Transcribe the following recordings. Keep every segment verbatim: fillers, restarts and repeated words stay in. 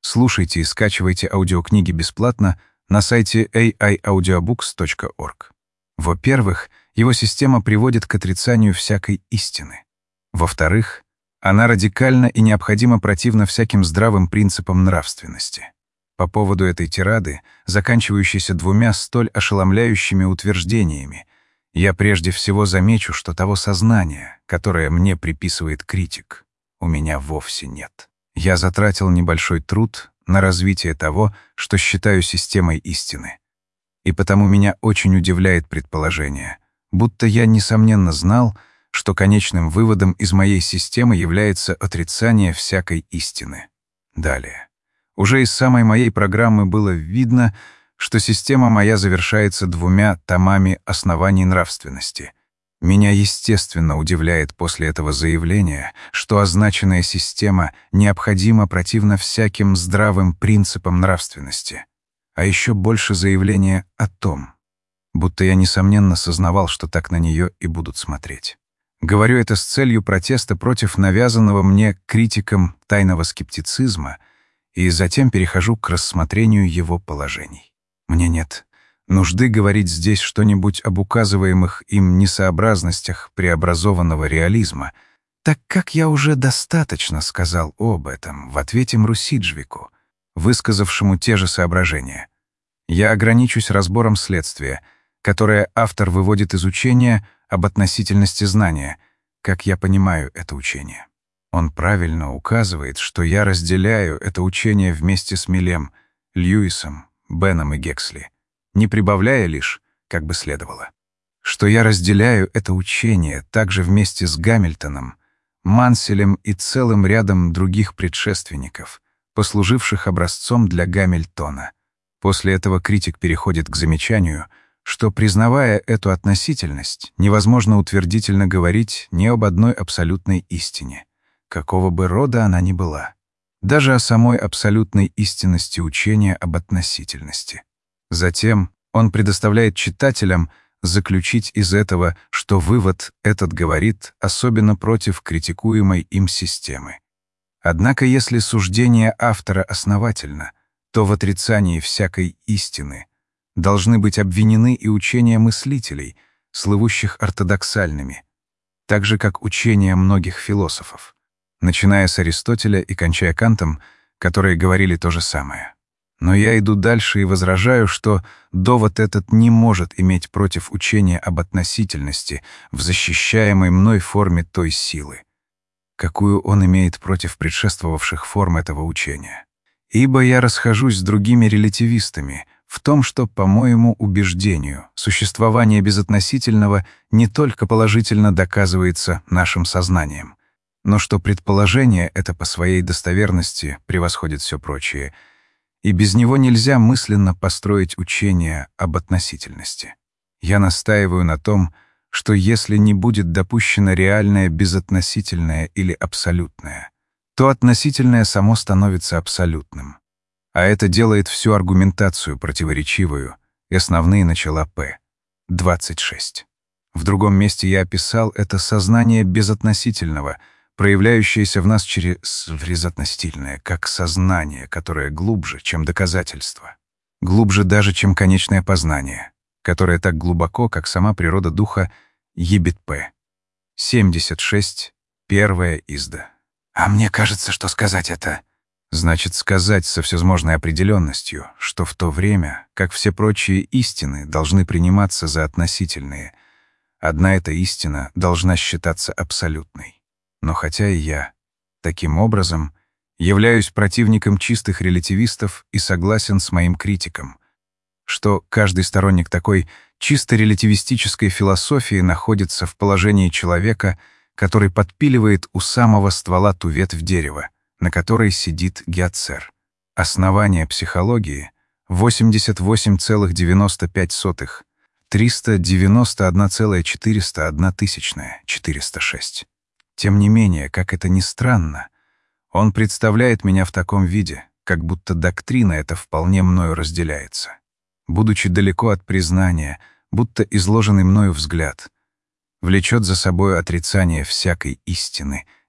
Слушайте и скачивайте аудиокниги бесплатно на сайте эй ай аудиобукс точка орг. Во-первых, его система приводит к отрицанию всякой истины. Во-вторых, она радикально и необходимо противна всяким здравым принципам нравственности. По поводу этой тирады, заканчивающейся двумя столь ошеломляющими утверждениями, я прежде всего замечу, что того сознания, которое мне приписывает критик, у меня вовсе нет. Я затратил небольшой труд на развитие того, что считаю системой истины. И потому меня очень удивляет предположение, будто я, несомненно, знал, что конечным выводом из моей системы является отрицание всякой истины. Далее. Уже из самой моей программы было видно, что система моя завершается двумя томами оснований нравственности. Меня, естественно, удивляет после этого заявления, что означенная система необходимо противна всяким здравым принципам нравственности. А еще больше заявление о том, будто я, несомненно, сознавал, что так на нее и будут смотреть. Говорю это с целью протеста против навязанного мне критиком тайного скептицизма, и затем перехожу к рассмотрению его положений. Мне нет нужды говорить здесь что-нибудь об указываемых им несообразностях преобразованного реализма, так как я уже достаточно сказал об этом в ответе Мрусиджвику, высказавшему те же соображения. Я ограничусь разбором следствия, которое автор выводит из учения об относительности знания, как я понимаю это учение. Он правильно указывает, что я разделяю это учение вместе с Милем, Льюисом, Беном и Гексли, не прибавляя лишь, как бы следовало. Что я разделяю это учение также вместе с Гамильтоном, Манселем и целым рядом других предшественников, послуживших образцом для Гамильтона. После этого критик переходит к замечанию, что, признавая эту относительность, невозможно утвердительно говорить ни об одной абсолютной истине, какого бы рода она ни была, даже о самой абсолютной истинности учения об относительности. Затем он предоставляет читателям заключить из этого, что вывод этот говорит особенно против критикуемой им системы. Однако, если суждение автора основательно, то в отрицании всякой истины должны быть обвинены и учения мыслителей, слывущих ортодоксальными, так же, как учения многих философов, начиная с Аристотеля и кончая Кантом, которые говорили то же самое. Но я иду дальше и возражаю, что довод этот не может иметь против учения об относительности в защищаемой мной форме той силы, какую он имеет против предшествовавших форм этого учения. Ибо я расхожусь с другими релятивистами в том, что, по моему убеждению, существование безотносительного не только положительно доказывается нашим сознанием, но что предположение это по своей достоверности превосходит все прочее, и без него нельзя мысленно построить учение об относительности. Я настаиваю на том, что если не будет допущено реальное безотносительное или абсолютное, то относительное само становится абсолютным. А это делает всю аргументацию противоречивую и основные начала П. двадцать шесть. В другом месте я описал это сознание безотносительного, проявляющееся в нас через врезотностильное, как сознание, которое глубже, чем доказательство, глубже даже, чем конечное познание, которое так глубоко, как сама природа духа Ебит П. семьдесят шесть, первая изда. А мне кажется, что сказать это значит сказать со всевозможной определенностью, что в то время, как все прочие истины должны приниматься за относительные, одна эта истина должна считаться абсолютной. Но хотя и я, таким образом, являюсь противником чистых релятивистов и согласен с моим критиком, что каждый сторонник такой чисто релятивистической философии находится в положении человека, который подпиливает у самого ствола ту ветвь дерева, на которой сидит Геоцер. Основание психологии — восемьдесят восемь целых девяносто пять сотых, триста девяносто один целых четыреста одна тысячная, четыреста шесть. Тем не менее, как это ни странно, он представляет меня в таком виде, как будто доктрина эта вполне мною разделяется. Будучи далеко от признания, будто изложенный мною взгляд влечет за собой отрицание всякой истины,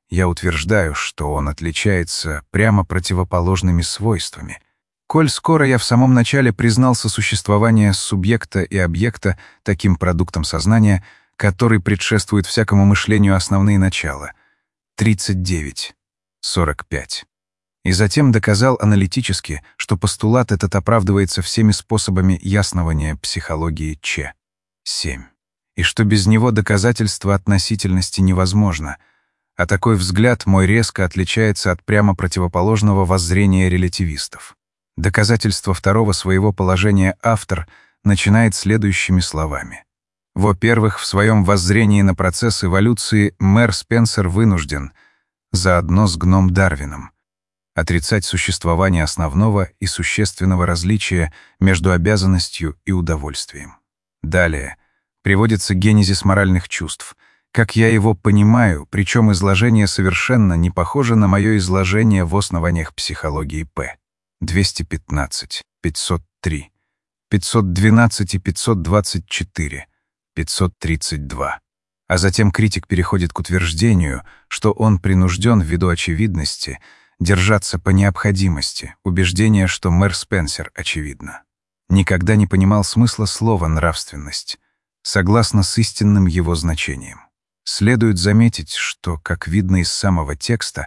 Я утверждаю, что он отличается прямо противоположными свойствами. Коль скоро я в самом начале признал сосуществование субъекта и объекта таким продуктом сознания, который предшествует всякому мышлению основные начала. тридцать девять сорок пять. И затем доказал аналитически, что постулат этот оправдывается всеми способами яснования психологии Ч. семь. И что без него доказательство относительности невозможно, а такой взгляд мой резко отличается от прямо противоположного воззрения релятивистов. Доказательство второго своего положения автор начинает следующими словами. Во-первых, в своем воззрении на процесс эволюции мэр Спенсер вынужден, заодно с гном Дарвином, отрицать существование основного и существенного различия между обязанностью и удовольствием. Далее приводится генезис моральных чувств, как я его понимаю, причем изложение совершенно не похоже на мое изложение в основаниях психологии П. двести пятнадцать, пятьсот три, пятьсот двенадцать и пятьсот двадцать четыре, пятьсот тридцать два. А затем критик переходит к утверждению, что он принужден ввиду очевидности держаться по необходимости, убеждение, что мэр Спенсер очевидно. Никогда не понимал смысла слова «нравственность», согласно с истинным его значением. Следует заметить, что, как видно из самого текста,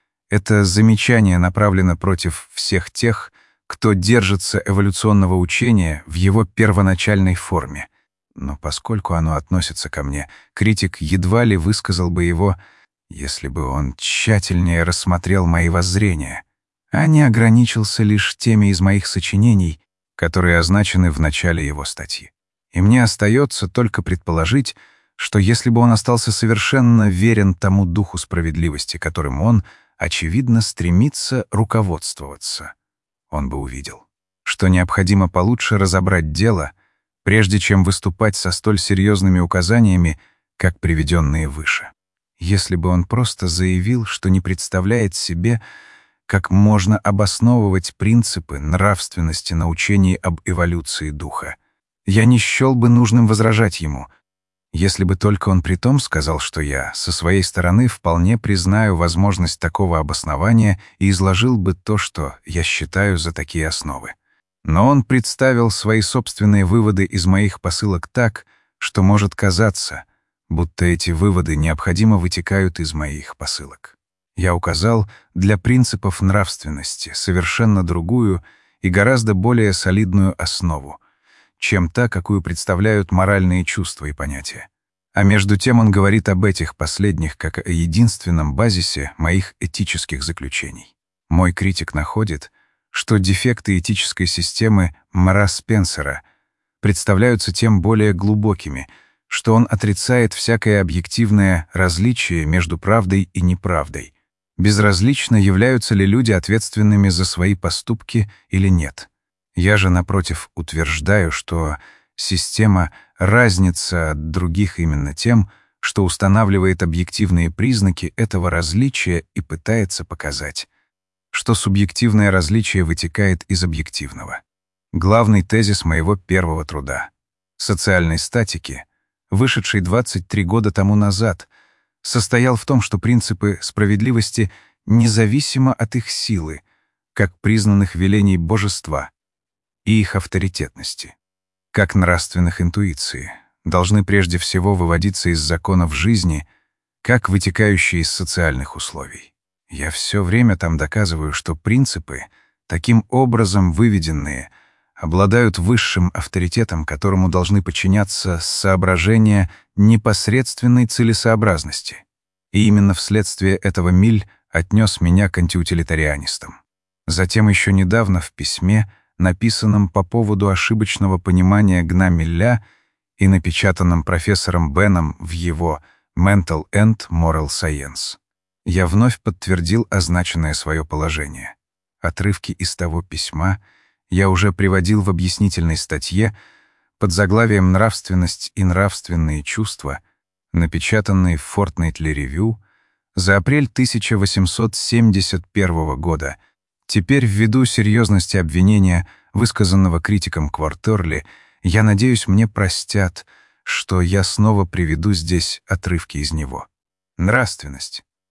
это замечание направлено против всех тех, кто держится эволюционного учения в его первоначальной форме. Но поскольку оно относится ко мне, критик едва ли высказал бы его, если бы он тщательнее рассмотрел мои воззрения, а не ограничился лишь теми из моих сочинений, которые означены в начале его статьи. И мне остается только предположить, что если бы он остался совершенно верен тому духу справедливости, которым он, очевидно, стремится руководствоваться, он бы увидел, что необходимо получше разобрать дело, прежде чем выступать со столь серьезными указаниями, как приведенные выше. Если бы он просто заявил, что не представляет себе, как можно обосновывать принципы нравственности на учении об эволюции духа, я не счел бы нужным возражать ему, если бы только он при том сказал, что я, со своей стороны, вполне признаю возможность такого обоснования и изложил бы то, что я считаю за такие основы. Но он представил свои собственные выводы из моих посылок так, что может казаться, будто эти выводы необходимо вытекают из моих посылок. Я указал для принципов нравственности совершенно другую и гораздо более солидную основу, чем та, какую представляют моральные чувства и понятия. А между тем он говорит об этих последних как о единственном базисе моих этических заключений. Мой критик находит, что дефекты этической системы мэра Спенсера представляются тем более глубокими, что он отрицает всякое объективное различие между правдой и неправдой. Безразлично, являются ли люди ответственными за свои поступки или нет. Я же, напротив, утверждаю, что система разнится от других именно тем, что устанавливает объективные признаки этого различия и пытается показать, что субъективное различие вытекает из объективного. Главный тезис моего первого труда «Социальной статики», вышедший двадцать три года тому назад, состоял в том, что принципы справедливости независимо от их силы, как признанных велений божества, и их авторитетности, как нравственных интуиций, должны прежде всего выводиться из законов жизни, как вытекающие из социальных условий. Я все время там доказываю, что принципы, таким образом выведенные, обладают высшим авторитетом, которому должны подчиняться соображения непосредственной целесообразности. И именно вследствие этого Миль отнес меня к антиутилитарианистам. Затем еще недавно в письме, написанном по поводу ошибочного понимания Гна Милля и напечатанном профессором Беном в его «Mental and Moral Science», я вновь подтвердил означенное свое положение. Отрывки из того письма я уже приводил в объяснительной статье под заглавием «Нравственность и нравственные чувства», напечатанной в Fortnightly Review за апрель тысяча восемьсот семьдесят первого года. Теперь, ввиду серьезности обвинения, высказанного критиком Квартерли, я надеюсь, мне простят, что я снова приведу здесь отрывки из него. Нравственность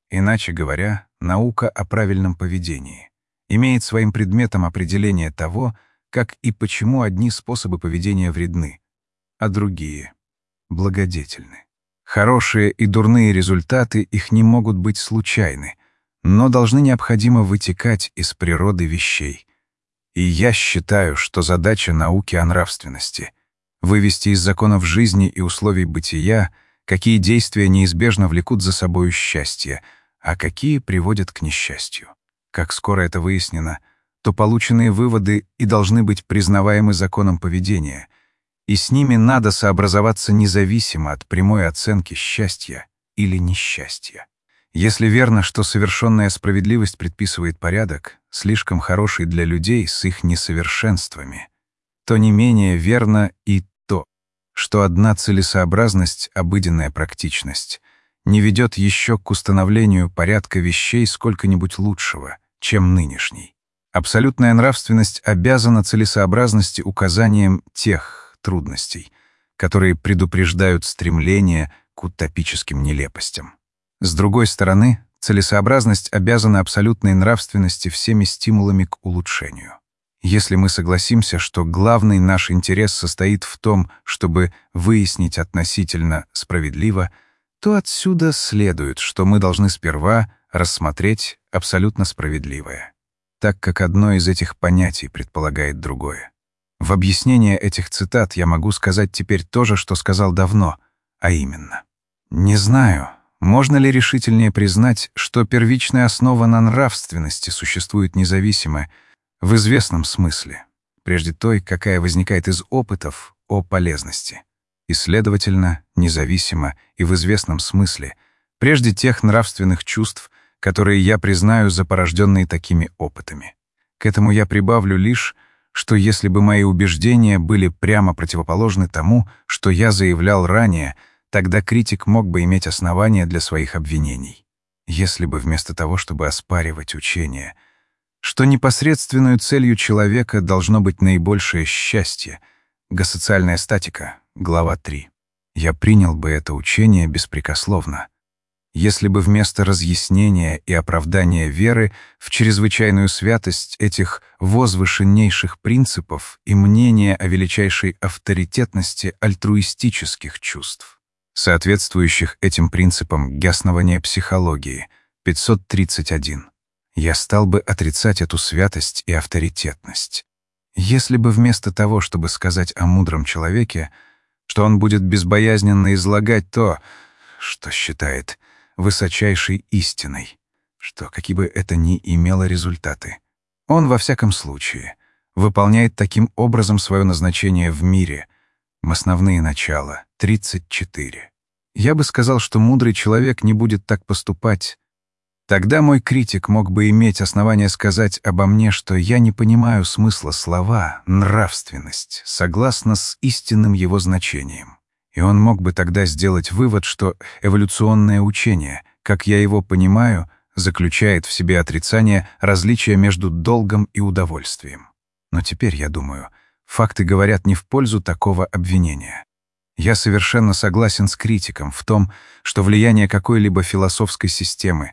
Иначе говоря, наука о правильном поведении имеет своим предметом определение того, как и почему одни способы поведения вредны, а другие — благодетельны. Хорошие и дурные результаты их не могут быть случайны, но должны необходимо вытекать из природы вещей. И я считаю, что задача науки о нравственности — вывести из законов жизни и условий бытия, какие действия неизбежно влекут за собою счастье, а какие приводят к несчастью. Как скоро это выяснено, то полученные выводы и должны быть признаваемы законом поведения, и с ними надо сообразоваться независимо от прямой оценки счастья или несчастья. Если верно, что совершенная справедливость предписывает порядок, слишком хороший для людей с их несовершенствами, то не менее верно и то, что одна целесообразность, обыденная практичность, не ведет еще к установлению порядка вещей сколько-нибудь лучшего, чем нынешний. Абсолютная нравственность обязана целесообразности указанием тех трудностей, которые предупреждают стремление к утопическим нелепостям. С другой стороны, целесообразность обязана абсолютной нравственности всеми стимулами к улучшению. Если мы согласимся, что главный наш интерес состоит в том, чтобы выяснить относительно справедливо, то отсюда следует, что мы должны сперва рассмотреть абсолютно справедливое, так как одно из этих понятий предполагает другое. В объяснение этих цитат я могу сказать теперь то же, что сказал давно, а именно. Не знаю, можно ли решительнее признать, что первичная основа на нравственности существует независимо, в известном смысле, прежде той, какая возникает из опытов о полезности, и, следовательно, независимо и в известном смысле, прежде тех нравственных чувств, которые я признаю за порожденные такими опытами. К этому я прибавлю лишь, что если бы мои убеждения были прямо противоположны тому, что я заявлял ранее, тогда критик мог бы иметь основания для своих обвинений. Если бы вместо того, чтобы оспаривать учение, что непосредственной целью человека должно быть наибольшее счастье, госоциальная статика, глава три, я принял бы это учение беспрекословно. Если бы вместо разъяснения и оправдания веры в чрезвычайную святость этих возвышеннейших принципов и мнения о величайшей авторитетности альтруистических чувств, соответствующих этим принципам гяснования психологии, пятьсот тридцать один, я стал бы отрицать эту святость и авторитетность. Если бы вместо того, чтобы сказать о мудром человеке, что он будет безбоязненно излагать то, что считает высочайшей истиной, что, какие бы это ни имело результаты, он, во всяком случае, выполняет таким образом свое назначение в мире, основные начала, тридцать четыре. Я бы сказал, что мудрый человек не будет так поступать. Тогда мой критик мог бы иметь основание сказать обо мне, что я не понимаю смысла слова «нравственность» согласно с истинным его значением. И он мог бы тогда сделать вывод, что эволюционное учение, как я его понимаю, заключает в себе отрицание различия между долгом и удовольствием. Но теперь, я думаю, факты говорят не в пользу такого обвинения. Я совершенно согласен с критиком в том, что влияние какой-либо философской системы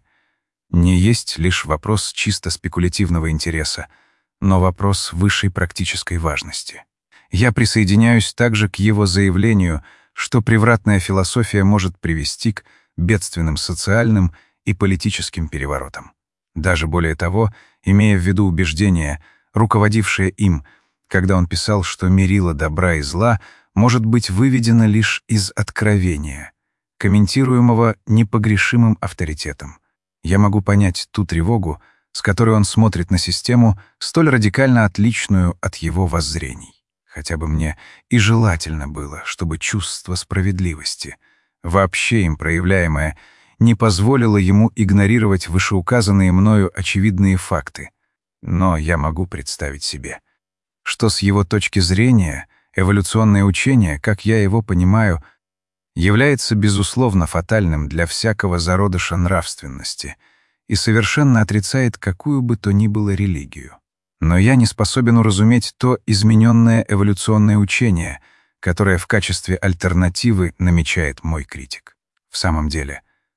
не есть лишь вопрос чисто спекулятивного интереса, но вопрос высшей практической важности. Я присоединяюсь также к его заявлению, что превратная философия может привести к бедственным социальным и политическим переворотам. Даже более того, имея в виду убеждение, руководившее им, когда он писал, что мерило добра и зла может быть выведено лишь из откровения, комментируемого непогрешимым авторитетом. Я могу понять ту тревогу, с которой он смотрит на систему, столь радикально отличную от его воззрений. Хотя бы мне и желательно было, чтобы чувство справедливости, вообще им проявляемое, не позволило ему игнорировать вышеуказанные мною очевидные факты. Но я могу представить себе, что с его точки зрения эволюционное учение, как я его понимаю, является безусловно фатальным для всякого зародыша нравственности и совершенно отрицает какую бы то ни было религию. Но я не способен уразуметь то измененное эволюционное учение, которое в качестве альтернативы намечает мой критик. В самом деле,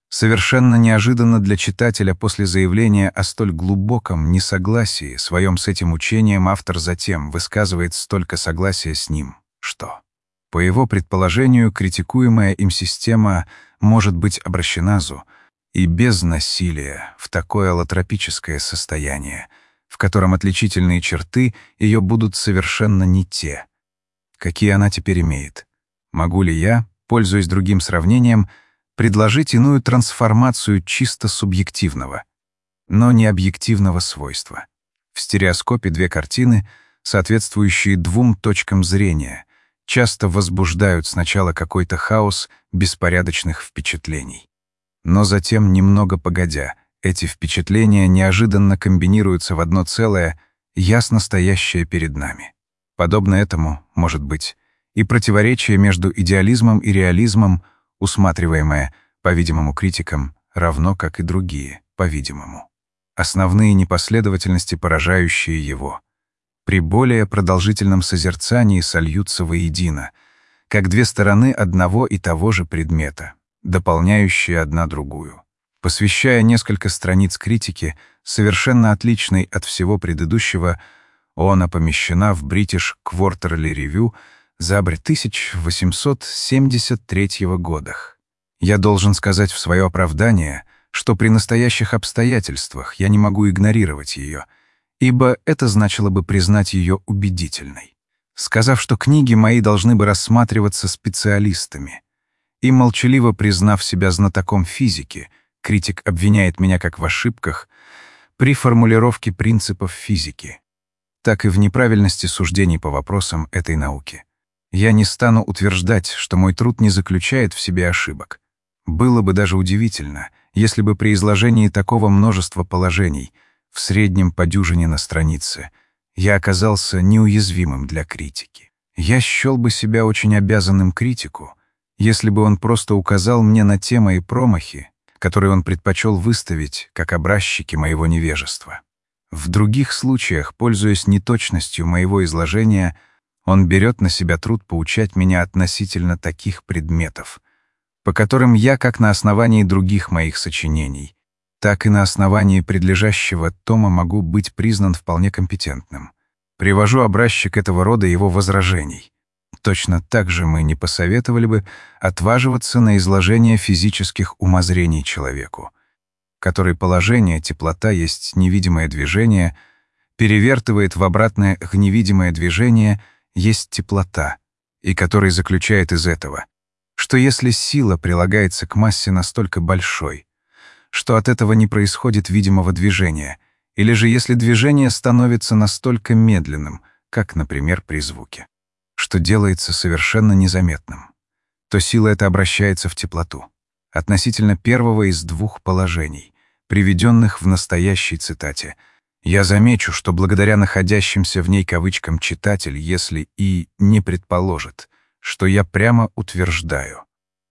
Совершенно неожиданно для читателя после заявления о столь глубоком несогласии своем с этим учением автор затем высказывает столько согласия с ним, что, по его предположению, критикуемая им система может быть обращена зу и без насилия в такое аллотропическое состояние, в котором отличительные черты ее будут совершенно не те, какие она теперь имеет. Могу ли я, пользуясь другим сравнением, предложить иную трансформацию чисто субъективного, но не объективного свойства? В стереоскопе две картины, соответствующие двум точкам зрения, часто возбуждают сначала какой-то хаос беспорядочных впечатлений. Но затем, немного погодя, эти впечатления неожиданно комбинируются в одно целое, ясно стоящее перед нами. Подобно этому, может быть, и противоречие между идеализмом и реализмом, усматриваемое, по-видимому, критиком, равно как и другие, по-видимому. Основные непоследовательности, поражающие его, при более продолжительном созерцании сольются воедино, как две стороны одного и того же предмета, дополняющие одна другую. Посвящая несколько страниц критики, совершенно отличной от всего предыдущего, она помещена в British Quarterly Review за тысяча восемьсот семьдесят третьего годах. Я должен сказать в свое оправдание, что при настоящих обстоятельствах я не могу игнорировать ее, ибо это значило бы признать ее убедительной. Сказав, что книги мои должны бы рассматриваться специалистами, и молчаливо признав себя знатоком физики, критик обвиняет меня как в ошибках при формулировке принципов физики, так и в неправильности суждений по вопросам этой науки. Я не стану утверждать, что мой труд не заключает в себе ошибок. Было бы даже удивительно, если бы при изложении такого множества положений, в среднем по дюжине на странице, я оказался неуязвимым для критики. Я счел бы себя очень обязанным критику, если бы он просто указал мне на те мои промахи, которые он предпочел выставить как образчики моего невежества. В других случаях, пользуясь неточностью моего изложения, он берет на себя труд поучать меня относительно таких предметов, по которым я, как на основании других моих сочинений, так и на основании предлежащего тома могу быть признан вполне компетентным. Привожу образчик этого рода его возражений. Точно так же мы не посоветовали бы отваживаться на изложение физических умозрений человеку, который положение теплота есть невидимое движение, перевертывает в обратное невидимое движение есть теплота, и который заключает из этого, что если сила прилагается к массе настолько большой, что от этого не происходит видимого движения, или же если движение становится настолько медленным, как, например, при звуке, что делается совершенно незаметным, то сила эта обращается в теплоту. Относительно первого из двух положений, приведенных в настоящей цитате, я замечу, что благодаря находящимся в ней кавычкам читатель, если и не предположит, что я прямо утверждаю,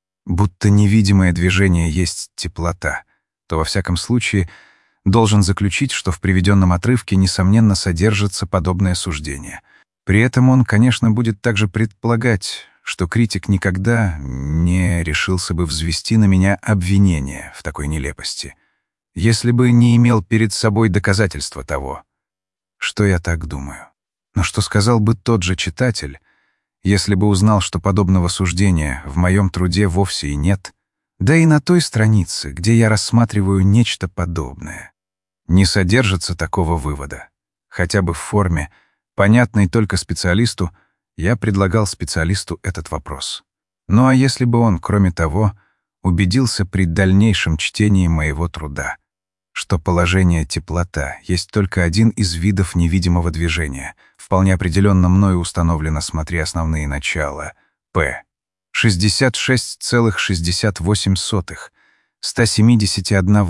будто невидимое движение есть теплота, то во всяком случае должен заключить, что в приведенном отрывке, несомненно, содержится подобное суждение. При этом он, конечно, будет также предполагать, что критик никогда не решился бы взвести на меня обвинение в такой нелепости, если бы не имел перед собой доказательства того, что я так думаю. Но что сказал бы тот же читатель, если бы узнал, что подобного суждения в моем труде вовсе и нет, да и на той странице, где я рассматриваю нечто подобное, не содержится такого вывода, хотя бы в форме, понятной только специалисту, я предлагал специалисту этот вопрос. Ну а если бы он, кроме того, убедился при дальнейшем чтении моего труда, что положение теплота есть только один из видов невидимого движения, вполне определенно мною установлено, смотри основные начала, П. шестьдесят шесть целых шестьдесят восемь сотых, сто семьдесят один,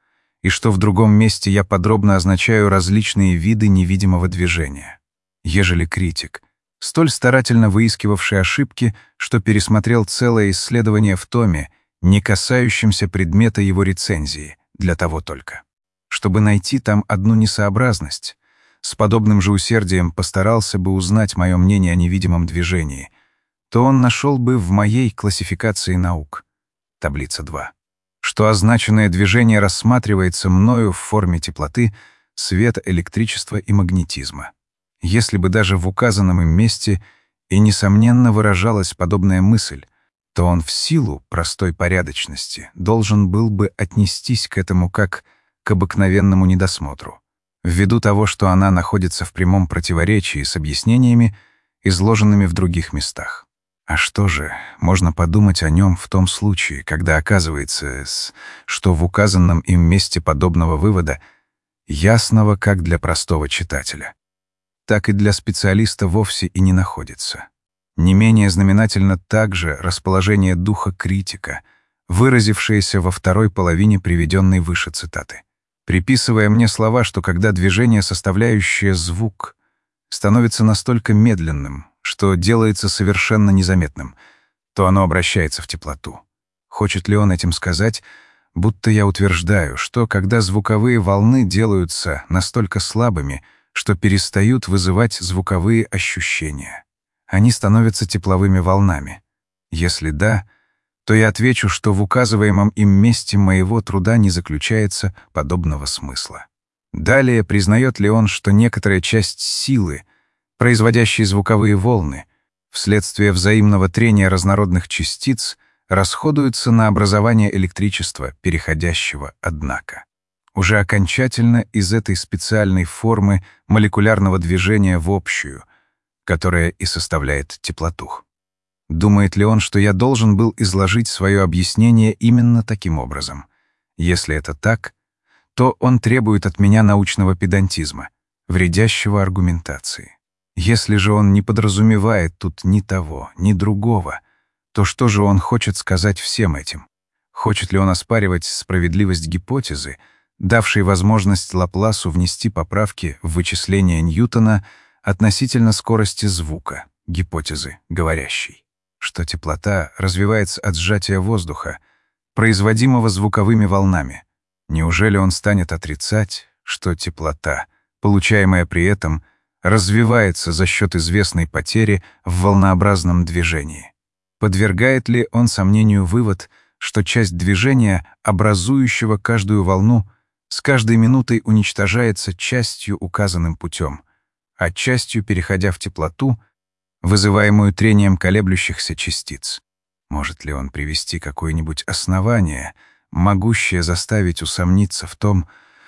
и что в другом месте я подробно означаю различные виды невидимого движения. Ежели критик, столь старательно выискивавший ошибки, что пересмотрел целое исследование в томе, не касающемся предмета его рецензии, для того только, чтобы найти там одну несообразность, с подобным же усердием постарался бы узнать мое мнение о невидимом движении, то он нашел бы в моей классификации наук, таблица два, что означенное движение рассматривается мною в форме теплоты, света, электричества и магнетизма. Если бы даже в указанном им месте и, несомненно, выражалась подобная мысль, то он в силу простой порядочности должен был бы отнестись к этому как к обыкновенному недосмотру, ввиду того, что она находится в прямом противоречии с объяснениями, изложенными в других местах. А что же можно подумать о нем в том случае, когда оказывается, что в указанном им месте подобного вывода, ясного как для простого читателя, так и для специалиста вовсе и не находится? Не менее знаменательно также расположение духа критика, выразившееся во второй половине приведенной выше цитаты. Приписывая мне слова, что когда движение, составляющее звук, становится настолько медленным, что делается совершенно незаметным, то оно обращается в теплоту. Хочет ли он этим сказать, будто я утверждаю, что когда звуковые волны делаются настолько слабыми, что перестают вызывать звуковые ощущения, они становятся тепловыми волнами? Если да, то я отвечу, что в указываемом им месте моего труда не заключается подобного смысла. Далее, признает ли он, что некоторая часть силы, производящей звуковые волны, вследствие взаимного трения разнородных частиц, расходуется на образование электричества, переходящего, однако, уже окончательно из этой специальной формы молекулярного движения в общую, которая и составляет теплоту? Думает ли он, что я должен был изложить свое объяснение именно таким образом? Если это так, то он требует от меня научного педантизма, вредящего аргументации. Если же он не подразумевает тут ни того, ни другого, то что же он хочет сказать всем этим? Хочет ли он оспаривать справедливость гипотезы, давшей возможность Лапласу внести поправки в вычисления Ньютона относительно скорости звука, гипотезы говорящей, что теплота развивается от сжатия воздуха, производимого звуковыми волнами? Неужели он станет отрицать, что теплота, получаемая при этом, развивается за счет известной потери в волнообразном движении? Подвергает ли он сомнению вывод, что часть движения, образующего каждую волну, с каждой минутой уничтожается частью указанным путем, а частью переходя в теплоту, вызываемую трением колеблющихся частиц? Может ли он привести какое-нибудь основание, могущее заставить усомниться в том,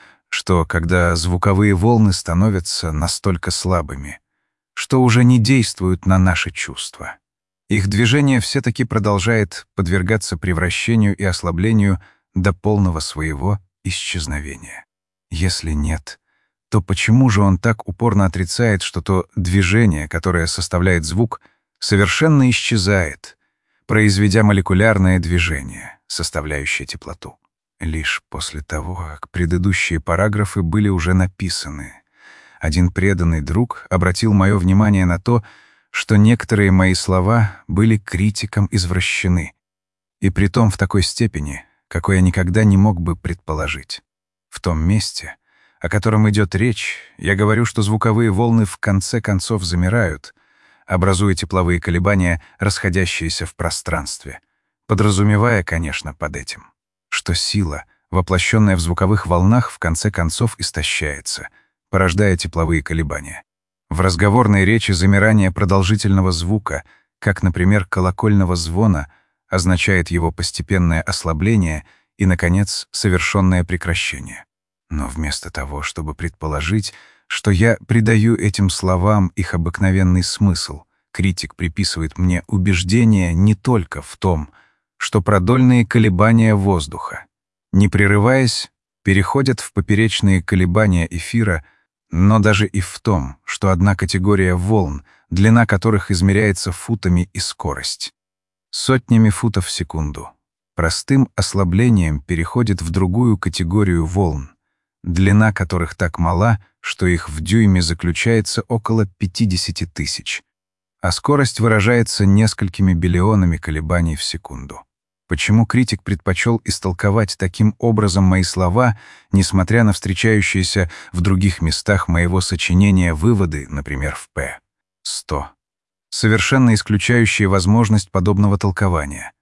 что когда звуковые волны становятся настолько слабыми, что уже не действуют на наши чувства, их движение все-таки продолжает подвергаться превращению и ослаблению до полного своего исчезновения? Если нет, то почему же он так упорно отрицает, что то движение, которое составляет звук, совершенно исчезает, произведя молекулярное движение, составляющее теплоту? Лишь после того, как предыдущие параграфы были уже написаны, один преданный друг обратил мое внимание на то, что некоторые мои слова были критиком извращены, и притом в такой степени, какой я никогда не мог бы предположить. В том месте, о котором идет речь, я говорю, что звуковые волны в конце концов замирают, образуя тепловые колебания, расходящиеся в пространстве, подразумевая, конечно, под этим, что сила, воплощенная в звуковых волнах, в конце концов истощается, порождая тепловые колебания. В разговорной речи замирание продолжительного звука, как, например, колокольного звона, означает его постепенное ослабление и, наконец, совершенное прекращение. Но вместо того, чтобы предположить, что я придаю этим словам их обыкновенный смысл, критик приписывает мне убеждение не только в том, что продольные колебания воздуха, не прерываясь, переходят в поперечные колебания эфира, но даже и в том, что одна категория волн, длина которых измеряется футами, и скорость, сотнями футов в секунду, простым ослаблением переходит в другую категорию волн, длина которых так мала, что их в дюйме заключается около пятидесяти тысяч, а скорость выражается несколькими биллионами колебаний в секунду. Почему критик предпочел истолковать таким образом мои слова, несмотря на встречающиеся в других местах моего сочинения выводы, например, в П сто, совершенно исключающие возможность подобного толкования?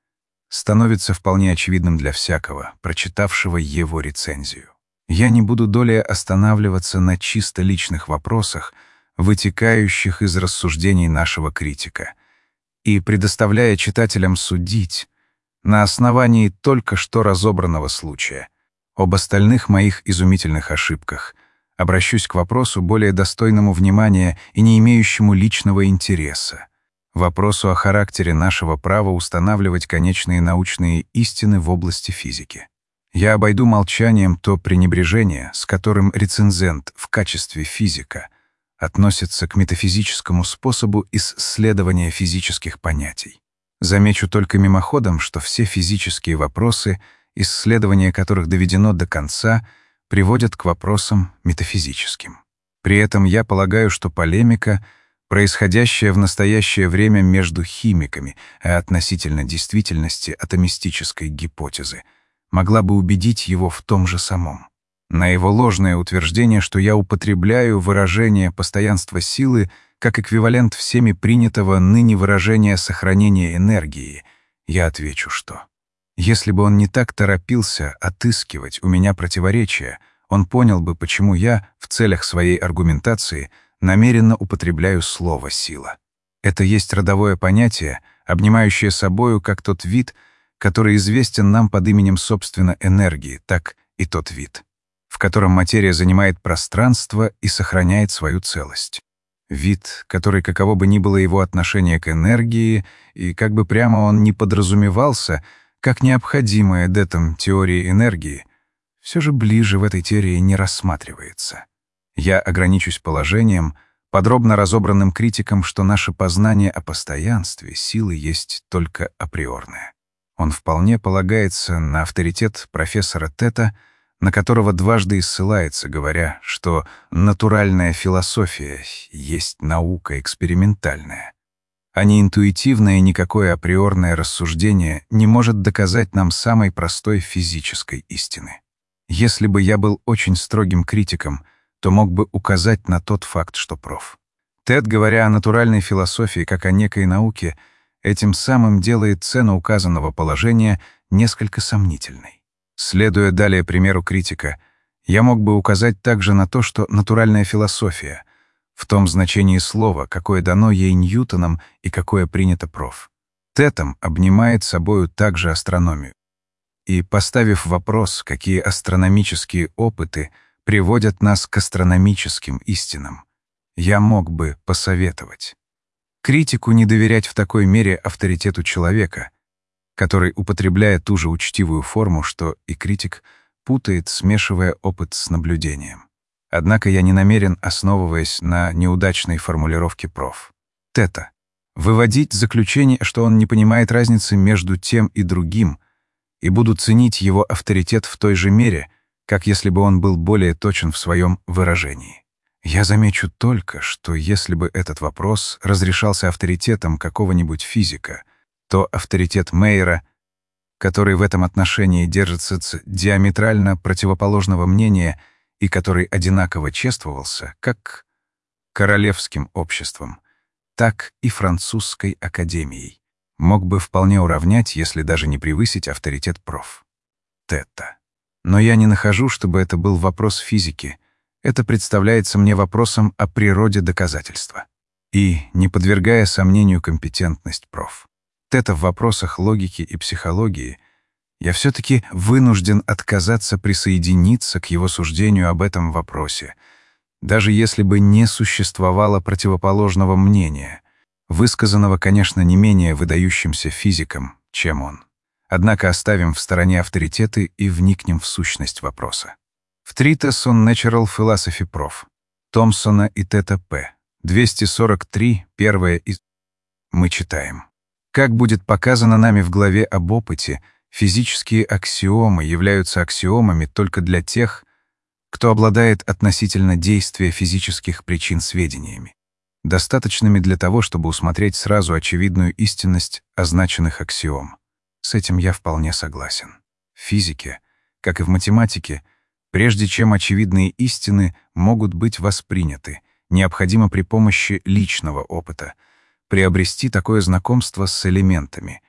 становится вполне очевидным для всякого, прочитавшего его рецензию. Я не буду долее останавливаться на чисто личных вопросах, вытекающих из рассуждений нашего критика, и предоставляя читателям судить на основании только что разобранного случая. Об остальных моих изумительных ошибках обращусь к вопросу, более достойному внимания и не имеющему личного интереса, вопросу о характере нашего права устанавливать конечные научные истины в области физики. Я обойду молчанием то пренебрежение, с которым рецензент в качестве физика относится к метафизическому способу исследования физических понятий. Замечу только мимоходом, что все физические вопросы, исследование которых доведено до конца, приводят к вопросам метафизическим. При этом я полагаю, что полемика, происходящая в настоящее время между химиками относительно действительности атомистической гипотезы, могла бы убедить его в том же самом. На его ложное утверждение, что я употребляю выражение «постоянство силы» как эквивалент всеми принятого ныне выражения сохранения энергии, я отвечу, что если бы он не так торопился отыскивать у меня противоречия, он понял бы, почему я в целях своей аргументации намеренно употребляю слово «сила». Это есть родовое понятие, обнимающее собою как тот вид, который известен нам под именем собственно энергии, так и тот вид, в котором материя занимает пространство и сохраняет свою целость. Вид, который, каково бы ни было его отношение к энергии, и как бы прямо он ни подразумевался, как необходимая детам теории энергии, все же ближе в этой теории не рассматривается. Я ограничусь положением, подробно разобранным критиком, что наше познание о постоянстве силы есть только априорное. Он вполне полагается на авторитет профессора Тета, на которого дважды и ссылается, говоря, что натуральная философия есть наука экспериментальная, а не интуитивное никакое априорное рассуждение не может доказать нам самой простой физической истины. Если бы я был очень строгим критиком, то мог бы указать на тот факт, что проф. Тед, говоря о натуральной философии как о некой науке, этим самым делает цену указанного положения несколько сомнительной. Следуя далее примеру критика, я мог бы указать также на то, что натуральная философия, в том значении слова, какое дано ей Ньютоном и какое принято проф. Тетом обнимает собою также астрономию. И, поставив вопрос, какие астрономические опыты приводят нас к астрономическим истинам, я мог бы посоветовать критику не доверять в такой мере авторитету человека, который, употребляя ту же учтивую форму, что и критик, путает, смешивая опыт с наблюдением. Однако я не намерен, основываясь на неудачной формулировке проф. Тета, выводить заключение, что он не понимает разницы между тем и другим, и буду ценить его авторитет в той же мере, как если бы он был более точен в своем выражении. Я замечу только, что если бы этот вопрос разрешался авторитетом какого-нибудь физика, то авторитет Мейера, который в этом отношении держится с диаметрально противоположного мнения и который одинаково чествовался как королевским обществом, так и французской академией, мог бы вполне уравнять, если даже не превысить авторитет проф. Тета. Но я не нахожу, чтобы это был вопрос физики. Это представляется мне вопросом о природе доказательства. И, не подвергая сомнению компетентность проф. Тета в вопросах логики и психологии, я все-таки вынужден отказаться присоединиться к его суждению об этом вопросе, даже если бы не существовало противоположного мнения, высказанного, конечно, не менее выдающимся физиком, чем он. Однако оставим в стороне авторитеты и вникнем в сущность вопроса. В Treatise on Natural Philosophy проф. Томпсона и Тета П. двести сорок три, первое из... Мы читаем. Как будет показано нами в главе об опыте, физические аксиомы являются аксиомами только для тех, кто обладает относительно действия физических причин сведениями, достаточными для того, чтобы усмотреть сразу очевидную истинность означенных аксиом. С этим я вполне согласен. В физике, как и в математике, прежде чем очевидные истины могут быть восприняты, необходимо при помощи личного опыта приобрести такое знакомство с элементами,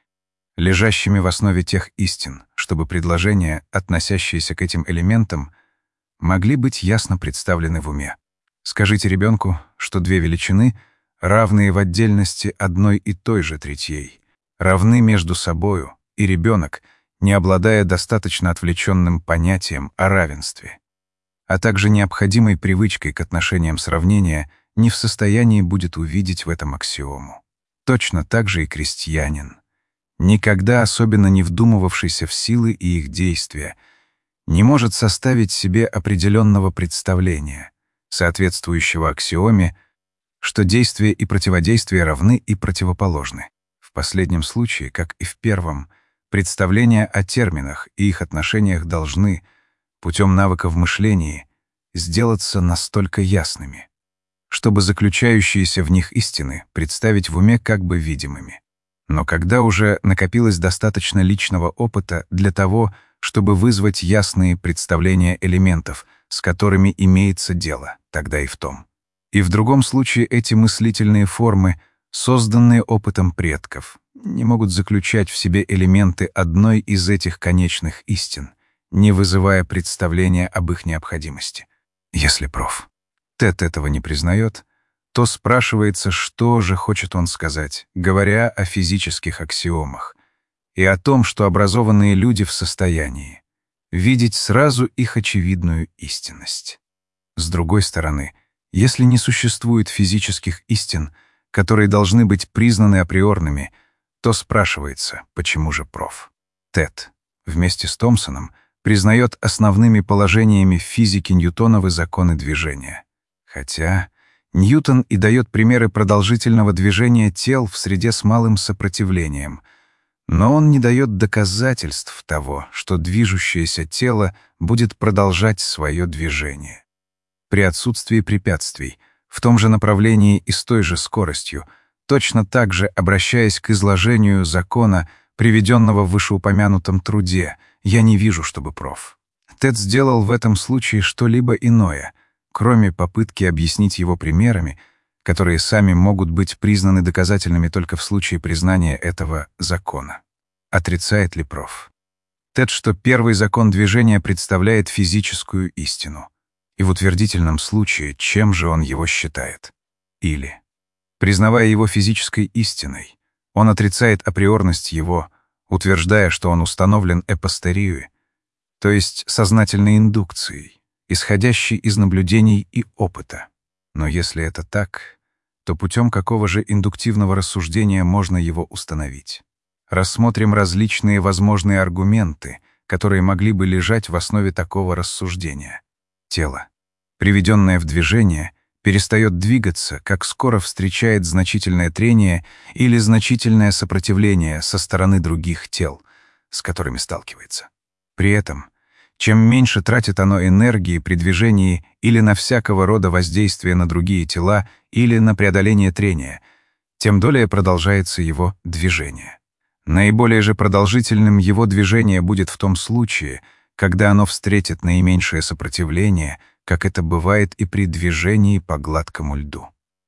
лежащими в основе тех истин, чтобы предложения, относящиеся к этим элементам, могли быть ясно представлены в уме. Скажите ребенку, что две величины, равные в отдельности одной и той же третьей, равны между собою, и ребенок, не обладая достаточно отвлеченным понятием о равенстве, а также необходимой привычкой к отношениям сравнения, не в состоянии будет увидеть в этом аксиому. Точно так же и крестьянин, никогда особенно не вдумывавшийся в силы и их действия, не может составить себе определенного представления, соответствующего аксиоме, что действие и противодействие равны и противоположны. В последнем случае, как и в первом, представления о терминах и их отношениях должны, путем навыка в мышлении, сделаться настолько ясными, чтобы заключающиеся в них истины представить в уме как бы видимыми. Но когда уже накопилось достаточно личного опыта для того, чтобы вызвать ясные представления элементов, с которыми имеется дело, тогда и в том. И в другом случае эти мыслительные формы, созданные опытом предков, не могут заключать в себе элементы одной из этих конечных истин, не вызывая представления об их необходимости. Если проф. Тед этого не признает, то спрашивается, что же хочет он сказать, говоря о физических аксиомах, и о том, что образованные люди в состоянии видеть сразу их очевидную истинность. С другой стороны, если не существует физических истин, которые должны быть признаны априорными, то спрашивается, почему же проф. Тед вместе с Томпсоном признает основными положениями физики Ньютоновы законы движения. Хотя Ньютон и дает примеры продолжительного движения тел в среде с малым сопротивлением, но он не дает доказательств того, что движущееся тело будет продолжать свое движение. При отсутствии препятствий, в том же направлении и с той же скоростью, точно так же, обращаясь к изложению закона, приведенного в вышеупомянутом труде, я не вижу, чтобы проф. Тед сделал в этом случае что-либо иное, кроме попытки объяснить его примерами, которые сами могут быть признаны доказательными только в случае признания этого закона. Отрицает ли проф. Тед, что первый закон движения представляет физическую истину, и в утвердительном случае, чем же он его считает? Или, признавая его физической истиной, он отрицает априорность его, утверждая, что он установлен эпостерией, то есть сознательной индукцией, исходящей из наблюдений и опыта. Но если это так, то путем какого же индуктивного рассуждения можно его установить? Рассмотрим различные возможные аргументы, которые могли бы лежать в основе такого рассуждения. Тело, приведенное в движение, перестает двигаться, как скоро встречает значительное трение или значительное сопротивление со стороны других тел, с которыми сталкивается. При этом, чем меньше тратит оно энергии при движении или на всякого рода воздействие на другие тела или на преодоление трения, тем долее продолжается его движение. Наиболее же продолжительным его движение будет в том случае, когда оно встретит наименьшее сопротивление, как это бывает и при движении по гладкому льду.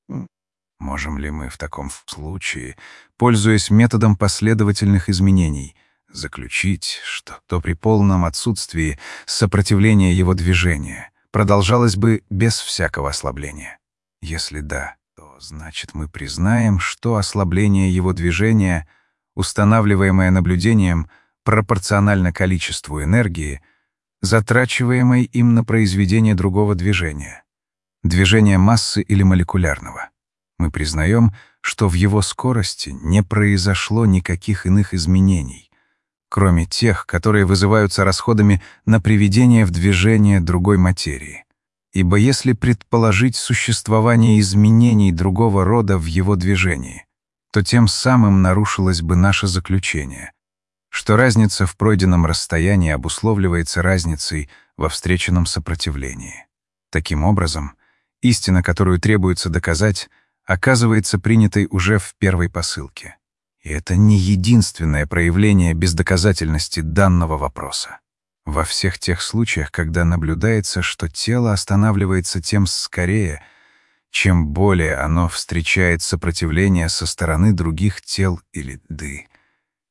Можем ли мы в таком случае, пользуясь методом последовательных изменений, заключить, что то при полном отсутствии сопротивления его движения продолжалось бы без всякого ослабления? Если да, то значит мы признаем, что ослабление его движения, устанавливаемое наблюдением, пропорционально количеству энергии, затрачиваемой им на произведение другого движения, движения массы или молекулярного. Мы признаем, что в его скорости не произошло никаких иных изменений, кроме тех, которые вызываются расходами на приведение в движение другой материи. Ибо если предположить существование изменений другого рода в его движении, то тем самым нарушилось бы наше заключение, что разница в пройденном расстоянии обусловливается разницей во встреченном сопротивлении. Таким образом, истина, которую требуется доказать, оказывается принятой уже в первой посылке. И это не единственное проявление бездоказательности данного вопроса. Во всех тех случаях, когда наблюдается, что тело останавливается тем скорее, чем более оно встречает сопротивление со стороны других тел или ды,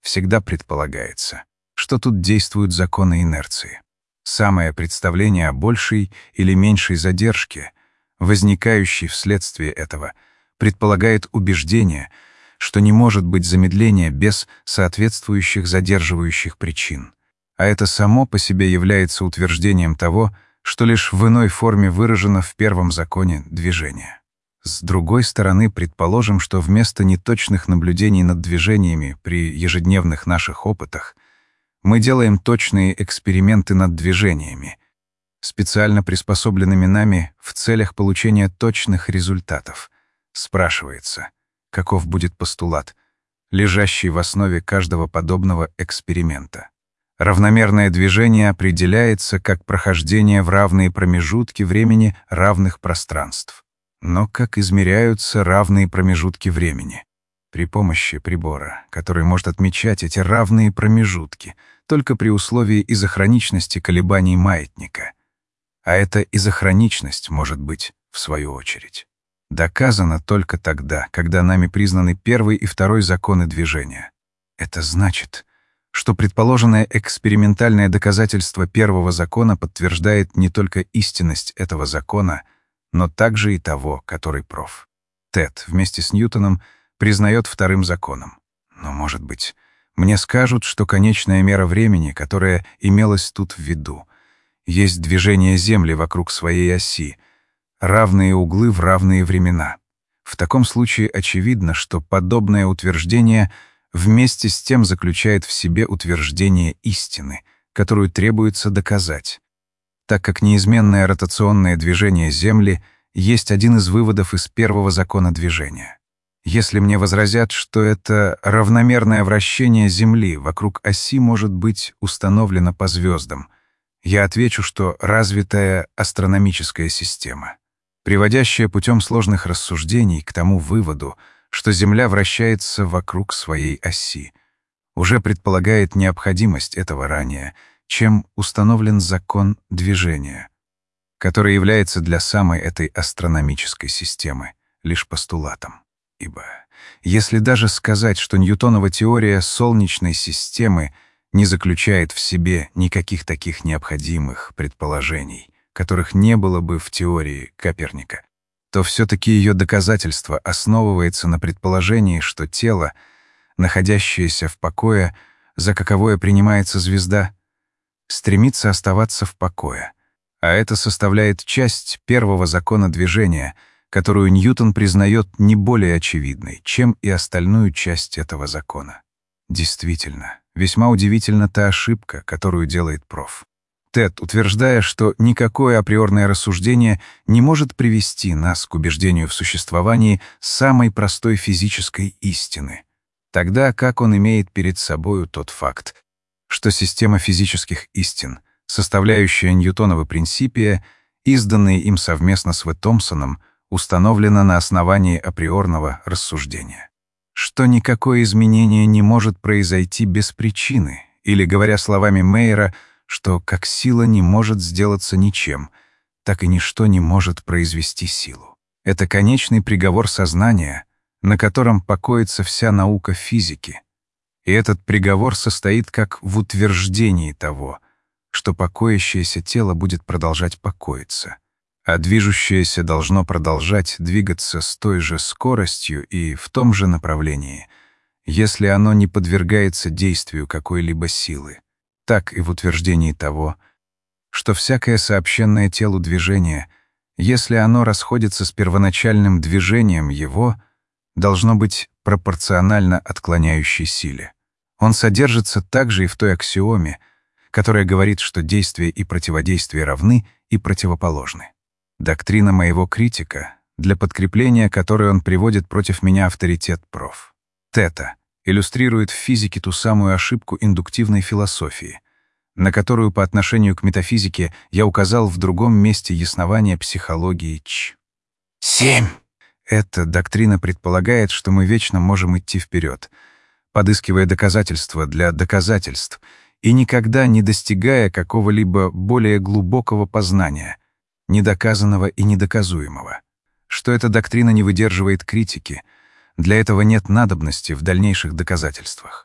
всегда предполагается, что тут действуют законы инерции. Самое представление о большей или меньшей задержке, возникающей вследствие этого, предполагает убеждение, что не может быть замедления без соответствующих задерживающих причин. А это само по себе является утверждением того, что лишь в иной форме выражено в первом законе движения. С другой стороны, предположим, что вместо неточных наблюдений над движениями при ежедневных наших опытах мы делаем точные эксперименты над движениями, специально приспособленными нами в целях получения точных результатов. Спрашивается, каков будет постулат, лежащий в основе каждого подобного эксперимента. Равномерное движение определяется как прохождение в равные промежутки времени равных пространств. Но как измеряются равные промежутки времени? При помощи прибора, который может отмечать эти равные промежутки, только при условии изохроничности колебаний маятника. А эта изохроничность может быть, в свою очередь, доказана только тогда, когда нами признаны первый и второй законы движения. Это значит, что предположенное экспериментальное доказательство первого закона подтверждает не только истинность этого закона, но также и того, который проф. Тед вместе с Ньютоном признает вторым законом. Но, может быть, мне скажут, что конечная мера времени, которая имелась тут в виду, есть движение Земли вокруг своей оси, равные углы в равные времена. В таком случае очевидно, что подобное утверждение вместе с тем заключает в себе утверждение истины, которую требуется доказать, так как неизменное ротационное движение Земли есть один из выводов из первого закона движения. Если мне возразят, что это равномерное вращение Земли вокруг оси может быть установлено по звездам, я отвечу, что развитая астрономическая система, приводящая путем сложных рассуждений к тому выводу, что Земля вращается вокруг своей оси, уже предполагает необходимость этого ранее, чем установлен закон движения, который является для самой этой астрономической системы лишь постулатом. Ибо если даже сказать, что Ньютонова теория Солнечной системы не заключает в себе никаких таких необходимых предположений, которых не было бы в теории Коперника, то все-таки ее доказательство основывается на предположении, что тело, находящееся в покое, за каковое принимается звезда, стремится оставаться в покое, а это составляет часть первого закона движения, которую Ньютон признает не более очевидной, чем и остальную часть этого закона. Действительно, весьма удивительна та ошибка, которую делает проф. Тед, утверждая, что никакое априорное рассуждение не может привести нас к убеждению в существовании самой простой физической истины, тогда как он имеет перед собою тот факт, что система физических истин, составляющая Ньютоновы принципия, изданные им совместно с В. Томпсоном, установлена на основании априорного рассуждения, что никакое изменение не может произойти без причины, или, говоря словами Мейера, что как сила не может сделаться ничем, так и ничто не может произвести силу. Это конечный приговор сознания, на котором покоится вся наука физики. И этот приговор состоит как в утверждении того, что покоящееся тело будет продолжать покоиться, а движущееся должно продолжать двигаться с той же скоростью и в том же направлении, если оно не подвергается действию какой-либо силы, так и в утверждении того, что всякое сообщенное телу движение, если оно расходится с первоначальным движением его, должно быть пропорционально отклоняющей силе. Он содержится также и в той аксиоме, которая говорит, что действие и противодействие равны и противоположны. Доктрина моего критика, для подкрепления которой он приводит против меня авторитет проф. Тета иллюстрирует в физике ту самую ошибку индуктивной философии, на которую по отношению к метафизике я указал в другом месте яснования психологии Ч. семь. Эта доктрина предполагает, что мы вечно можем идти вперед, подыскивая доказательства для доказательств и никогда не достигая какого-либо более глубокого познания, недоказанного и недоказуемого, что эта доктрина не выдерживает критики, для этого нет надобности в дальнейших доказательствах.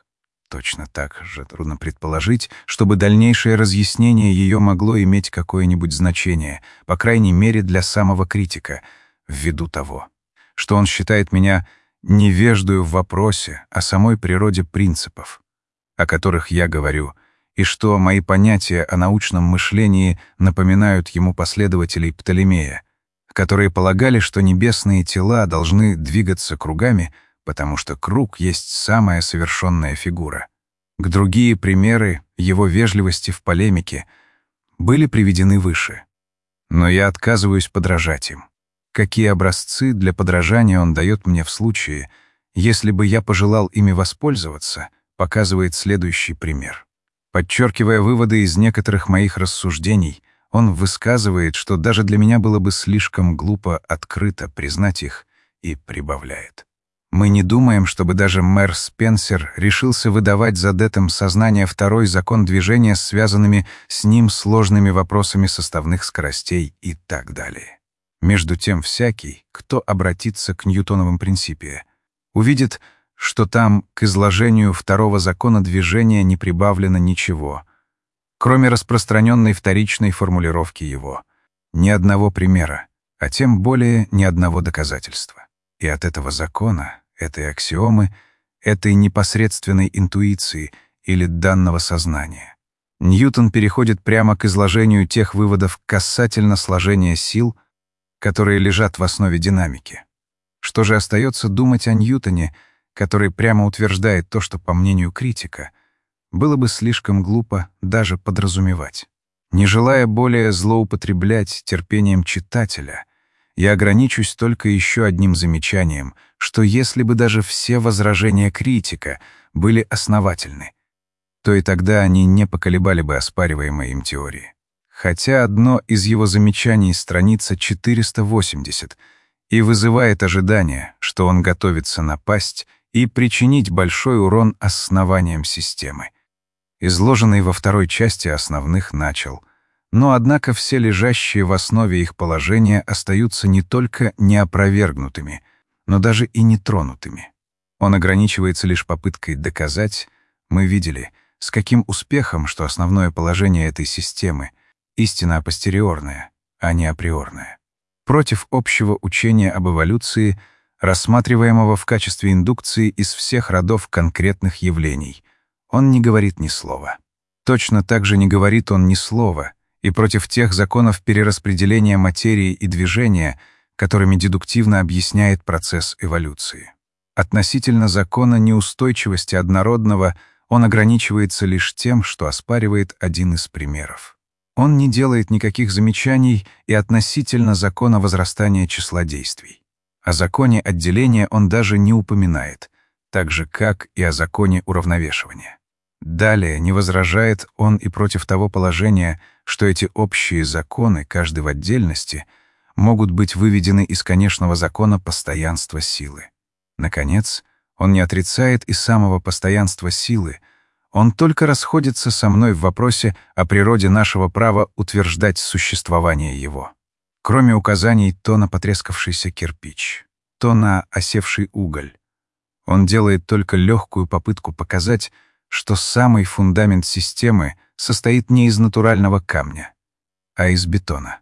Точно так же трудно предположить, чтобы дальнейшее разъяснение ее могло иметь какое-нибудь значение, по крайней мере для самого критика, ввиду того, что он считает меня невеждою в вопросе о самой природе принципов, о которых я говорю, и что мои понятия о научном мышлении напоминают ему последователей Птолемея, которые полагали, что небесные тела должны двигаться кругами, потому что круг есть самая совершенная фигура. К другие примеры его вежливости в полемике были приведены выше. Но я отказываюсь подражать им. Какие образцы для подражания он дает мне в случае, если бы я пожелал ими воспользоваться, показывает следующий пример. Подчеркивая выводы из некоторых моих рассуждений, он высказывает, что даже для меня было бы слишком глупо открыто признать их, и прибавляет. Мы не думаем, чтобы даже мэр Спенсер решился выдавать за Детом сознания второй закон движения с связанными с ним сложными вопросами составных скоростей и так далее. Между тем всякий, кто обратится к Ньютоновым принципе, увидит, что там к изложению второго закона движения не прибавлено ничего, кроме распространенной вторичной формулировки его, ни одного примера, а тем более ни одного доказательства. И от этого закона, этой аксиомы, этой непосредственной интуиции или данного сознания, Ньютон переходит прямо к изложению тех выводов касательно сложения сил, которые лежат в основе динамики. Что же остается думать о Ньютоне, который прямо утверждает то, что, по мнению критика, было бы слишком глупо даже подразумевать. Не желая более злоупотреблять терпением читателя, я ограничусь только еще одним замечанием, что если бы даже все возражения критика были основательны, то и тогда они не поколебали бы оспариваемой им теории. Хотя одно из его замечаний, страница четыреста восемьдесят, и вызывает ожидание, что он готовится напасть и причинить большой урон основаниям системы. Изложенный во второй части основных начал, но однако все лежащие в основе их положения остаются не только неопровергнутыми, но даже и нетронутыми. Он ограничивается лишь попыткой доказать, мы видели, с каким успехом, что основное положение этой системы — истина апостериорная, а не априорная. Против общего учения об эволюции, рассматриваемого в качестве индукции из всех родов конкретных явлений, он не говорит ни слова. Точно так же не говорит он ни слова и против тех законов перераспределения материи и движения, которыми дедуктивно объясняет процесс эволюции. Относительно закона неустойчивости однородного он ограничивается лишь тем, что оспаривает один из примеров. Он не делает никаких замечаний и относительно закона возрастания числа действий. О законе отделения он даже не упоминает, так же, как и о законе уравновешивания. Далее не возражает он и против того положения, что эти общие законы, каждый в отдельности, могут быть выведены из конечного закона постоянства силы. Наконец, он не отрицает и самого постоянства силы, он только расходится со мной в вопросе о природе нашего права утверждать существование его. Кроме указаний то на потрескавшийся кирпич, то на осевший уголь, он делает только легкую попытку показать, что самый фундамент системы состоит не из натурального камня, а из бетона.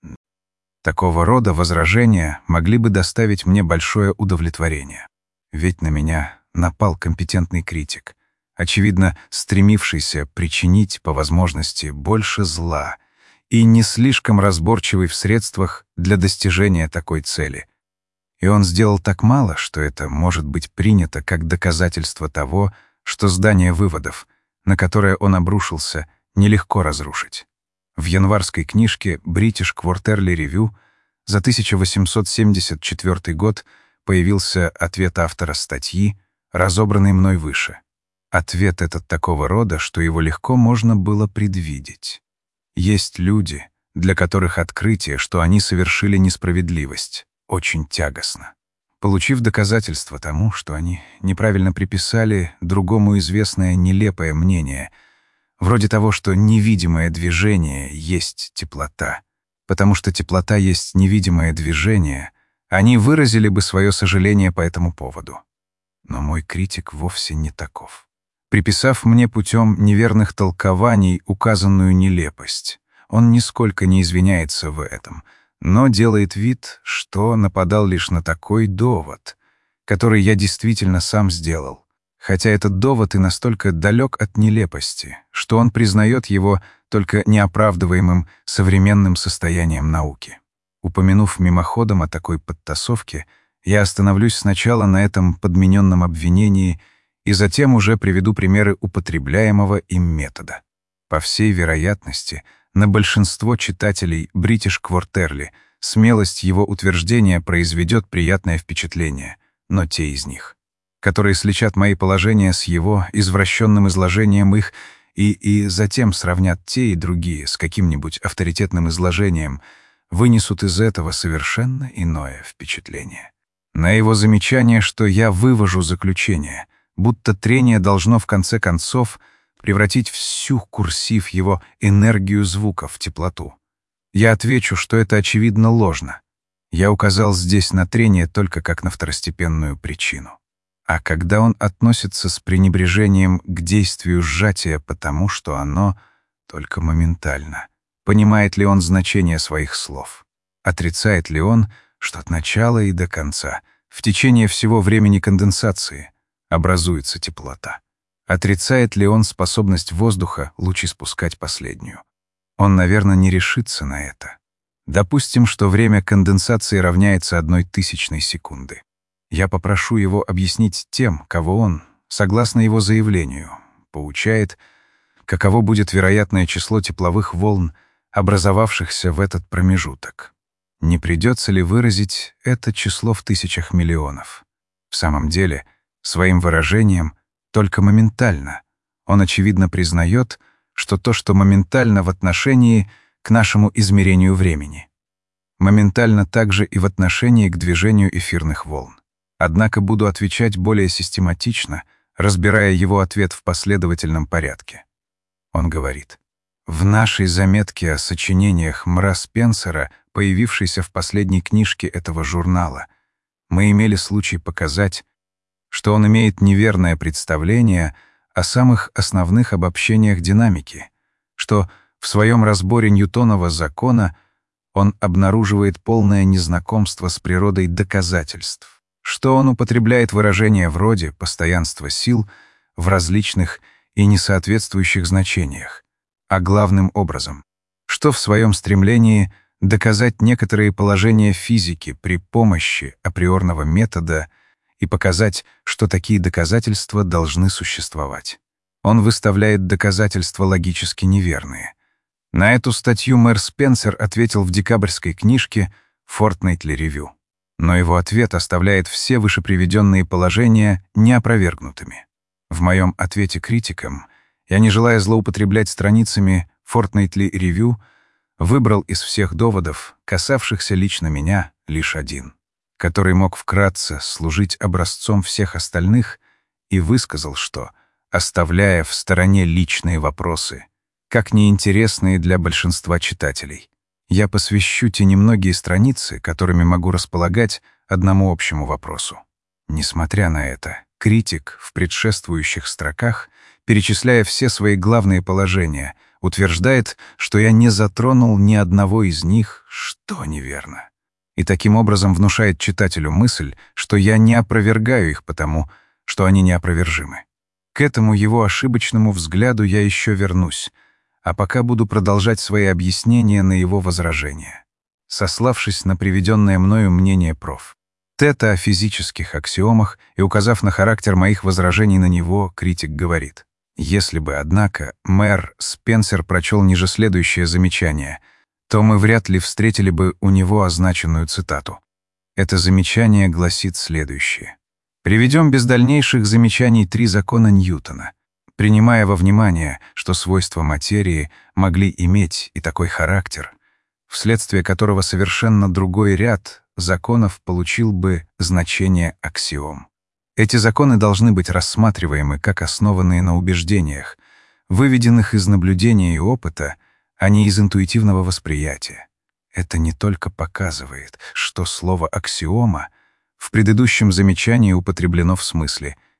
Такого рода возражения могли бы доставить мне большое удовлетворение. Ведь на меня напал компетентный критик, очевидно, стремившийся причинить, по возможности, больше зла и не слишком разборчивый в средствах для достижения такой цели. И он сделал так мало, что это может быть принято как доказательство того, что здание выводов, на которое он обрушился, нелегко разрушить. В январской книжке British Quarterly Review за тысяча восемьсот семьдесят четвёртый год появился ответ автора статьи, разобранный мной выше. Ответ этот такого рода, что его легко можно было предвидеть. Есть люди, для которых открытие, что они совершили несправедливость, очень тягостно. Получив доказательство тому, что они неправильно приписали другому известное нелепое мнение, вроде того, что невидимое движение есть теплота, потому что теплота есть невидимое движение, они выразили бы свое сожаление по этому поводу. Но мой критик вовсе не таков. приписав мне путем неверных толкований указанную нелепость. Он нисколько не извиняется в этом, но делает вид, что нападал лишь на такой довод, который я действительно сам сделал, хотя этот довод и настолько далек от нелепости, что он признает его только неоправдываемым современным состоянием науки. Упомянув мимоходом о такой подтасовке, я остановлюсь сначала на этом подмененном обвинении и затем уже приведу примеры употребляемого им метода. По всей вероятности, на большинство читателей British Quarterly смелость его утверждения произведет приятное впечатление, но те из них, которые сличат мои положения с его извращенным изложением их и, и затем сравнят те и другие с каким-нибудь авторитетным изложением, вынесут из этого совершенно иное впечатление. На его замечание, что я вывожу заключение, будто трение должно в конце концов превратить всю курсив его энергию звука в теплоту. Я отвечу, что это очевидно ложно. Я указал здесь на трение только как на второстепенную причину. А когда он относится с пренебрежением к действию сжатия потому, что оно только моментально, понимает ли он значение своих слов? Отрицает ли он, что от начала и до конца, в течение всего времени конденсации, образуется теплота? Отрицает ли он способность воздуха лучеспускать последнюю? Он, наверное, не решится на это. Допустим, что время конденсации равняется одной тысячной секунды. Я попрошу его объяснить тем, кого он, согласно его заявлению, поучает, каково будет вероятное число тепловых волн, образовавшихся в этот промежуток. Не придется ли выразить это число в тысячах миллионов? В самом деле, своим выражением только моментально он, очевидно, признает, что то, что моментально в отношении к нашему измерению времени, моментально также и в отношении к движению эфирных волн. Однако буду отвечать более систематично, разбирая его ответ в последовательном порядке. Он говорит: «В нашей заметке о сочинениях Мра Спенсера, появившейся в последней книжке этого журнала, мы имели случай показать, что он имеет неверное представление о самых основных обобщениях динамики, что в своем разборе Ньютонова закона он обнаруживает полное незнакомство с природой доказательств, что он употребляет выражения вроде «постоянство сил» в различных и несоответствующих значениях, а главным образом, что в своем стремлении доказать некоторые положения физики при помощи априорного метода и показать, что такие доказательства должны существовать. Он выставляет доказательства логически неверные. На эту статью мэр Спенсер ответил в декабрьской книжке «Fortnightly Review». Но его ответ оставляет все вышеприведенные положения неопровергнутыми. В моем ответе критикам я, не желая злоупотреблять страницами Fortnightly Review, выбрал из всех доводов, касавшихся лично меня, лишь один, который мог вкратце служить образцом всех остальных, и высказал, что, оставляя в стороне личные вопросы, как неинтересные для большинства читателей, я посвящу те немногие страницы, которыми могу располагать, одному общему вопросу. Несмотря на это, критик в предшествующих строках, перечисляя все свои главные положения, утверждает, что я не затронул ни одного из них, что неверно, и таким образом внушает читателю мысль, что я не опровергаю их потому, что они неопровержимы. К этому его ошибочному взгляду я еще вернусь, а пока буду продолжать свои объяснения на его возражения. Сославшись на приведенное мною мнение проф. Тета о физических аксиомах и указав на характер моих возражений на него, критик говорит: если бы, однако, мэр Спенсер прочел ниже следующее замечание, то мы вряд ли встретили бы у него означенную цитату. Это замечание гласит следующее. Приведем без дальнейших замечаний три закона Ньютона, принимая во внимание, что свойства материи могли иметь и такой характер, вследствие которого совершенно другой ряд законов получил бы значение аксиом. Эти законы должны быть рассматриваемы как основанные на убеждениях, выведенных из наблюдения и опыта, а не из интуитивного восприятия. Это не только показывает, что слово «аксиома» в предыдущем замечании употреблено в смысле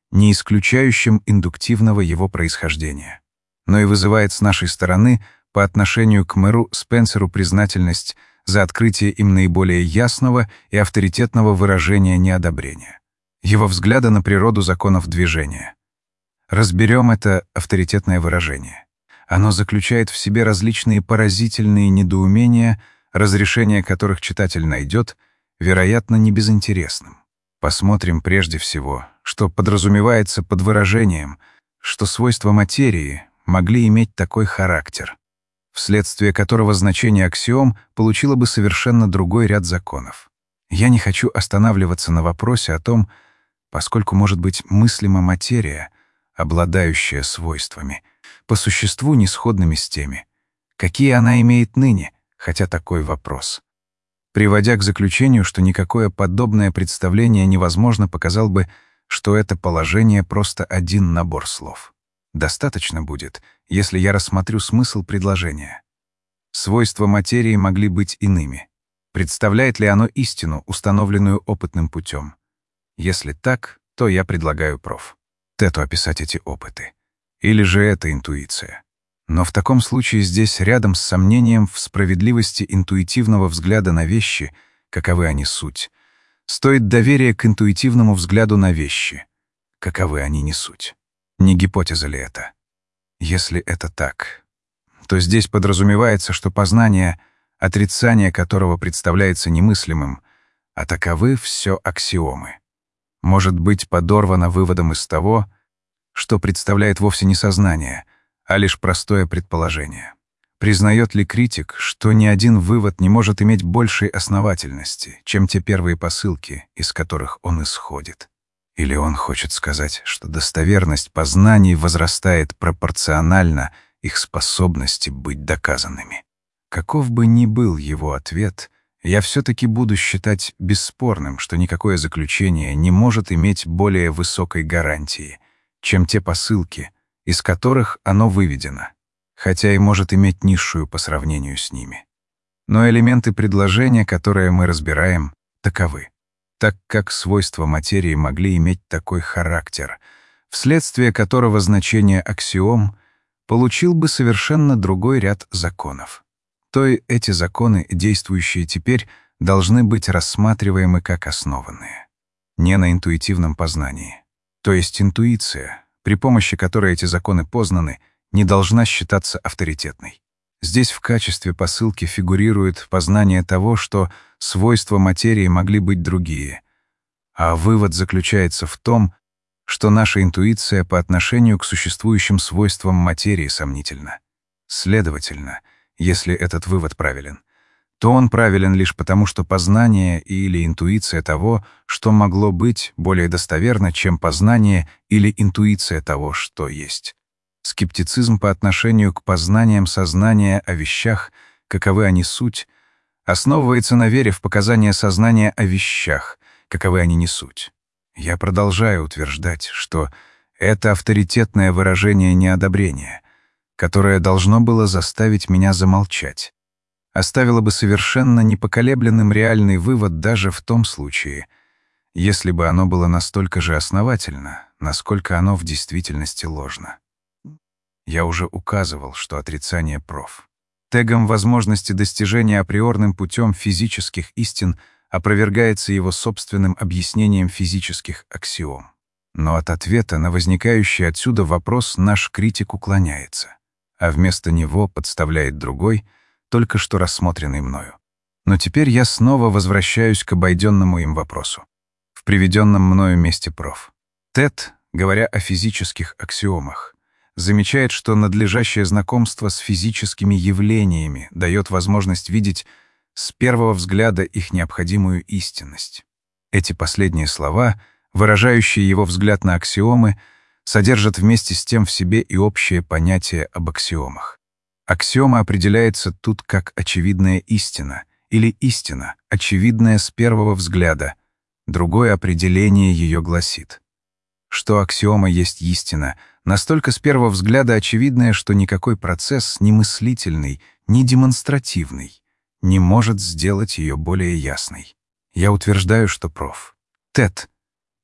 не исключающим индуктивного его происхождения, но и вызывает с нашей стороны по отношению к мэру Спенсеру признательность за открытие им наиболее ясного и авторитетного выражения неодобрения, его взгляда на природу законов движения. Разберем это авторитетное выражение. Оно заключает в себе различные поразительные недоумения, разрешение которых читатель найдет, вероятно, не безинтересным. Посмотрим прежде всего, что подразумевается под выражением, что свойства материи могли иметь такой характер, вследствие которого значение аксиом получило бы совершенно другой ряд законов. Я не хочу останавливаться на вопросе о том, поскольку может быть мыслима материя, обладающая свойствами, по существу не сходными с теми, какие она имеет ныне, хотя такой вопрос, приводя к заключению, что никакое подобное представление невозможно, показал бы, что это положение просто один набор слов. Достаточно будет, если я рассмотрю смысл предложения. Свойства материи могли быть иными. Представляет ли оно истину, установленную опытным путем? Если так, то я предлагаю проф. Тету описать эти опыты. Или же это интуиция. Но в таком случае здесь рядом с сомнением в справедливости интуитивного взгляда на вещи, каковы они суть, стоит доверие к интуитивному взгляду на вещи, каковы они не суть. Не гипотеза ли это? Если это так, то здесь подразумевается, что познание, отрицание которого представляется немыслимым, а таковы все аксиомы, может быть подорвано выводом из того, что представляет вовсе не сознание, а лишь простое предположение. Признает ли критик, что ни один вывод не может иметь большей основательности, чем те первые посылки, из которых он исходит? Или он хочет сказать, что достоверность познаний возрастает пропорционально их способности быть доказанными? Каков бы ни был его ответ, я все-таки буду считать бесспорным, что никакое заключение не может иметь более высокой гарантии, чем те посылки, из которых оно выведено, хотя и может иметь низшую по сравнению с ними. Но элементы предложения, которые мы разбираем, таковы. Так как свойства материи могли иметь такой характер, вследствие которого значение аксиом получил бы совершенно другой ряд законов, то и эти законы, действующие теперь, должны быть рассматриваемы как основанные. Не на интуитивном познании. То есть интуиция, при помощи которой эти законы познаны, не должна считаться авторитетной. Здесь в качестве посылки фигурирует познание того, что свойства материи могли быть другие, а вывод заключается в том, что наша интуиция по отношению к существующим свойствам материи сомнительна. Следовательно, если этот вывод правилен, то он правилен лишь потому, что познание или интуиция того, что могло быть, более достоверно, чем познание или интуиция того, что есть. Скептицизм по отношению к познаниям сознания о вещах, каковы они суть, основывается на вере в показания сознания о вещах, каковы они не суть. Я продолжаю утверждать, что это авторитетное выражение неодобрения, которое должно было заставить меня замолчать, оставило бы совершенно непоколебленным реальный вывод даже в том случае, если бы оно было настолько же основательно, насколько оно в действительности ложно. Я уже указывал, что отрицание проф. Тегом возможности достижения априорным путем физических истин опровергается его собственным объяснением физических аксиом. Но от ответа на возникающий отсюда вопрос наш критик уклоняется, а вместо него подставляет другой, только что рассмотренный мною. Но теперь я снова возвращаюсь к обойденному им вопросу. В приведенном мною месте проф. Тет, говоря о физических аксиомах, замечает, что надлежащее знакомство с физическими явлениями дает возможность видеть с первого взгляда их необходимую истинность. Эти последние слова, выражающие его взгляд на аксиомы, содержат вместе с тем в себе и общее понятие об аксиомах. Аксиома определяется тут как очевидная истина или истина, очевидная с первого взгляда. Другое определение ее гласит, что аксиома есть истина, настолько с первого взгляда очевидная, что никакой процесс ни мыслительный, ни демонстративный не может сделать ее более ясной. Я утверждаю, что проф. Тет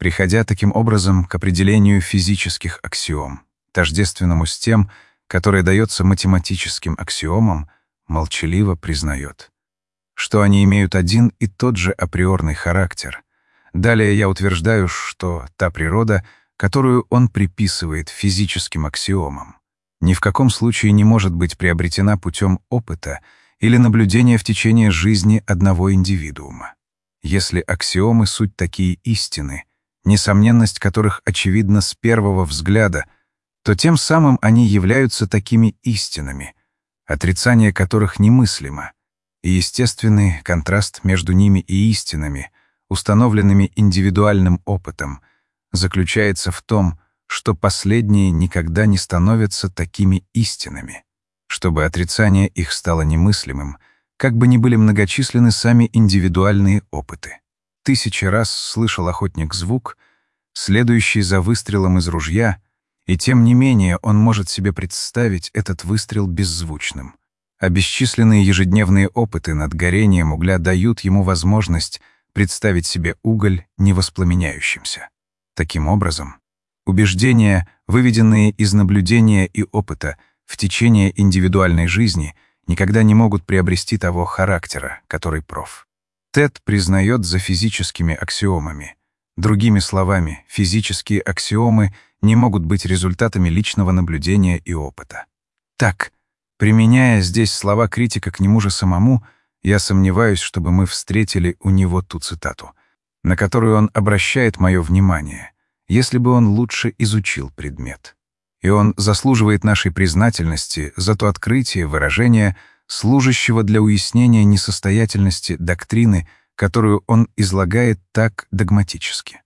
приходя таким образом к определению физических аксиом, тождественному с тем, которое дается математическим аксиомам, молчаливо признает, что они имеют один и тот же априорный характер. Далее я утверждаю, что та природа, которую он приписывает физическим аксиомам, ни в каком случае не может быть приобретена путем опыта или наблюдения в течение жизни одного индивидуума. Если аксиомы — суть такие истины, несомненность которых очевидна с первого взгляда, то тем самым они являются такими истинами, отрицание которых немыслимо, и естественный контраст между ними и истинами, установленными индивидуальным опытом, заключается в том, что последние никогда не становятся такими истинами, чтобы отрицание их стало немыслимым, как бы ни были многочисленны сами индивидуальные опыты. Тысячи раз слышал охотник звук, следующий за выстрелом из ружья, и тем не менее он может себе представить этот выстрел беззвучным. А бесчисленные ежедневные опыты над горением угля дают ему возможность представить себе уголь невоспламеняющимся. Таким образом, убеждения, выведенные из наблюдения и опыта в течение индивидуальной жизни, никогда не могут приобрести того характера, который проф. Тед признает за физическими аксиомами. Другими словами, физические аксиомы не могут быть результатами личного наблюдения и опыта. Так, применяя здесь слова критика к нему же самому, я сомневаюсь, чтобы мы встретили у него ту цитату, на которую он обращает мое внимание, если бы он лучше изучил предмет. И он заслуживает нашей признательности за то открытие выражения, служащего для уяснения несостоятельности доктрины, которую он излагает так догматически.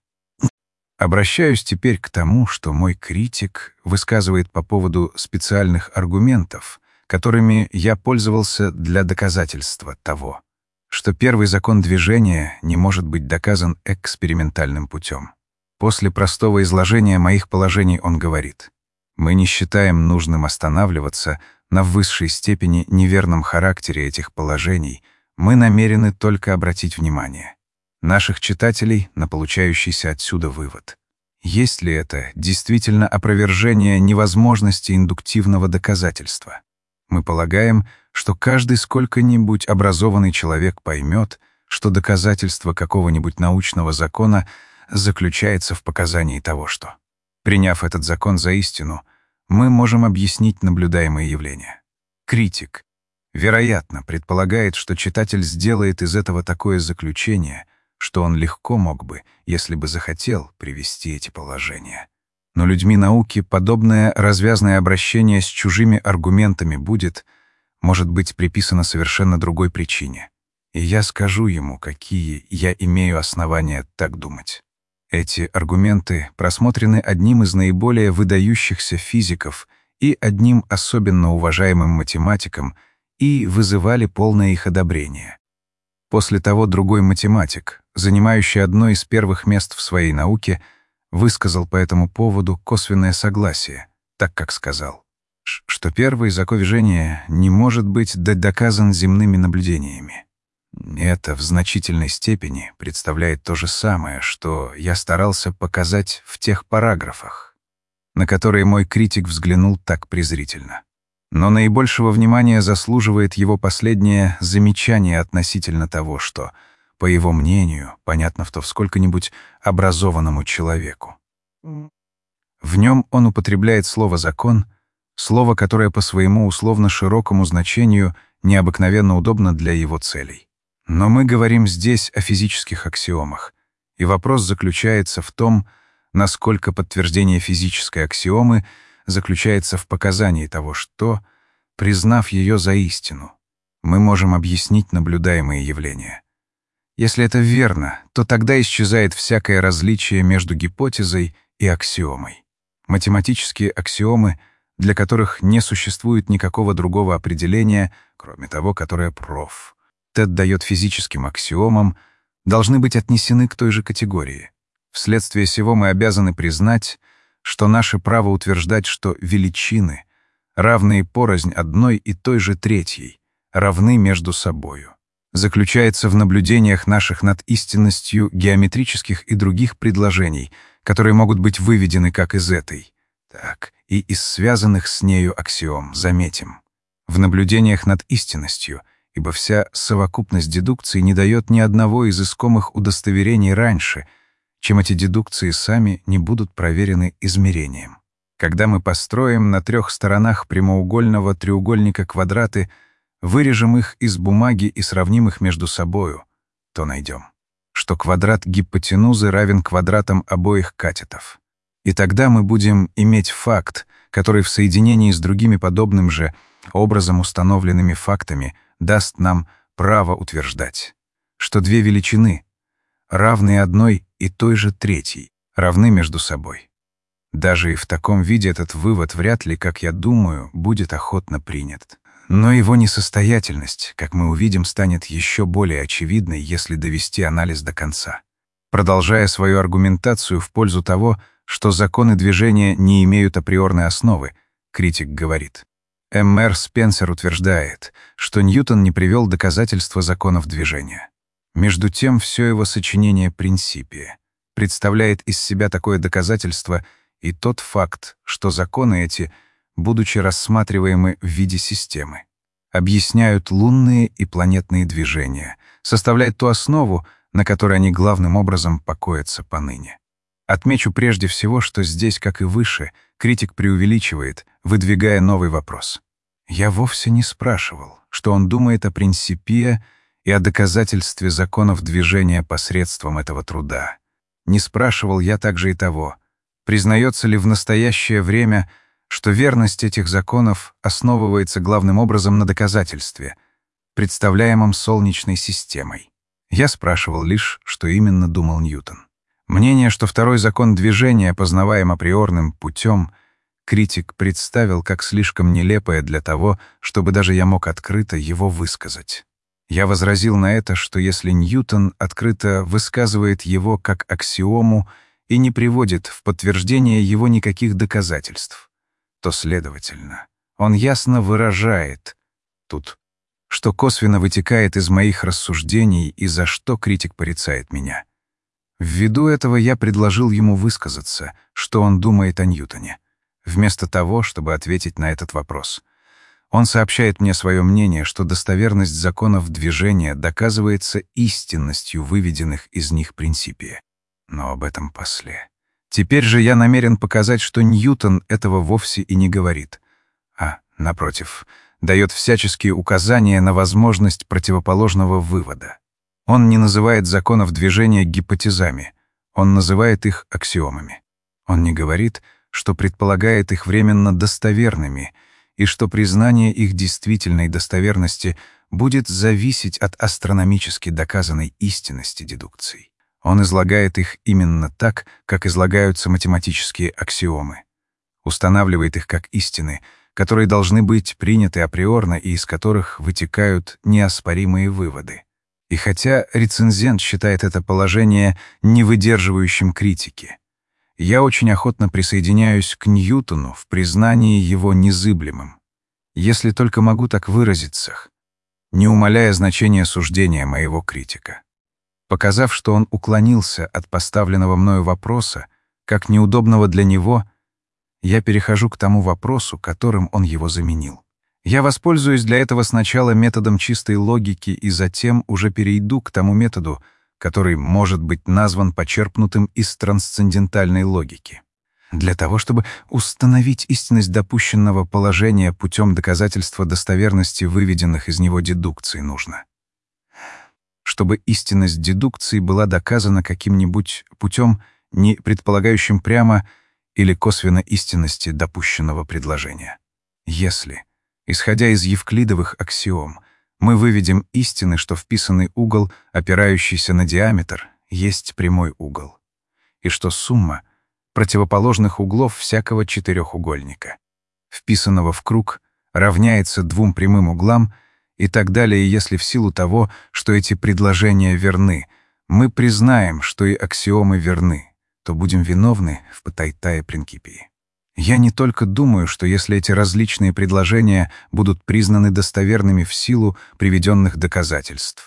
Обращаюсь теперь к тому, что мой критик высказывает по поводу специальных аргументов, которыми я пользовался для доказательства того, что первый закон движения не может быть доказан экспериментальным путем. После простого изложения моих положений он говорит: «Мы не считаем нужным останавливаться на высшей степени неверном характере этих положений, мы намерены только обратить внимание наших читателей на получающийся отсюда вывод. Есть ли это действительно опровержение невозможности индуктивного доказательства? Мы полагаем, что каждый сколько-нибудь образованный человек поймет, что доказательство какого-нибудь научного закона заключается в показании того, что, приняв этот закон за истину, мы можем объяснить наблюдаемые явления. Критик, вероятно, предполагает, что читатель сделает из этого такое заключение, что он легко мог бы, если бы захотел, привести эти положения. Но людьми науки подобное развязное обращение с чужими аргументами будет, может быть, приписано совершенно другой причине. И я скажу ему, какие я имею основания так думать. Эти аргументы просмотрены одним из наиболее выдающихся физиков и одним особенно уважаемым математиком и вызывали полное их одобрение. После того другой математик, занимающий одно из первых мест в своей науке, высказал по этому поводу косвенное согласие, так как сказал, что первый закон движения не может быть доказан земными наблюдениями. Это в значительной степени представляет то же самое, что я старался показать в тех параграфах, на которые мой критик взглянул так презрительно. Но наибольшего внимания заслуживает его последнее замечание относительно того, что, по его мнению, понятно в то в сколько-нибудь образованному человеку. В нем он употребляет слово «закон», слово, которое по своему условно-широкому значению необыкновенно удобно для его целей. Но мы говорим здесь о физических аксиомах, и вопрос заключается в том, насколько подтверждение физической аксиомы заключается в показании того, что, признав ее за истину, мы можем объяснить наблюдаемые явления. Если это верно, то тогда исчезает всякое различие между гипотезой и аксиомой. Математические аксиомы, для которых не существует никакого другого определения, кроме того, которое проф. Тед дает физическим аксиомам, должны быть отнесены к той же категории. Вследствие сего мы обязаны признать, что наше право утверждать, что величины, равные порознь одной и той же третьей, равны между собою, заключается в наблюдениях наших над истинностью геометрических и других предложений, которые могут быть выведены как из этой, так и из связанных с нею аксиом, заметим. В наблюдениях над истинностью, ибо вся совокупность дедукций не дает ни одного из искомых удостоверений раньше, чем эти дедукции сами не будут проверены измерением. Когда мы построим на трех сторонах прямоугольного треугольника квадраты, вырежем их из бумаги и сравним их между собою, то найдем, что квадрат гипотенузы равен квадратам обоих катетов. И тогда мы будем иметь факт, который в соединении с другими подобным же образом установленными фактами даст нам право утверждать, что две величины, равные одной и той же третьей, равны между собой. Даже и в таком виде этот вывод вряд ли, как я думаю, будет охотно принят. Но его несостоятельность, как мы увидим, станет еще более очевидной, если довести анализ до конца. Продолжая свою аргументацию в пользу того, что законы движения не имеют априорной основы, критик говорит. М Р Спенсер утверждает, что Ньютон не привел доказательства законов движения. Между тем, все его сочинение «Принципия» представляет из себя такое доказательство и тот факт, что законы эти, будучи рассматриваемы в виде системы, объясняют лунные и планетные движения, составляют ту основу, на которой они главным образом покоятся поныне. Отмечу прежде всего, что здесь, как и выше, критик преувеличивает, выдвигая новый вопрос. Я вовсе не спрашивал, что он думает о «Принципия» и о доказательстве законов движения посредством этого труда. Не спрашивал я также и того, признается ли в настоящее время, что верность этих законов основывается главным образом на доказательстве, представляемом Солнечной системой. Я спрашивал лишь, что именно думал Ньютон. Мнение, что второй закон движения познаваем априорным путем, критик представил как слишком нелепое для того, чтобы даже я мог открыто его высказать. Я возразил на это, что если Ньютон открыто высказывает его как аксиому и не приводит в подтверждение его никаких доказательств, то, следовательно, он ясно выражает тут, что косвенно вытекает из моих рассуждений и за что критик порицает меня. Ввиду этого я предложил ему высказаться, что он думает о Ньютоне, вместо того, чтобы ответить на этот вопрос. Он сообщает мне свое мнение, что достоверность законов движения доказывается истинностью выведенных из них принципий. Но об этом после. Теперь же я намерен показать, что Ньютон этого вовсе и не говорит, а, напротив, дает всяческие указания на возможность противоположного вывода. Он не называет законов движения гипотезами, он называет их аксиомами. Он не говорит, что предполагает их временно достоверными и что признание их действительной достоверности будет зависеть от астрономически доказанной истинности дедукций. Он излагает их именно так, как излагаются математические аксиомы. Устанавливает их как истины, которые должны быть приняты априорно и из которых вытекают неоспоримые выводы. И хотя рецензент считает это положение не выдерживающим критики, я очень охотно присоединяюсь к Ньютону в признании его незыблемым, если только могу так выразиться, не умаляя значения суждения моего критика. Показав, что он уклонился от поставленного мною вопроса, как неудобного для него, я перехожу к тому вопросу, которым он его заменил. Я воспользуюсь для этого сначала методом чистой логики и затем уже перейду к тому методу, который может быть назван почерпнутым из трансцендентальной логики. Для того, чтобы установить истинность допущенного положения путем доказательства достоверности выведенных из него дедукций нужно. Чтобы истинность дедукции была доказана каким-нибудь путем, не предполагающим прямо или косвенно истинности допущенного предложения. Если, исходя из евклидовых аксиом, мы выведем истины, что вписанный угол, опирающийся на диаметр, есть прямой угол, и что сумма противоположных углов всякого четырехугольника, вписанного в круг, равняется двум прямым углам и так далее, если в силу того, что эти предложения верны, мы признаем, что и аксиомы верны, то будем виновны в патайтае принципии. Я не только думаю, что если эти различные предложения будут признаны достоверными в силу приведенных доказательств,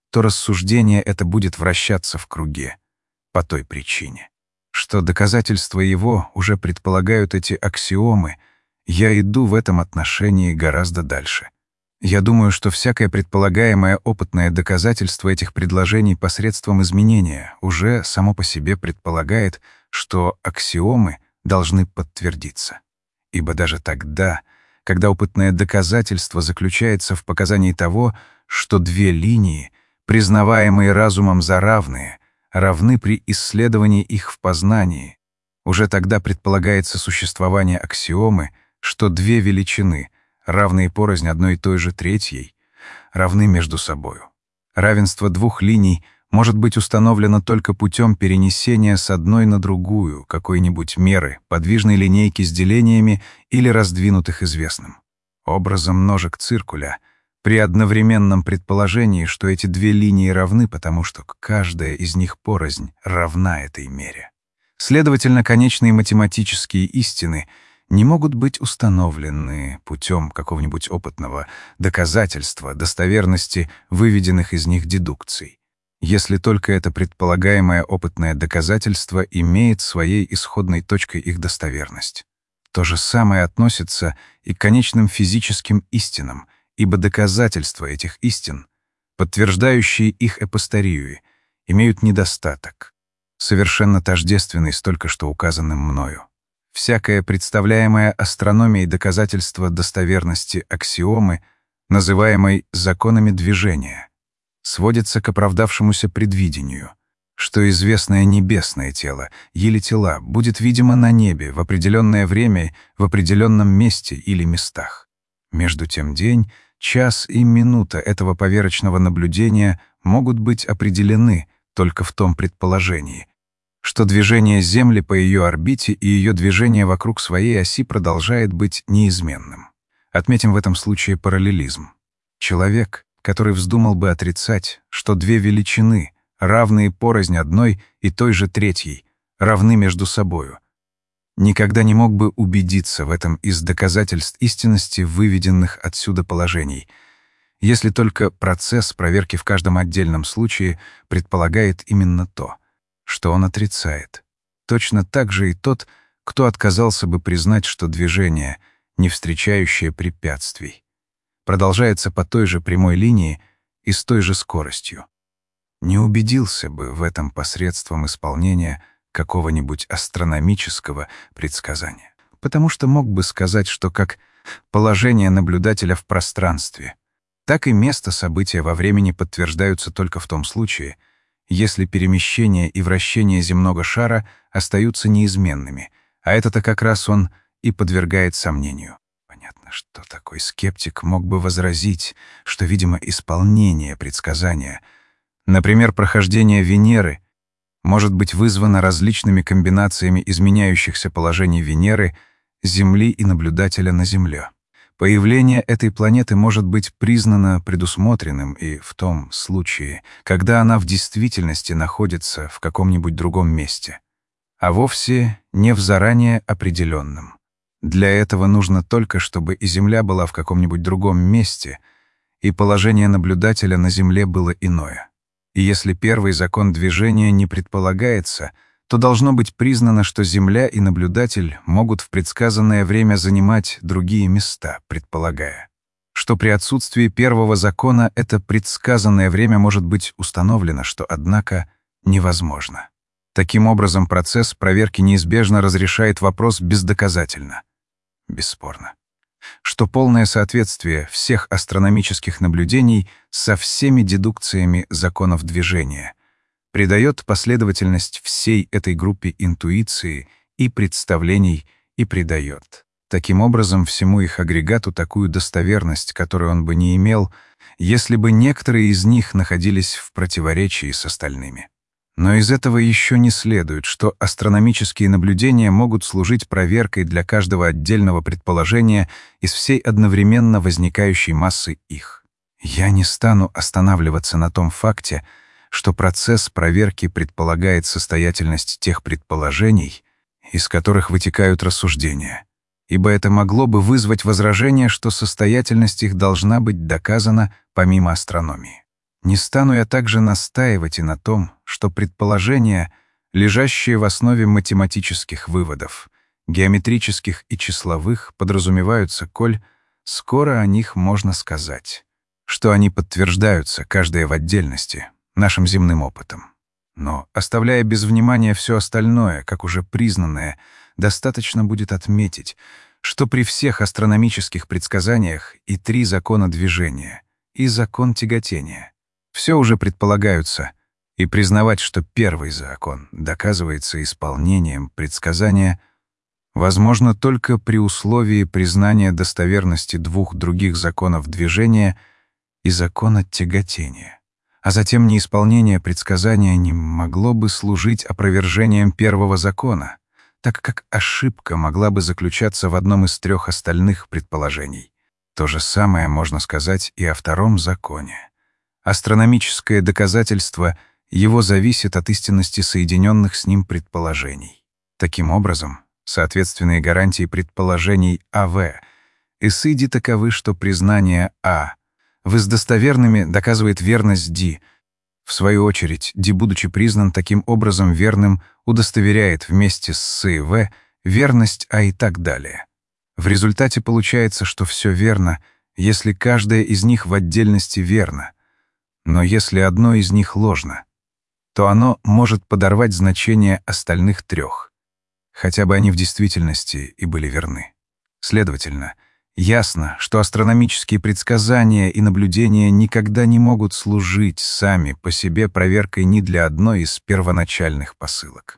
то рассуждение это будет вращаться в круге по той причине, что доказательства его уже предполагают эти аксиомы. Я иду в этом отношении гораздо дальше. Я думаю, что всякое предполагаемое опытное доказательство этих предложений посредством изменения уже само по себе предполагает, что аксиомы должны подтвердиться. Ибо даже тогда, когда опытное доказательство заключается в показании того, что две линии, признаваемые разумом за равные, равны при исследовании их в познании, уже тогда предполагается существование аксиомы, что две величины, равные порознь одной и той же третьей, равны между собою. Равенство двух линий может быть установлено только путем перенесения с одной на другую какой-нибудь меры, подвижной линейки с делениями или раздвинутых известным образом ножек циркуля, при одновременном предположении, что эти две линии равны, потому что каждая из них порознь равна этой мере. Следовательно, конечные математические истины не могут быть установлены путем какого-нибудь опытного доказательства достоверности выведенных из них дедукций, если только это предполагаемое опытное доказательство имеет своей исходной точкой их достоверность. То же самое относится и к конечным физическим истинам, ибо доказательства этих истин, подтверждающие их эпостерию, имеют недостаток, совершенно тождественный с только что указанным мною. Всякое представляемое астрономией доказательство достоверности аксиомы, называемой законами движения, сводится к оправдавшемуся предвидению, что известное небесное тело, еле тела, будет видимо на небе в определенное время в определенном месте или местах. Между тем день, час и минута этого поверочного наблюдения могут быть определены только в том предположении, что движение Земли по ее орбите и ее движение вокруг своей оси продолжает быть неизменным. Отметим в этом случае параллелизм. Человек, который вздумал бы отрицать, что две величины, равные порознь одной и той же третьей, равны между собою, никогда не мог бы убедиться в этом из доказательств истинности выведенных отсюда положений, если только процесс проверки в каждом отдельном случае предполагает именно то, что он отрицает. Точно так же и тот, кто отказался бы признать, что движение, не встречающее препятствий, продолжается по той же прямой линии и с той же скоростью, не убедился бы в этом посредством исполнения какого-нибудь астрономического предсказания, потому что мог бы сказать, что как положение наблюдателя в пространстве, так и место события во времени подтверждаются только в том случае, если перемещение и вращение земного шара остаются неизменными, а это-то как раз он и подвергает сомнению. Понятно, что такой скептик мог бы возразить, что, видимо, исполнение предсказания, например, прохождение Венеры, может быть вызвано различными комбинациями изменяющихся положений Венеры, Земли и наблюдателя на Земле. Появление этой планеты может быть признано предусмотренным и в том случае, когда она в действительности находится в каком-нибудь другом месте, а вовсе не в заранее определенном. Для этого нужно только, чтобы и Земля была в каком-нибудь другом месте, и положение наблюдателя на Земле было иное. И если первый закон движения не предполагается, то должно быть признано, что Земля и наблюдатель могут в предсказанное время занимать другие места, предполагая, что при отсутствии первого закона это предсказанное время может быть установлено, что, однако, невозможно. Таким образом, процесс проверки неизбежно разрешает вопрос бездоказательно. Бесспорно, что полное соответствие всех астрономических наблюдений со всеми дедукциями законов движения придает последовательность всей этой группе интуиции и представлений и придает, таким образом, всему их агрегату такую достоверность, которую он бы не имел, если бы некоторые из них находились в противоречии с остальными. Но из этого еще не следует, что астрономические наблюдения могут служить проверкой для каждого отдельного предположения из всей одновременно возникающей массы их. Я не стану останавливаться на том факте, что процесс проверки предполагает состоятельность тех предположений, из которых вытекают рассуждения, ибо это могло бы вызвать возражение, что состоятельность их должна быть доказана помимо астрономии. Не стану я также настаивать и на том, что предположения, лежащие в основе математических выводов, геометрических и числовых, подразумеваются, коль скоро о них можно сказать, что они подтверждаются, каждая в отдельности, нашим земным опытом. Но, оставляя без внимания все остальное, как уже признанное, достаточно будет отметить, что при всех астрономических предсказаниях и три закона движения, и закон тяготения все уже предполагаются, и признавать, что первый закон доказывается исполнением предсказания, возможно только при условии признания достоверности двух других законов движения и закона тяготения. А затем неисполнение предсказания не могло бы служить опровержением первого закона, так как ошибка могла бы заключаться в одном из трех остальных предположений. То же самое можно сказать и о втором законе. Астрономическое доказательство его зависит от истинности соединенных с ним предположений. Таким образом, соответственные гарантии предположений А В и С И Д таковы, что признание А в достоверными доказывает верность Д. В свою очередь, Д, будучи признан таким образом верным, удостоверяет вместе с С и В верность А и так далее. В результате получается, что все верно, если каждая из них в отдельности верна. Но если одно из них ложно, то оно может подорвать значение остальных трех, хотя бы они в действительности и были верны. Следовательно, ясно, что астрономические предсказания и наблюдения никогда не могут служить сами по себе проверкой ни для одной из первоначальных посылок.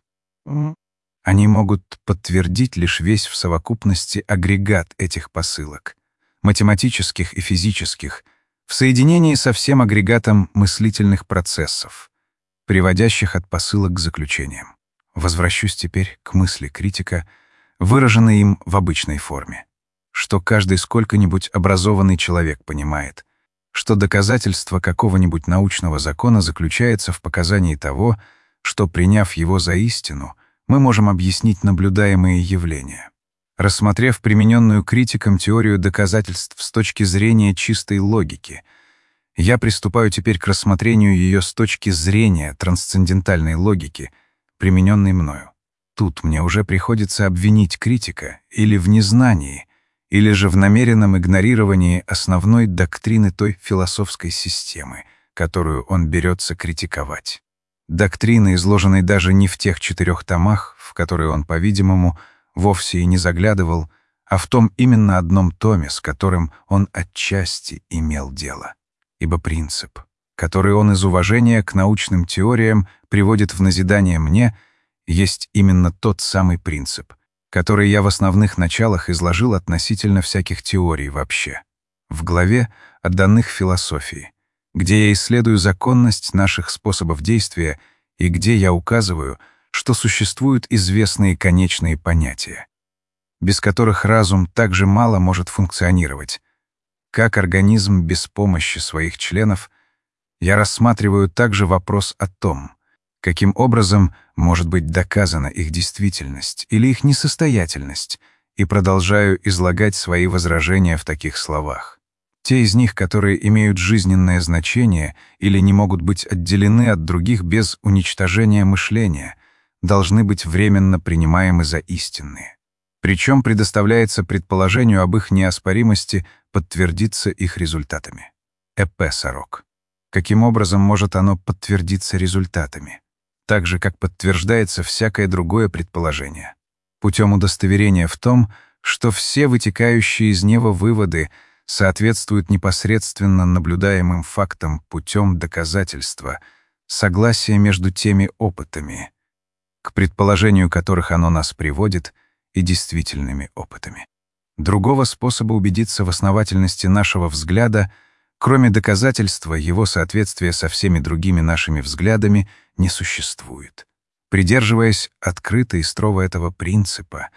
Они могут подтвердить лишь весь в совокупности агрегат этих посылок, математических и физических, в соединении со всем агрегатом мыслительных процессов, приводящих от посылок к заключениям. Возвращусь теперь к мысли критика, выраженной им в обычной форме, что каждый сколько-нибудь образованный человек понимает, что доказательство какого-нибудь научного закона заключается в показании того, что, приняв его за истину, мы можем объяснить наблюдаемые явления. Рассмотрев примененную критиком теорию доказательств с точки зрения чистой логики, я приступаю теперь к рассмотрению ее с точки зрения трансцендентальной логики, примененной мною. Тут мне уже приходится обвинить критика или в незнании, или же в намеренном игнорировании основной доктрины той философской системы, которую он берется критиковать. Доктрины, изложенной даже не в тех четырех томах, в которые он, по-видимому, вовсе и не заглядывал, а в том именно одном томе, с которым он отчасти имел дело. Ибо принцип, который он из уважения к научным теориям приводит в назидание мне, есть именно тот самый принцип, который я в основных началах изложил относительно всяких теорий вообще, в главе о данных философии, где я исследую законность наших способов действия и где я указываю, что существуют известные конечные понятия, без которых разум так же мало может функционировать. Как организм без помощи своих членов, я рассматриваю также вопрос о том, каким образом может быть доказана их действительность или их несостоятельность, и продолжаю излагать свои возражения в таких словах. Те из них, которые имеют жизненное значение или не могут быть отделены от других без уничтожения мышления, должны быть временно принимаемы за истинные. Причем предоставляется предположению об их неоспоримости подтвердиться их результатами. Эпе Сорок. Каким образом может оно подтвердиться результатами? Так же, как подтверждается всякое другое предположение. Путем удостоверения в том, что все вытекающие из него выводы соответствуют непосредственно наблюдаемым фактам путем доказательства, согласия между теми опытами, к предположению которых оно нас приводит, и действительными опытами. Другого способа убедиться в основательности нашего взгляда, кроме доказательства его соответствия со всеми другими нашими взглядами, не существует. Придерживаясь открыто и строго этого принципа,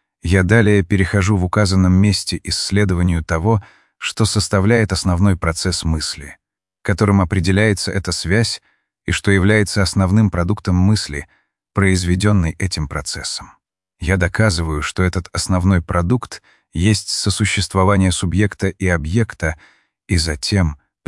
я далее перехожу в указанном месте исследованию того, что составляет основной процесс мысли, которым определяется эта связь и что является основным продуктом мысли, произведенной этим процессом. Я доказываю, что этот основной продукт есть сосуществование субъекта и объекта, и затем,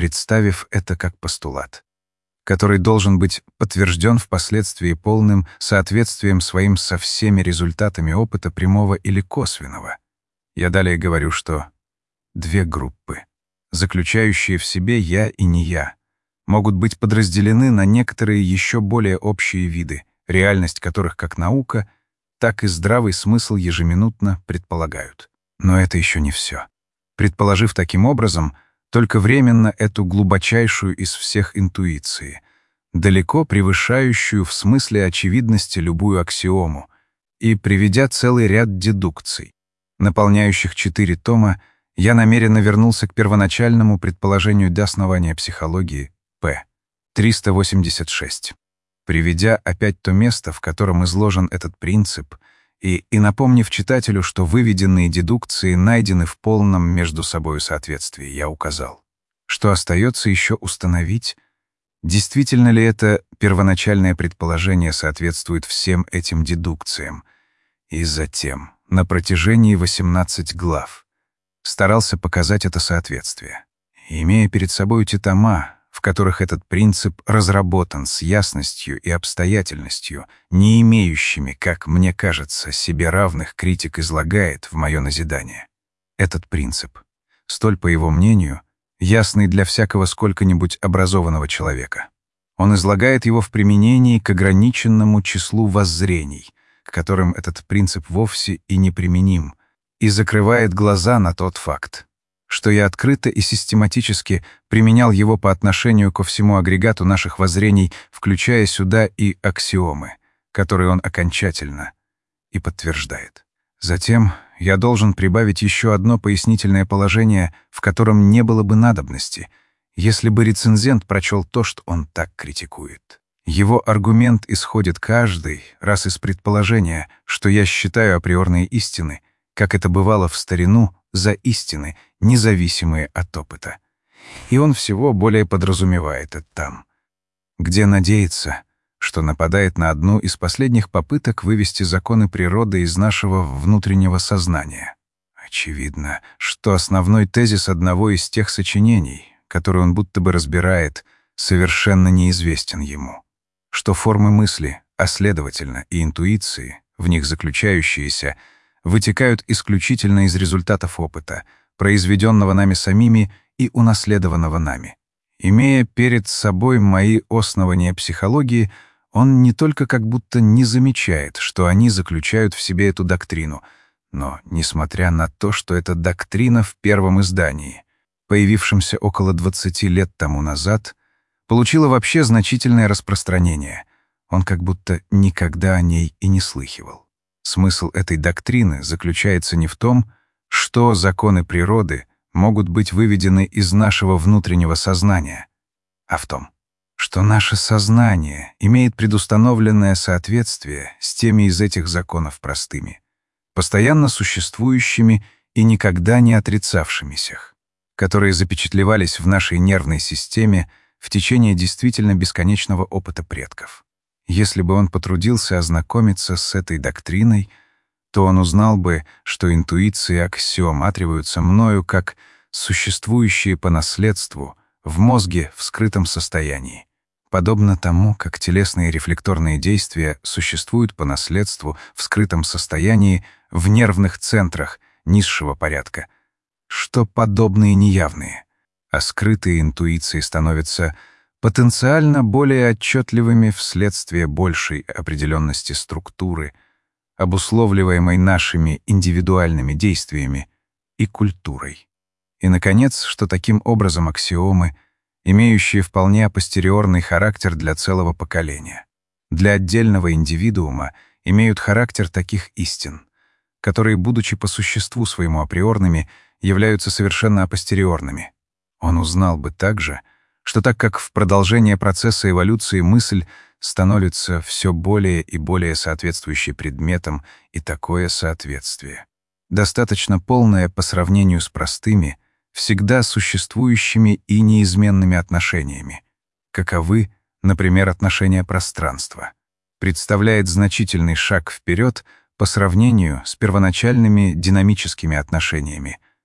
представив это как постулат, который должен быть подтвержден впоследствии полным соответствием своим со всеми результатами опыта прямого или косвенного. Я далее говорю, что две группы, заключающие в себе «я» и «не я», могут быть подразделены на некоторые еще более общие виды, реальность которых как наука, так и здравый смысл ежеминутно предполагают. Но это еще не все. Предположив таким образом только временно эту глубочайшую из всех интуиции, далеко превышающую в смысле очевидности любую аксиому, и приведя целый ряд дедукций, наполняющих четыре тома, я намеренно вернулся к первоначальному предположению до основания психологии П. триста восемьдесят шесть, приведя опять то место, в котором изложен этот принцип, и, и напомнив читателю, что выведенные дедукции найдены в полном между собою соответствии, я указал, что остается еще установить, действительно ли это первоначальное предположение соответствует всем этим дедукциям, и затем, на протяжении восемнадцати глав, старался показать это соответствие, имея перед собой те тома, в которых этот принцип разработан с ясностью и обстоятельностью, не имеющими, как мне кажется, себе равных критик излагает в мое назидание. Этот принцип, столь, по его мнению, ясный для всякого сколько-нибудь образованного человека. Он излагает его в применении к ограниченному числу воззрений, к которым этот принцип вовсе и не применим, и закрывает глаза на тот факт, что я открыто и систематически применял его по отношению ко всему агрегату наших воззрений, включая сюда и аксиомы, которые он окончательно и подтверждает. Затем я должен прибавить еще одно пояснительное положение, в котором не было бы надобности, если бы рецензент прочел то, что он так критикует. Его аргумент исходит каждый раз из предположения, что я считаю априорные истины, как это бывало в старину, за истины, независимые от опыта. И он всего более подразумевает это там, где надеется, что нападает на одну из последних попыток вывести законы природы из нашего внутреннего сознания. Очевидно, что основной тезис одного из тех сочинений, которые он будто бы разбирает, совершенно неизвестен ему, что формы мысли, а следовательно и интуиции, в них заключающиеся, вытекают исключительно из результатов опыта, произведенного нами самими и унаследованного нами. Имея перед собой мои основания психологии, он не только как будто не замечает, что они заключают в себе эту доктрину, но, несмотря на то, что эта доктрина в первом издании, появившемся около двадцати лет тому назад, получила вообще значительное распространение, он как будто никогда о ней и не слыхивал. Смысл этой доктрины заключается не в том, что законы природы могут быть выведены из нашего внутреннего сознания, а в том, что наше сознание имеет предустановленное соответствие с теми из этих законов простыми, постоянно существующими и никогда не отрицавшимися, которые запечатлевались в нашей нервной системе в течение действительно бесконечного опыта предков. Если бы он потрудился ознакомиться с этой доктриной, то он узнал бы, что интуиции аксиоматриваются мною как существующие по наследству в мозге в скрытом состоянии, подобно тому, как телесные рефлекторные действия существуют по наследству в скрытом состоянии в нервных центрах низшего порядка, что подобные неявные, а скрытые интуиции становятся потенциально более отчетливыми вследствие большей определенности структуры, обусловливаемой нашими индивидуальными действиями и культурой. И, наконец, что таким образом аксиомы, имеющие вполне апостериорный характер для целого поколения, для отдельного индивидуума имеют характер таких истин, которые, будучи по существу своему априорными, являются совершенно апостериорными. Он узнал бы также, что так как в продолжение процесса эволюции мысль становится все более и более соответствующей предметам, и такое соответствие, достаточно полное по сравнению с простыми, всегда существующими и неизменными отношениями, каковы, например, отношения пространства, представляет значительный шаг вперед по сравнению с первоначальными динамическими отношениями,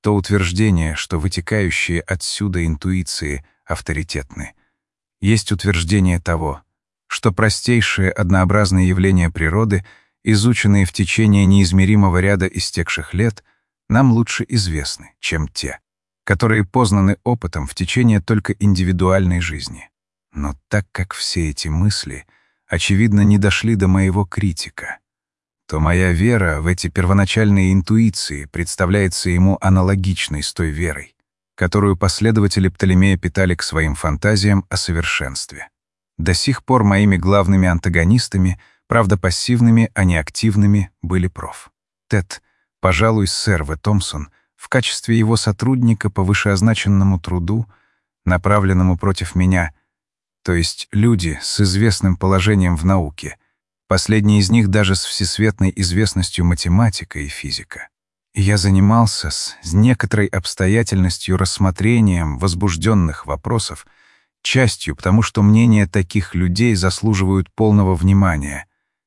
то утверждение, что вытекающие отсюда интуиции авторитетны, есть утверждение того, что простейшие однообразные явления природы, изученные в течение неизмеримого ряда истекших лет, нам лучше известны, чем те, которые познаны опытом в течение только индивидуальной жизни. Но так как все эти мысли, очевидно, не дошли до моего критика, то моя вера в эти первоначальные интуиции представляется ему аналогичной с той верой, которую последователи Птолемея питали к своим фантазиям о совершенстве. До сих пор моими главными антагонистами, правда пассивными, а не активными, были проф. Тед, пожалуй, сэр В. Томпсон, в качестве его сотрудника по вышеозначенному труду, направленному против меня, то есть люди с известным положением в науке, последний из них даже с всесветной известностью математика и физика. И я занимался с некоторой обстоятельностью рассмотрением возбужденных вопросов, частью потому, что мнения таких людей заслуживают полного внимания,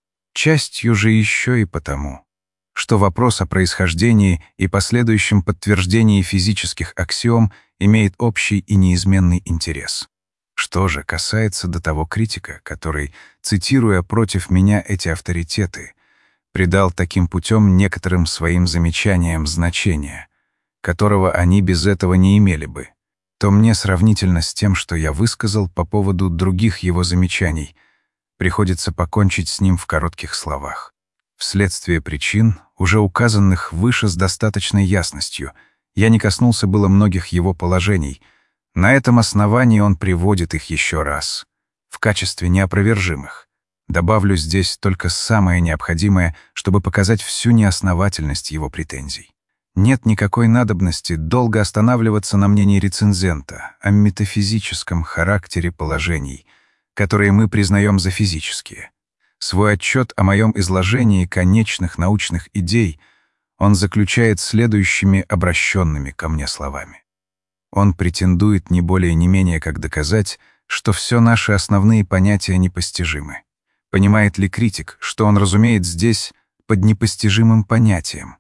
частью же еще и потому, что вопрос о происхождении и последующем подтверждении физических аксиом имеет общий и неизменный интерес. Что же касается до того критика, который, цитируя против меня эти авторитеты, придал таким путем некоторым своим замечаниям значения, которого они без этого не имели бы, то мне сравнительно с тем, что я высказал по поводу других его замечаний, приходится покончить с ним в коротких словах. Вследствие причин, уже указанных выше с достаточной ясностью, я не коснулся было многих его положений. На этом основании он приводит их еще раз, в качестве неопровержимых. Добавлю здесь только самое необходимое, чтобы показать всю неосновательность его претензий. Нет никакой надобности долго останавливаться на мнении рецензента о метафизическом характере положений, которые мы признаем за физические. Свой отчет о моем изложении конечных научных идей он заключает следующими обращенными ко мне словами. Он претендует не более не менее как доказать, что все наши основные понятия непостижимы. Понимает ли критик, что он разумеет здесь под непостижимым понятием?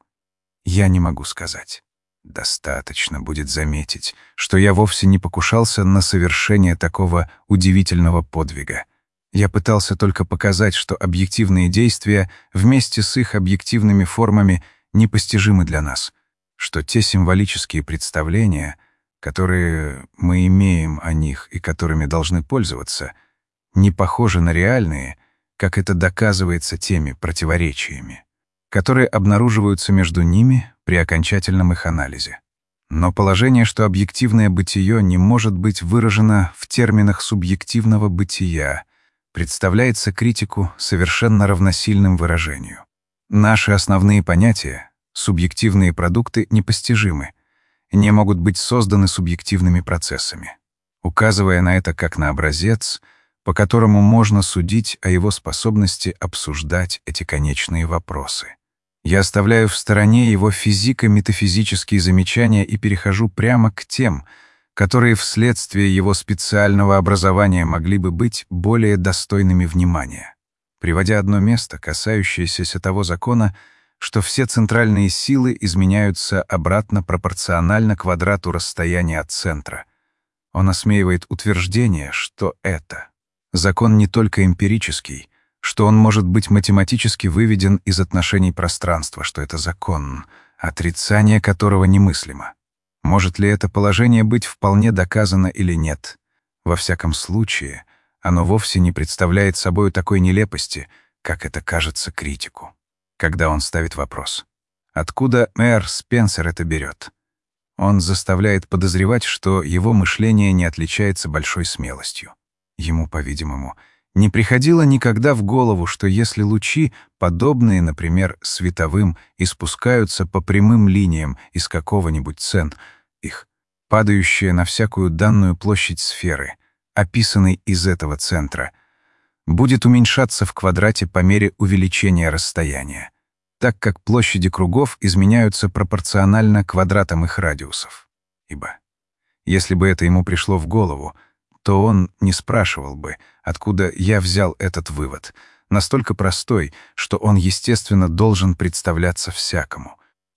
Я не могу сказать. Достаточно будет заметить, что я вовсе не покушался на совершение такого удивительного подвига. Я пытался только показать, что объективные действия вместе с их объективными формами непостижимы для нас, что те символические представления, которые мы имеем о них и которыми должны пользоваться, не похожи на реальные, как это доказывается теми противоречиями, которые обнаруживаются между ними при окончательном их анализе. Но положение, что объективное бытие не может быть выражено в терминах субъективного бытия, представляется критику совершенно равносильным выражению. Наши основные понятия, субъективные продукты, непостижимы, не могут быть созданы субъективными процессами. Указывая на это как на образец, по которому можно судить о его способности обсуждать эти конечные вопросы. Я оставляю в стороне его физико-метафизические замечания и перехожу прямо к тем, которые вследствие его специального образования могли бы быть более достойными внимания, приводя одно место, касающееся того закона, что все центральные силы изменяются обратно пропорционально квадрату расстояния от центра. Он осмеивает утверждение, что это закон не только эмпирический, что он может быть математически выведен из отношений пространства, что это закон, отрицание которого немыслимо. Может ли это положение быть вполне доказано или нет? Во всяком случае, оно вовсе не представляет собой такой нелепости, как это кажется критику, когда он ставит вопрос. Откуда мэр Спенсер это берет? Он заставляет подозревать, что его мышление не отличается большой смелостью. Ему, по-видимому, не приходило никогда в голову, что если лучи, подобные, например, световым, испускаются по прямым линиям из какого-нибудь центра, их, падающие на всякую данную площадь сферы, описанной из этого центра, будет уменьшаться в квадрате по мере увеличения расстояния, так как площади кругов изменяются пропорционально квадратам их радиусов. Ибо, если бы это ему пришло в голову, то он не спрашивал бы, откуда я взял этот вывод, настолько простой, что он, естественно, должен представляться всякому.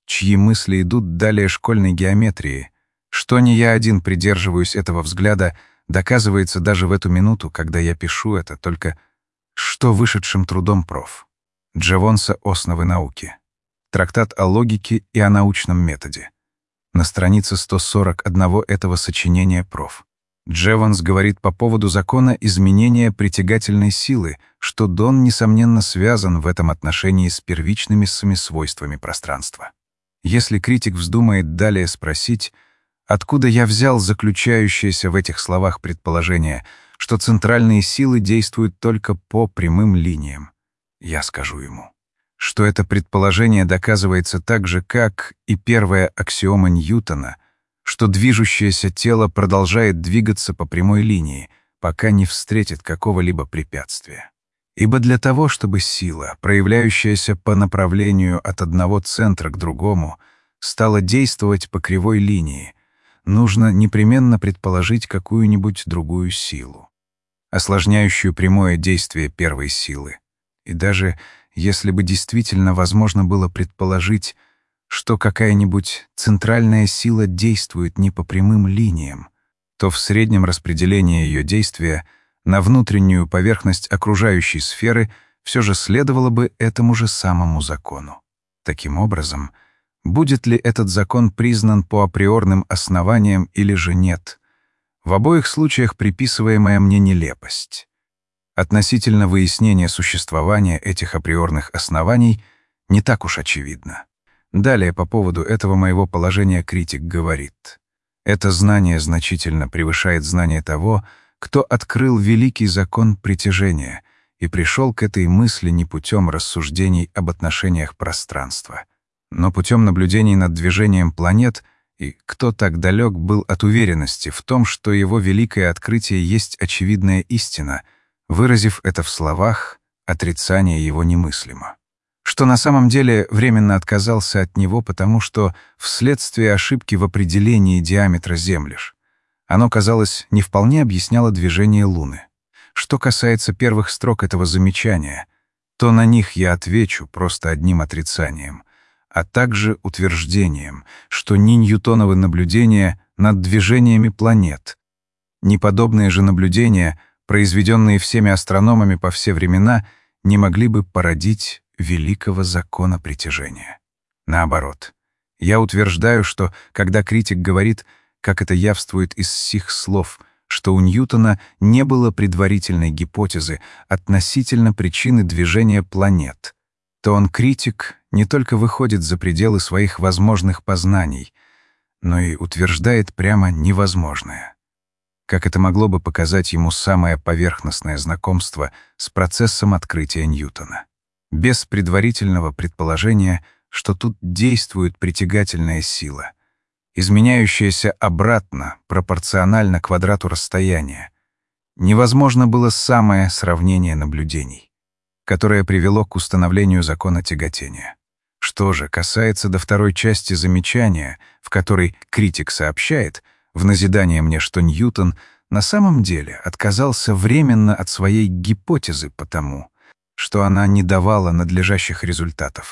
чьи мысли идут далее школьной геометрии. Что не я один придерживаюсь этого взгляда, доказывается даже в эту минуту, когда я пишу это, только что вышедшим трудом проф. Джевонса «Основы науки». Трактат о логике и о научном методе. На странице сто сорок один этого сочинения проф. Джевонс говорит по поводу закона изменения притягательной силы, что Дон, несомненно, связан в этом отношении с первичными свойствами пространства. Если критик вздумает далее спросить, откуда я взял заключающееся в этих словах предположение, что центральные силы действуют только по прямым линиям, я скажу ему, что это предположение доказывается так же, как и первая аксиома Ньютона, что движущееся тело продолжает двигаться по прямой линии, пока не встретит какого-либо препятствия. Ибо для того, чтобы сила, проявляющаяся по направлению от одного центра к другому, стала действовать по кривой линии, нужно непременно предположить какую-нибудь другую силу, осложняющую прямое действие первой силы. И даже если бы действительно возможно было предположить, что какая-нибудь центральная сила действует не по прямым линиям, то в среднем распределении ее действия на внутреннюю поверхность окружающей сферы все же следовало бы этому же самому закону. Таким образом, будет ли этот закон признан по априорным основаниям или же нет, в обоих случаях приписываемая мне нелепость. Относительно выяснения существования этих априорных оснований не так уж очевидно. Далее по поводу этого моего положения критик говорит: «Это знание значительно превышает знание того, кто открыл великий закон притяжения и пришел к этой мысли не путем рассуждений об отношениях пространства, но путем наблюдений над движением планет, и кто так далек был от уверенности в том, что его великое открытие есть очевидная истина, выразив это в словах, отрицание его немыслимо, что на самом деле временно отказался от него, потому что вследствие ошибки в определении диаметра Землиш оно, казалось, не вполне объясняло движение Луны. Что касается первых строк этого замечания, то на них я отвечу просто одним отрицанием, а также утверждением, что ни ньютоновы наблюдения над движениями планет, ни подобные же наблюдения, произведенные всеми астрономами по все времена, не могли бы породить великого закона притяжения. Наоборот, я утверждаю, что, когда критик говорит, как это явствует из сих слов, что у Ньютона не было предварительной гипотезы относительно причины движения планет, то он, критик, не только выходит за пределы своих возможных познаний, но и утверждает прямо невозможное, как это могло бы показать ему самое поверхностное знакомство с процессом открытия Ньютона. Без предварительного предположения, что тут действует притягательная сила, изменяющаяся обратно, пропорционально квадрату расстояния, невозможно было самое сравнение наблюдений, которое привело к установлению закона тяготения. Что же касается до второй части замечания, в которой критик сообщает, в назидание мне, что Ньютон на самом деле отказался временно от своей гипотезы потому, что она не давала надлежащих результатов,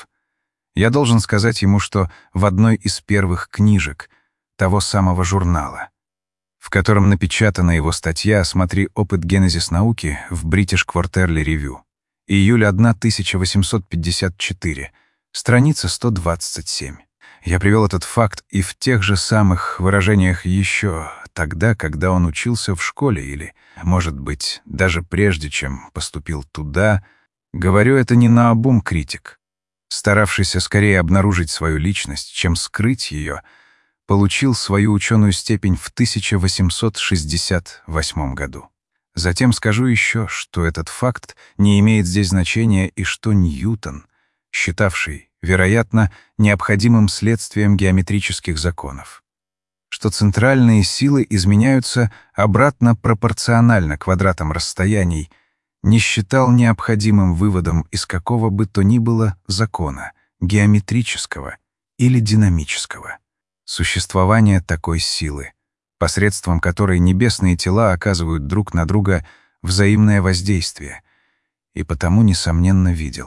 я должен сказать ему, что в одной из первых книжек того самого журнала, в котором напечатана его статья «Смотри опыт генезис науки» в British Quarterly Review, июля тысяча восемьсот пятьдесят четыре, страница сто двадцать семь. Я привел этот факт и в тех же самых выражениях еще тогда, когда он учился в школе или, может быть, даже прежде, чем поступил туда. Говорю это не наобум, критик, старавшийся скорее обнаружить свою личность, чем скрыть ее, получил свою ученую степень в тысяча восемьсот шестьдесят восьмом году. Затем скажу еще, что этот факт не имеет здесь значения и что Ньютон, считавший, вероятно, необходимым следствием геометрических законов, что центральные силы изменяются обратно пропорционально квадратам расстояний, не считал необходимым выводом из какого бы то ни было закона, геометрического или динамического, существование такой силы, посредством которой небесные тела оказывают друг на друга взаимное воздействие, и потому, несомненно, видел,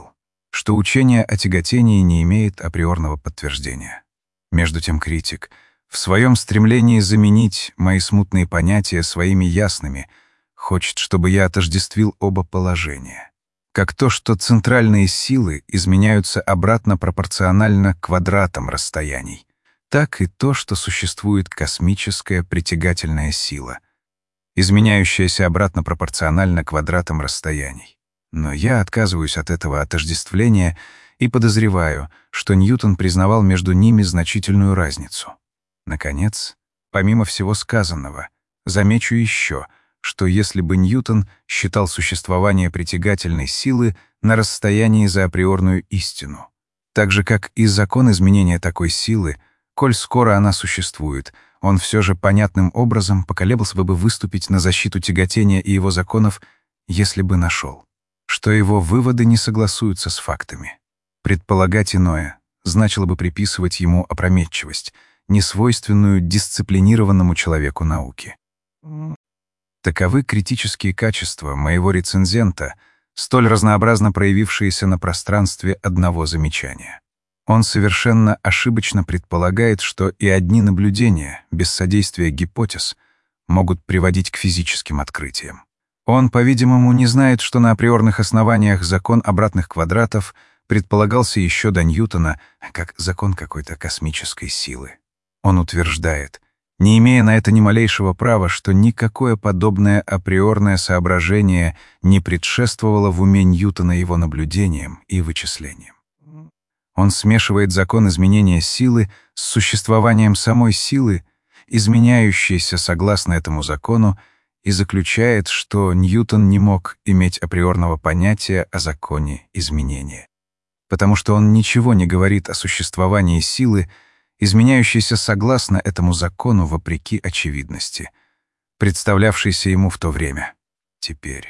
что учение о тяготении не имеет априорного подтверждения. Между тем критик, в своем стремлении заменить мои смутные понятия своими ясными, хочет, чтобы я отождествил оба положения. Как то, что центральные силы изменяются обратно пропорционально квадратам расстояний, так и то, что существует космическая притягательная сила, изменяющаяся обратно пропорционально квадратам расстояний. Но я отказываюсь от этого отождествления и подозреваю, что Ньютон признавал между ними значительную разницу. Наконец, помимо всего сказанного, замечу еще, что если бы Ньютон считал существование притягательной силы на расстоянии за априорную истину, так же, как и закон изменения такой силы, коль скоро она существует, он все же понятным образом поколебался бы выступить на защиту тяготения и его законов, если бы нашел, что его выводы не согласуются с фактами. Предполагать иное значило бы приписывать ему опрометчивость, несвойственную дисциплинированному человеку науки. Таковы критические качества моего рецензента, столь разнообразно проявившиеся на пространстве одного замечания. Он совершенно ошибочно предполагает, что и одни наблюдения, без содействия гипотез, могут приводить к физическим открытиям. Он, по-видимому, не знает, что на априорных основаниях закон обратных квадратов предполагался еще до Ньютона как закон какой-то космической силы. Он утверждает, не имея на это ни малейшего права, что никакое подобное априорное соображение не предшествовало в уме Ньютона его наблюдениям и вычислениям. Он смешивает закон изменения силы с существованием самой силы, изменяющейся согласно этому закону, и заключает, что Ньютон не мог иметь априорного понятия о законе изменения, потому что он ничего не говорит о существовании силы, изменяющейся согласно этому закону вопреки очевидности, представлявшейся ему в то время. Теперь,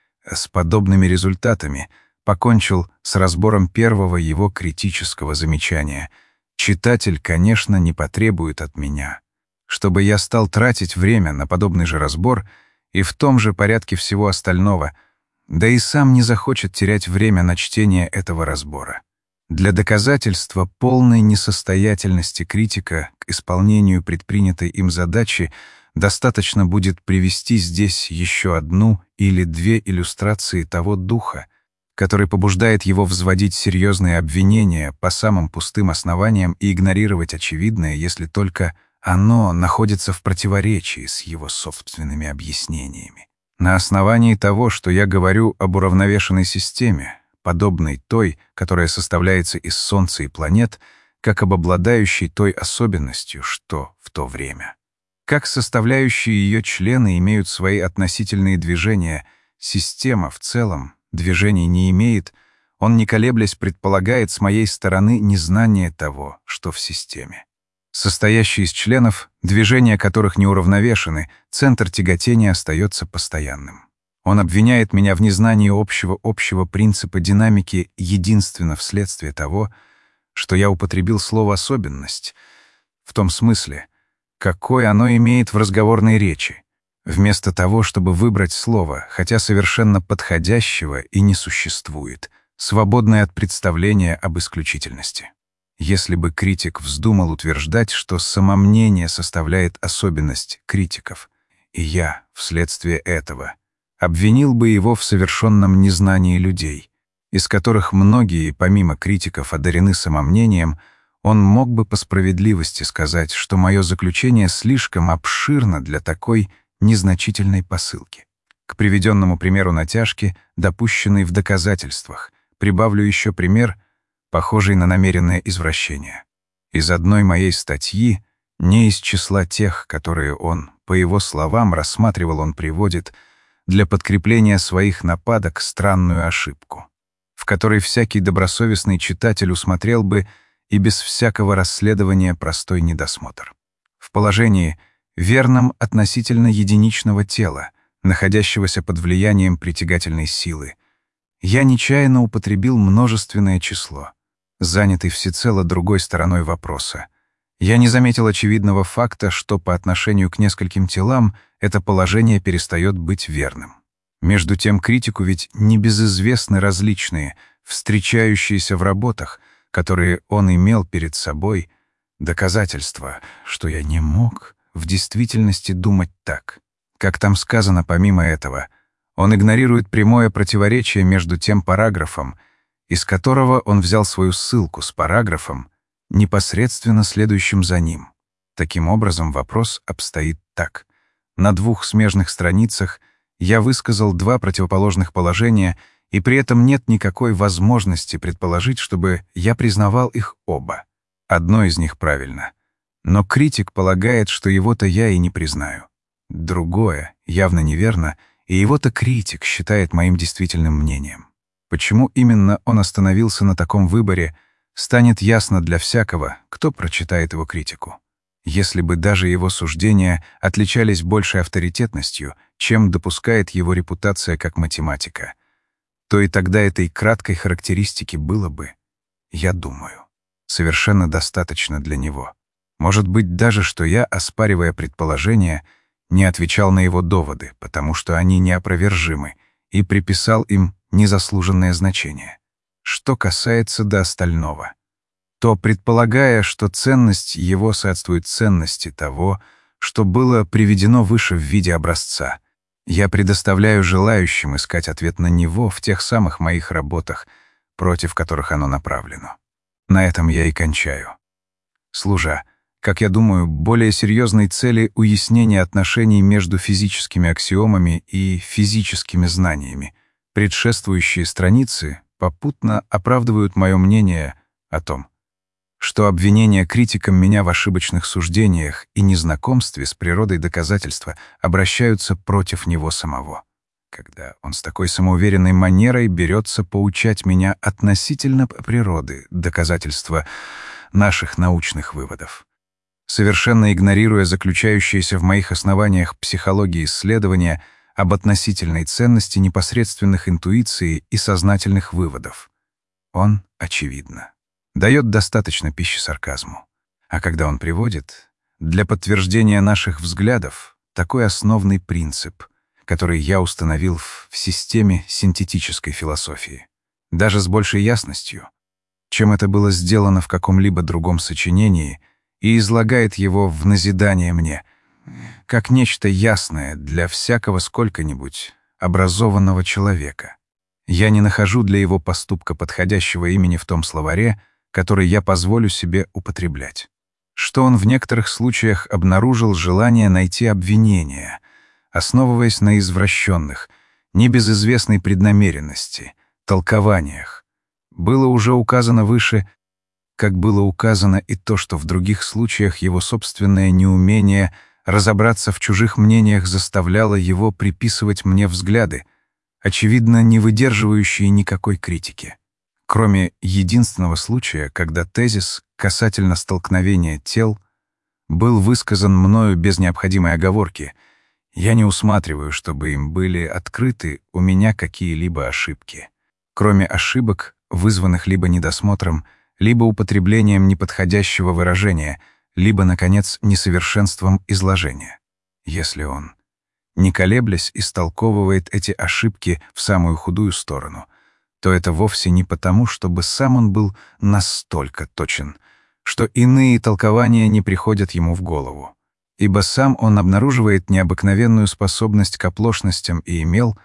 с подобными результатами, покончил с разбором первого его критического замечания. Читатель, конечно, не потребует от меня, чтобы я стал тратить время на подобный же разбор и в том же порядке всего остального, да и сам не захочет терять время на чтение этого разбора. Для доказательства полной несостоятельности критика к исполнению предпринятой им задачи достаточно будет привести здесь еще одну или две иллюстрации того духа, который побуждает его взводить серьезные обвинения по самым пустым основаниям и игнорировать очевидное, если только оно находится в противоречии с его собственными объяснениями. На основании того, что я говорю об уравновешенной системе, подобной той, которая составляется из Солнца и планет, как об обладающей той особенностью, что в то время. Как составляющие ее члены имеют свои относительные движения, система в целом движений не имеет, он, не колеблясь, предполагает с моей стороны незнание того, что в системе. Состоящие из членов, движения которых не уравновешены, центр тяготения остается постоянным. Он обвиняет меня в незнании общего общего принципа динамики единственно вследствие того, что я употребил слово «особенность» в том смысле, какой оно имеет в разговорной речи, вместо того, чтобы выбрать слово, хотя совершенно подходящего и не существует, свободное от представления об исключительности. Если бы критик вздумал утверждать, что самомнение составляет особенность критиков, и я, вследствие этого, обвинил бы его в совершенном незнании людей, из которых многие, помимо критиков, одарены самомнением, он мог бы по справедливости сказать, что мое заключение слишком обширно для такой незначительной посылки. К приведенному примеру натяжки, допущенной в доказательствах, прибавлю еще пример, похожий на намеренное извращение. Из одной моей статьи, не из числа тех, которые он, по его словам, рассматривал, он приводит для подкрепления своих нападок странную ошибку, в которой всякий добросовестный читатель усмотрел бы и без всякого расследования простой недосмотр. В положении, верном относительно единичного тела, находящегося под влиянием притягательной силы, я нечаянно употребил множественное число, занятый всецело другой стороной вопроса. Я не заметил очевидного факта, что по отношению к нескольким телам это положение перестает быть верным. Между тем критику ведь небезызвестны различные, встречающиеся в работах, которые он имел перед собой, доказательства, что я не мог в действительности думать так. Как там сказано, помимо этого, он игнорирует прямое противоречие между тем параграфом, из которого он взял свою ссылку, с параграфом, непосредственно следующим за ним. Таким образом, вопрос обстоит так. На двух смежных страницах я высказал два противоположных положения, и при этом нет никакой возможности предположить, чтобы я признавал их оба. Одно из них правильно. Но критик полагает, что его-то я и не признаю. Другое явно неверно, и его-то критик считает моим действительным мнением. Почему именно он остановился на таком выборе, станет ясно для всякого, кто прочитает его критику. Если бы даже его суждения отличались большей авторитетностью, чем допускает его репутация как математика, то и тогда этой краткой характеристики было бы, я думаю, совершенно достаточно для него. Может быть даже, что я, оспаривая предположения, не отвечал на его доводы, потому что они неопровержимы, и приписал им незаслуженное значение. Что касается до остального, то, предполагая, что ценность его соответствует ценности того, что было приведено выше в виде образца, я предоставляю желающим искать ответ на него в тех самых моих работах, против которых оно направлено. На этом я и кончаю. Служа, как я думаю, более серьезной цели уяснения отношений между физическими аксиомами и физическими знаниями, предшествующие страницы попутно оправдывают мое мнение о том, что обвинения критикам меня в ошибочных суждениях и незнакомстве с природой доказательства обращаются против него самого, когда он с такой самоуверенной манерой берется поучать меня относительно природы доказательства наших научных выводов. Совершенно игнорируя заключающиеся в моих основаниях психологии исследования об относительной ценности непосредственных интуиций и сознательных выводов, он, очевидно, дает достаточно пищи сарказму. А когда он приводит для подтверждения наших взглядов такой основный принцип, который я установил в, в системе синтетической философии, даже с большей ясностью, чем это было сделано в каком-либо другом сочинении, и излагает его в назидание мне, как нечто ясное для всякого сколько-нибудь образованного человека. Я не нахожу для его поступка подходящего имени в том словаре, который я позволю себе употреблять. Что он в некоторых случаях обнаружил желание найти обвинения, основываясь на извращенных, небезызвестной преднамеренности, толкованиях. Было уже указано выше, как было указано и то, что в других случаях его собственное неумение разобраться в чужих мнениях заставляло его приписывать мне взгляды, очевидно, не выдерживающие никакой критики. Кроме единственного случая, когда тезис касательно столкновения тел был высказан мною без необходимой оговорки, я не усматриваю, чтобы им были открыты у меня какие-либо ошибки. Кроме ошибок, вызванных либо недосмотром, либо употреблением неподходящего выражения, либо, наконец, несовершенством изложения. Если он, не колеблясь, истолковывает эти ошибки в самую худую сторону, то это вовсе не потому, чтобы сам он был настолько точен, что иные толкования не приходят ему в голову, ибо сам он обнаруживает необыкновенную способность к оплошностям и имел,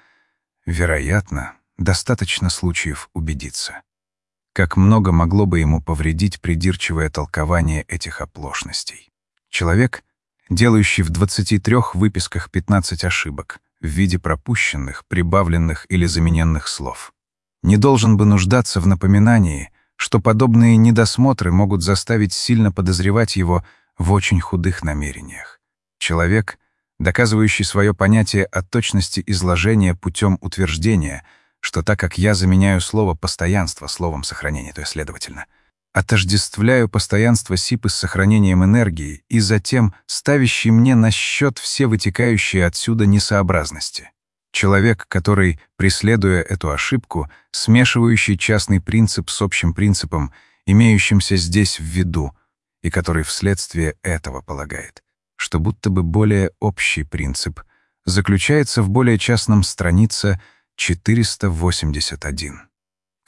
вероятно, достаточно случаев убедиться. Как много могло бы ему повредить придирчивое толкование этих оплошностей. Человек, делающий в двадцати трёх выписках пятнадцать ошибок в виде пропущенных, прибавленных или замененных слов, не должен бы нуждаться в напоминании, что подобные недосмотры могут заставить сильно подозревать его в очень худых намерениях. Человек, доказывающий свое понятие о точности изложения путем утверждения, что так как я заменяю слово «постоянство» словом «сохранение», то есть, следовательно, отождествляю постоянство СИПы с сохранением энергии и затем ставящий мне на счет все вытекающие отсюда несообразности. Человек, который, преследуя эту ошибку, смешивающий частный принцип с общим принципом, имеющимся здесь в виду, и который вследствие этого полагает, что будто бы более общий принцип заключается в более частном странице четыреста восемьдесят один.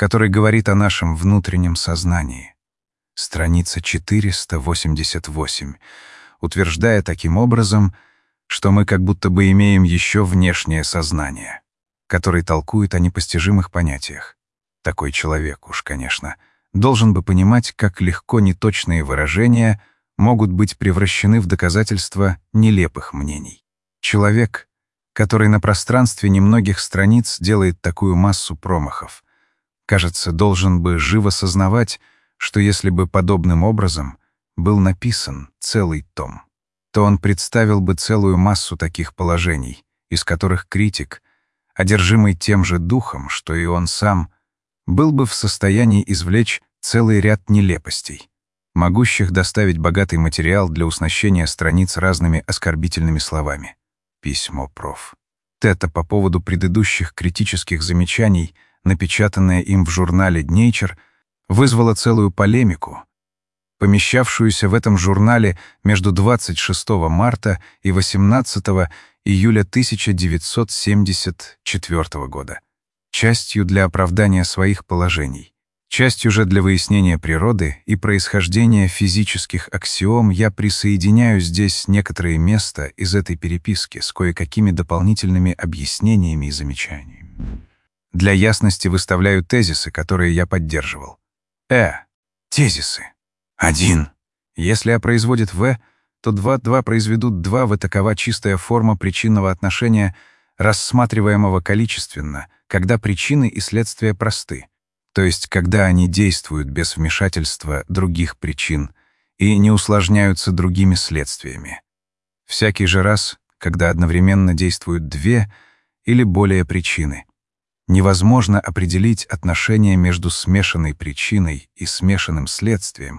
который говорит о нашем внутреннем сознании. Страница четыреста восемьдесят восемь, утверждая таким образом, что мы как будто бы имеем еще внешнее сознание, который толкует о непостижимых понятиях. Такой человек уж, конечно, должен бы понимать, как легко неточные выражения могут быть превращены в доказательства нелепых мнений. Человек, который на пространстве немногих страниц делает такую массу промахов, кажется, должен бы живо сознавать, что если бы подобным образом был написан целый том, то он представил бы целую массу таких положений, из которых критик, одержимый тем же духом, что и он сам, был бы в состоянии извлечь целый ряд нелепостей, могущих доставить богатый материал для уснащения страниц разными оскорбительными словами. Письмо проф. Тета по поводу предыдущих критических замечаний, напечатанное им в журнале Nature, вызвало целую полемику, помещавшуюся в этом журнале между двадцать шестого марта и восемнадцатого июля тысяча девятьсот семьдесят четвёртого года, частью для оправдания своих положений, частью же для выяснения природы и происхождения физических аксиом. Я присоединяю здесь некоторые места из этой переписки с кое-какими дополнительными объяснениями и замечаниями. Для ясности выставляю тезисы, которые я поддерживал. Э. Тезисы. один. Если А производит В, то два два произведут два В. Такова чистая форма причинного отношения, рассматриваемого количественно, когда причины и следствия просты, то есть когда они действуют без вмешательства других причин и не усложняются другими следствиями. Всякий же раз, когда одновременно действуют две или более причины, невозможно определить отношение между смешанной причиной и смешанным следствием,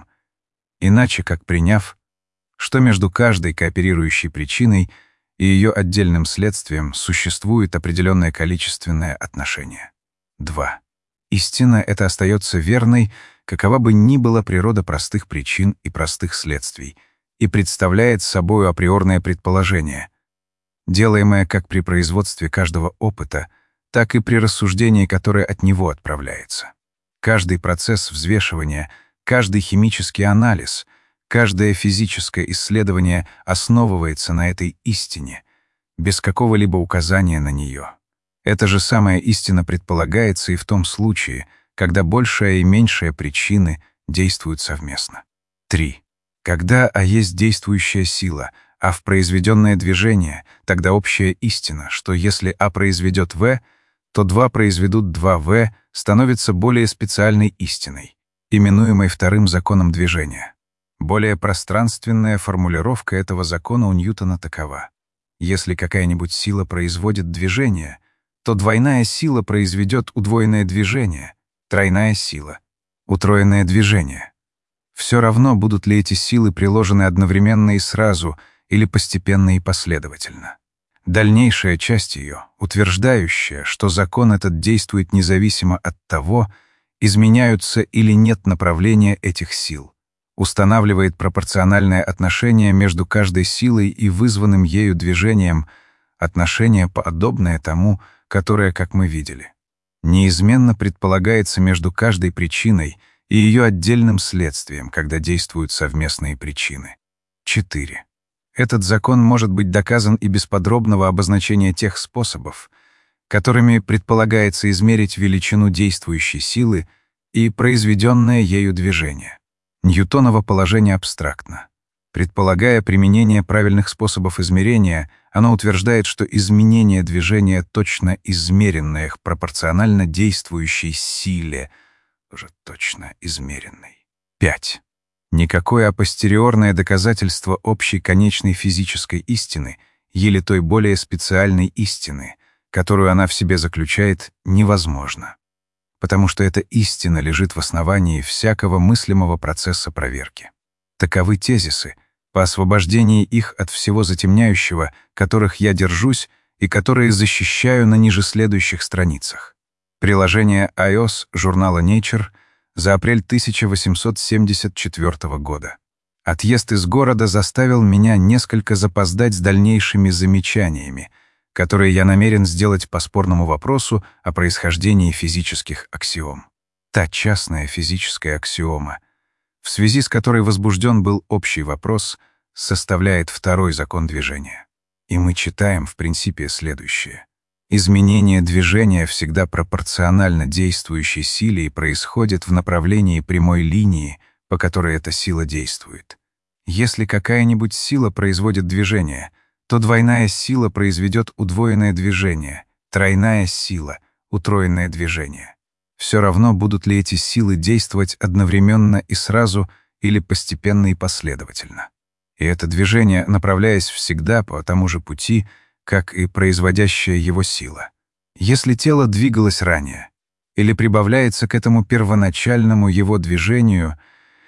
иначе как приняв, что между каждой кооперирующей причиной и ее отдельным следствием существует определенное количественное отношение. два. Истина эта остается верной, какова бы ни была природа простых причин и простых следствий, и представляет собою априорное предположение, делаемое как при производстве каждого опыта, так и при рассуждении, которое от него отправляется. Каждый процесс взвешивания, каждый химический анализ, каждое физическое исследование основывается на этой истине, без какого-либо указания на нее. Эта же самая истина предполагается и в том случае, когда большая и меньшая причины действуют совместно. три. Когда А есть действующая сила, А в произведенное движение, тогда общая истина, что если А произведет В, то два произведут два В, становится более специальной истиной, именуемой вторым законом движения. Более пространственная формулировка этого закона у Ньютона такова. Если какая-нибудь сила производит движение, то двойная сила произведет удвоенное движение, тройная сила — утроенное движение. Все равно, будут ли эти силы приложены одновременно и сразу, или постепенно и последовательно. Дальнейшая часть ее, утверждающая, что закон этот действует независимо от того, изменяются или нет направления этих сил, устанавливает пропорциональное отношение между каждой силой и вызванным ею движением, отношение, подобное тому, которое, как мы видели, неизменно предполагается между каждой причиной и ее отдельным следствием, когда действуют совместные причины. четыре. Этот закон может быть доказан и без подробного обозначения тех способов, которыми предполагается измерить величину действующей силы и произведенное ею движение. Ньютоново положение абстрактно. Предполагая применение правильных способов измерения, оно утверждает, что изменение движения, точно измеренное пропорционально действующей силе, тоже точно измеренной. пять. Никакое апостериорное доказательство общей конечной физической истины, или той более специальной истины, которую она в себе заключает, невозможно, потому что эта истина лежит в основании всякого мыслимого процесса проверки. Таковы тезисы, по освобождении их от всего затемняющего, которых я держусь и которые защищаю на ниже следующих страницах. Приложение ай о эс журнала Nature за апрель тысяча восемьсот семьдесят четвёртого года. Отъезд из города заставил меня несколько запоздать с дальнейшими замечаниями, которые я намерен сделать по спорному вопросу о происхождении физических аксиом. та частная физическая аксиома, в связи с которой возбужден был общий вопрос, составляет второй закон движения. И мы читаем в принципе следующее. Изменение движения всегда пропорционально действующей силе и происходит в направлении прямой линии, по которой эта сила действует. Если какая-нибудь сила производит движение, то двойная сила произведет удвоенное движение, тройная сила — утроенное движение. Все равно, будут ли эти силы действовать одновременно и сразу или постепенно и последовательно. И это движение, направляясь всегда по тому же пути, как и производящая его сила. Если тело двигалось ранее, или прибавляется к этому первоначальному его движению,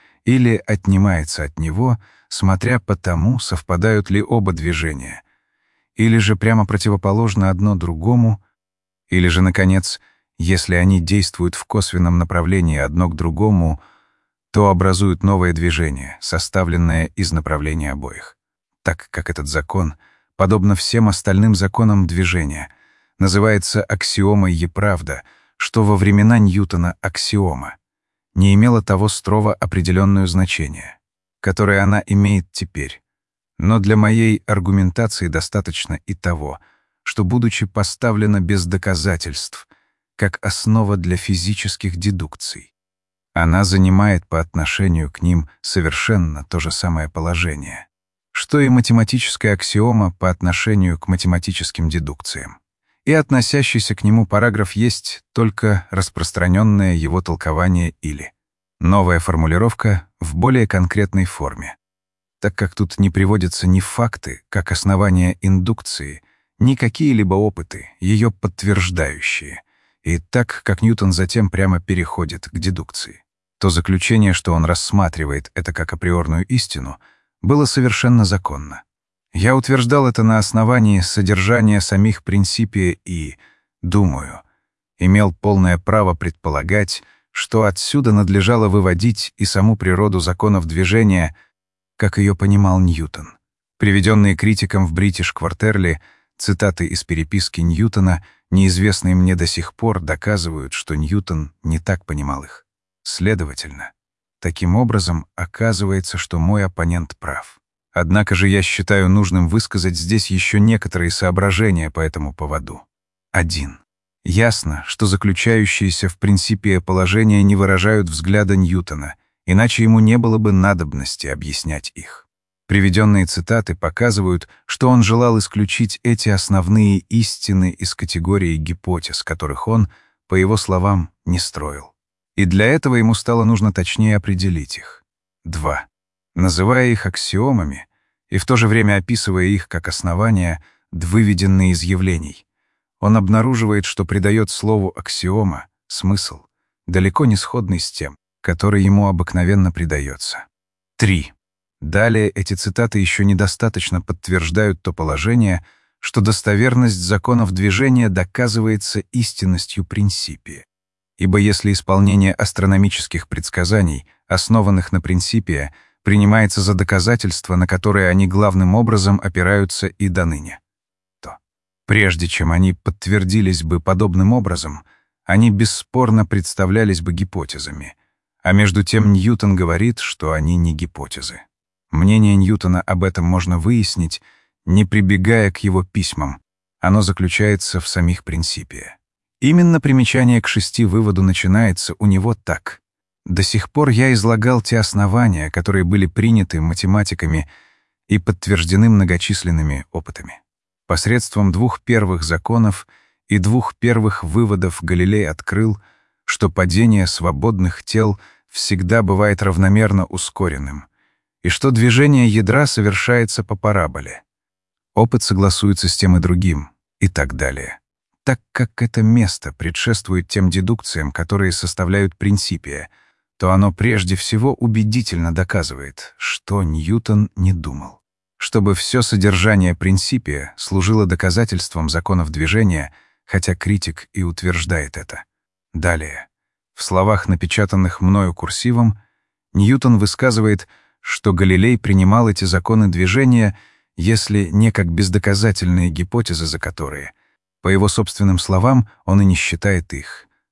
или отнимается от него, смотря по тому, совпадают ли оба движения, или же прямо противоположно одно другому, или же, наконец, если они действуют в косвенном направлении одно к другому, то образуют новое движение, составленное из направлений обоих. Так как этот закон, подобно всем остальным законам движения, называется аксиомой «еправда», что во времена Ньютона аксиома, не имела того строго определенное значение, которое она имеет теперь. Но для моей аргументации достаточно и того, что, будучи поставлена без доказательств, как основа для физических дедукций, она занимает по отношению к ним совершенно то же самое положение, что и математическая аксиома по отношению к математическим дедукциям. И относящийся к нему параграф есть только распространенное его толкование или новая формулировка в более конкретной форме, так как тут не приводятся ни факты, как основания индукции, ни какие-либо опыты, ее подтверждающие, и так как Ньютон затем прямо переходит к дедукции, то заключение, что он рассматривает это как априорную истину, было совершенно законно. Я утверждал это на основании содержания самих принципия и, думаю, имел полное право предполагать, что отсюда надлежало выводить и саму природу законов движения, как ее понимал Ньютон. Приведенные критиком в British Quarterly цитаты из переписки Ньютона, неизвестные мне до сих пор, доказывают, что Ньютон не так понимал их. Следовательно, таким образом оказывается, что мой оппонент прав. Однако же я считаю нужным высказать здесь еще некоторые соображения по этому поводу. один. Ясно, что заключающиеся в принципе положения не выражают взгляда Ньютона, иначе ему не было бы надобности объяснять их. Приведенные цитаты показывают, что он желал исключить эти основные истины из категории гипотез, которых он, по его словам, не строил. И для этого ему стало нужно точнее определить их. два. Называя их аксиомами и в то же время описывая их как основания, выведенные из явлений, он обнаруживает, что придает слову аксиома смысл, далеко не сходный с тем, который ему обыкновенно придается. три. Далее эти цитаты еще недостаточно подтверждают то положение, что достоверность законов движения доказывается истинностью принципия. Ибо если исполнение астрономических предсказаний, основанных на принципе, принимается за доказательство, на которое они главным образом опираются и доныне, то, прежде чем они подтвердились бы подобным образом, они бесспорно представлялись бы гипотезами, а между тем Ньютон говорит, что они не гипотезы. Мнение Ньютона об этом можно выяснить, не прибегая к его письмам. Оно заключается в самих принципе. Именно примечание к шести выводу начинается у него так. До сих пор я излагал те основания, которые были приняты математиками и подтверждены многочисленными опытами. Посредством двух первых законов и двух первых выводов Галилей открыл, что падение свободных тел всегда бывает равномерно ускоренным, и что движение ядра совершается по параболе. Опыт согласуется с тем и другим, и так далее. Так как это место предшествует тем дедукциям, которые составляют принципия, то оно прежде всего убедительно доказывает, что Ньютон не думал. Чтобы все содержание принципия служило доказательством законов движения, хотя критик и утверждает это. Далее, в словах, напечатанных мною курсивом, Ньютон высказывает, что Галилей принимал эти законы движения, если не как бездоказательные гипотезы, за которые, по его собственным словам, он и не считает их,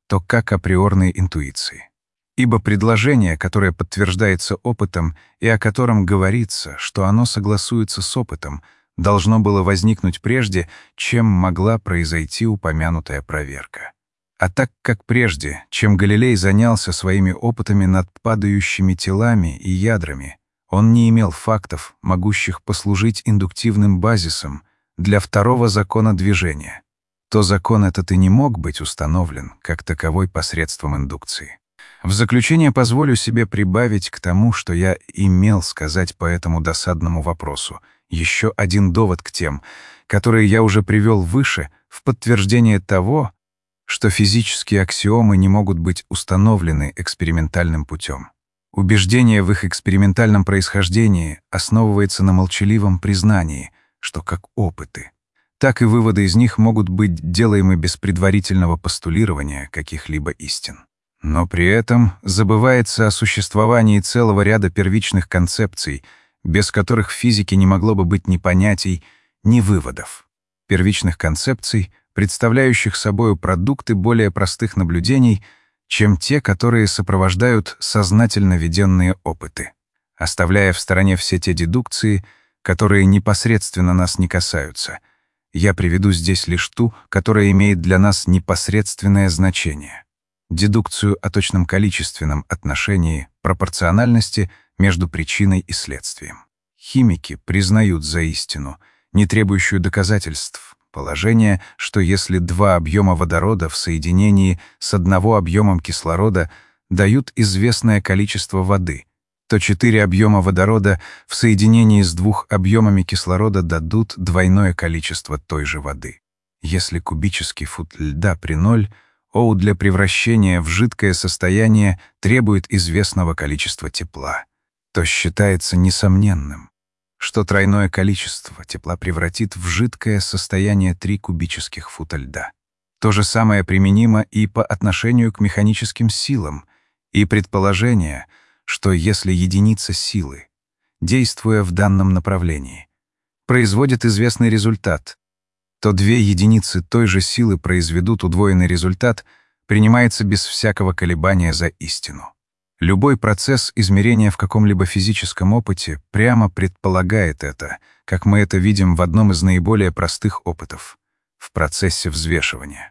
то как априорной интуиции. Ибо предложение, которое подтверждается опытом и о котором говорится, что оно согласуется с опытом, должно было возникнуть прежде, чем могла произойти упомянутая проверка. А так как прежде, чем Галилей занялся своими опытами над падающими телами и ядрами, он не имел фактов, могущих послужить индуктивным базисом для второго закона движения, то закон этот и не мог быть установлен как таковой посредством индукции. В заключение позволю себе прибавить к тому, что я имел сказать по этому досадному вопросу, еще один довод к тем, которые я уже привел выше, в подтверждение того, что физические аксиомы не могут быть установлены экспериментальным путем. Убеждение в их экспериментальном происхождении основывается на молчаливом признании, что как опыты, так и выводы из них могут быть делаемы без предварительного постулирования каких-либо истин. Но при этом забывается о существовании целого ряда первичных концепций, без которых в физике не могло бы быть ни понятий, ни выводов. Первичных концепций, представляющих собою продукты более простых наблюдений, чем те, которые сопровождают сознательно веденные опыты. Оставляя в стороне все те дедукции, которые непосредственно нас не касаются, я приведу здесь лишь ту, которая имеет для нас непосредственное значение. Дедукцию о точном количественном отношении пропорциональности между причиной и следствием. Химики признают за истину, не требующую доказательств, положение, что если два объема водорода в соединении с одного объемом кислорода дают известное количество воды, то четыре объема водорода в соединении с двух объемами кислорода дадут двойное количество той же воды. Если кубический фут льда при ноль, О для превращения в жидкое состояние требует известного количества тепла, то считается несомненным, что тройное количество тепла превратит в жидкое состояние три кубических фута льда. То же самое применимо и по отношению к механическим силам, и предположение, что если единица силы, действуя в данном направлении, производит известный результат, то две единицы той же силы произведут удвоенный результат, принимается без всякого колебания за истину. Любой процесс измерения в каком-либо физическом опыте прямо предполагает это, как мы это видим в одном из наиболее простых опытов — в процессе взвешивания.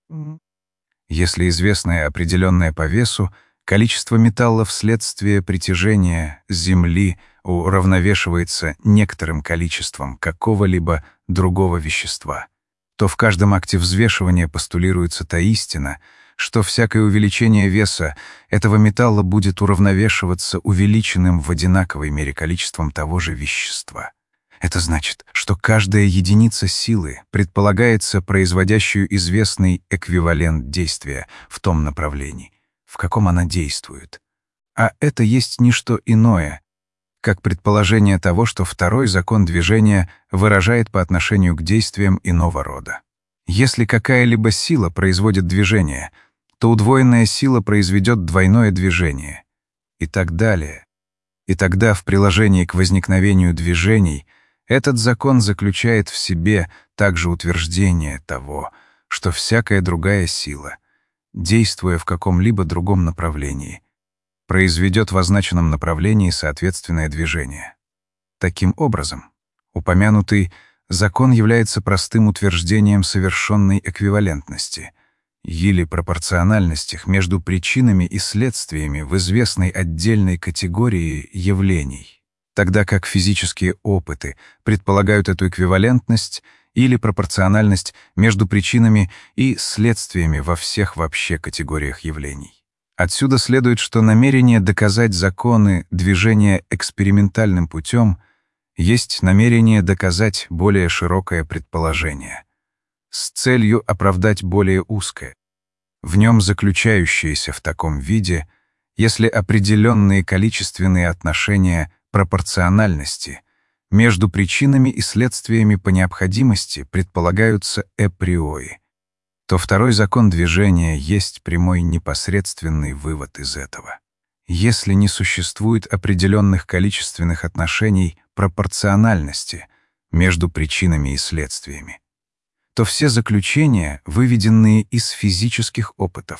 Если известное определенное по весу количество металла вследствие притяжения Земли уравновешивается некоторым количеством какого-либо другого вещества, то в каждом акте взвешивания постулируется та истина, что всякое увеличение веса этого металла будет уравновешиваться увеличенным в одинаковой мере количеством того же вещества. Это значит, что каждая единица силы предполагается производящую известный эквивалент действия в том направлении, в каком она действует. А это есть не что иное, как предположение того, что второй закон движения выражает по отношению к действиям иного рода. Если какая-либо сила производит движение, то удвоенная сила произведет двойное движение, и так далее. И тогда в приложении к возникновению движений этот закон заключает в себе также утверждение того, что всякая другая сила, действуя в каком-либо другом направлении, произведет в означенном направлении соответственное движение. Таким образом, упомянутый закон является простым утверждением совершенной эквивалентности или пропорциональностях между причинами и следствиями в известной отдельной категории явлений, тогда как физические опыты предполагают эту эквивалентность или пропорциональность между причинами и следствиями во всех вообще категориях явлений. Отсюда следует, что намерение доказать законы движения экспериментальным путем есть намерение доказать более широкое предположение, с целью оправдать более узкое, в нем заключающееся в таком виде, если определенные количественные отношения пропорциональности между причинами и следствиями по необходимости предполагаются априори, то второй закон движения есть прямой непосредственный вывод из этого. Если не существует определенных количественных отношений пропорциональности между причинами и следствиями, то все заключения, выведенные из физических опытов,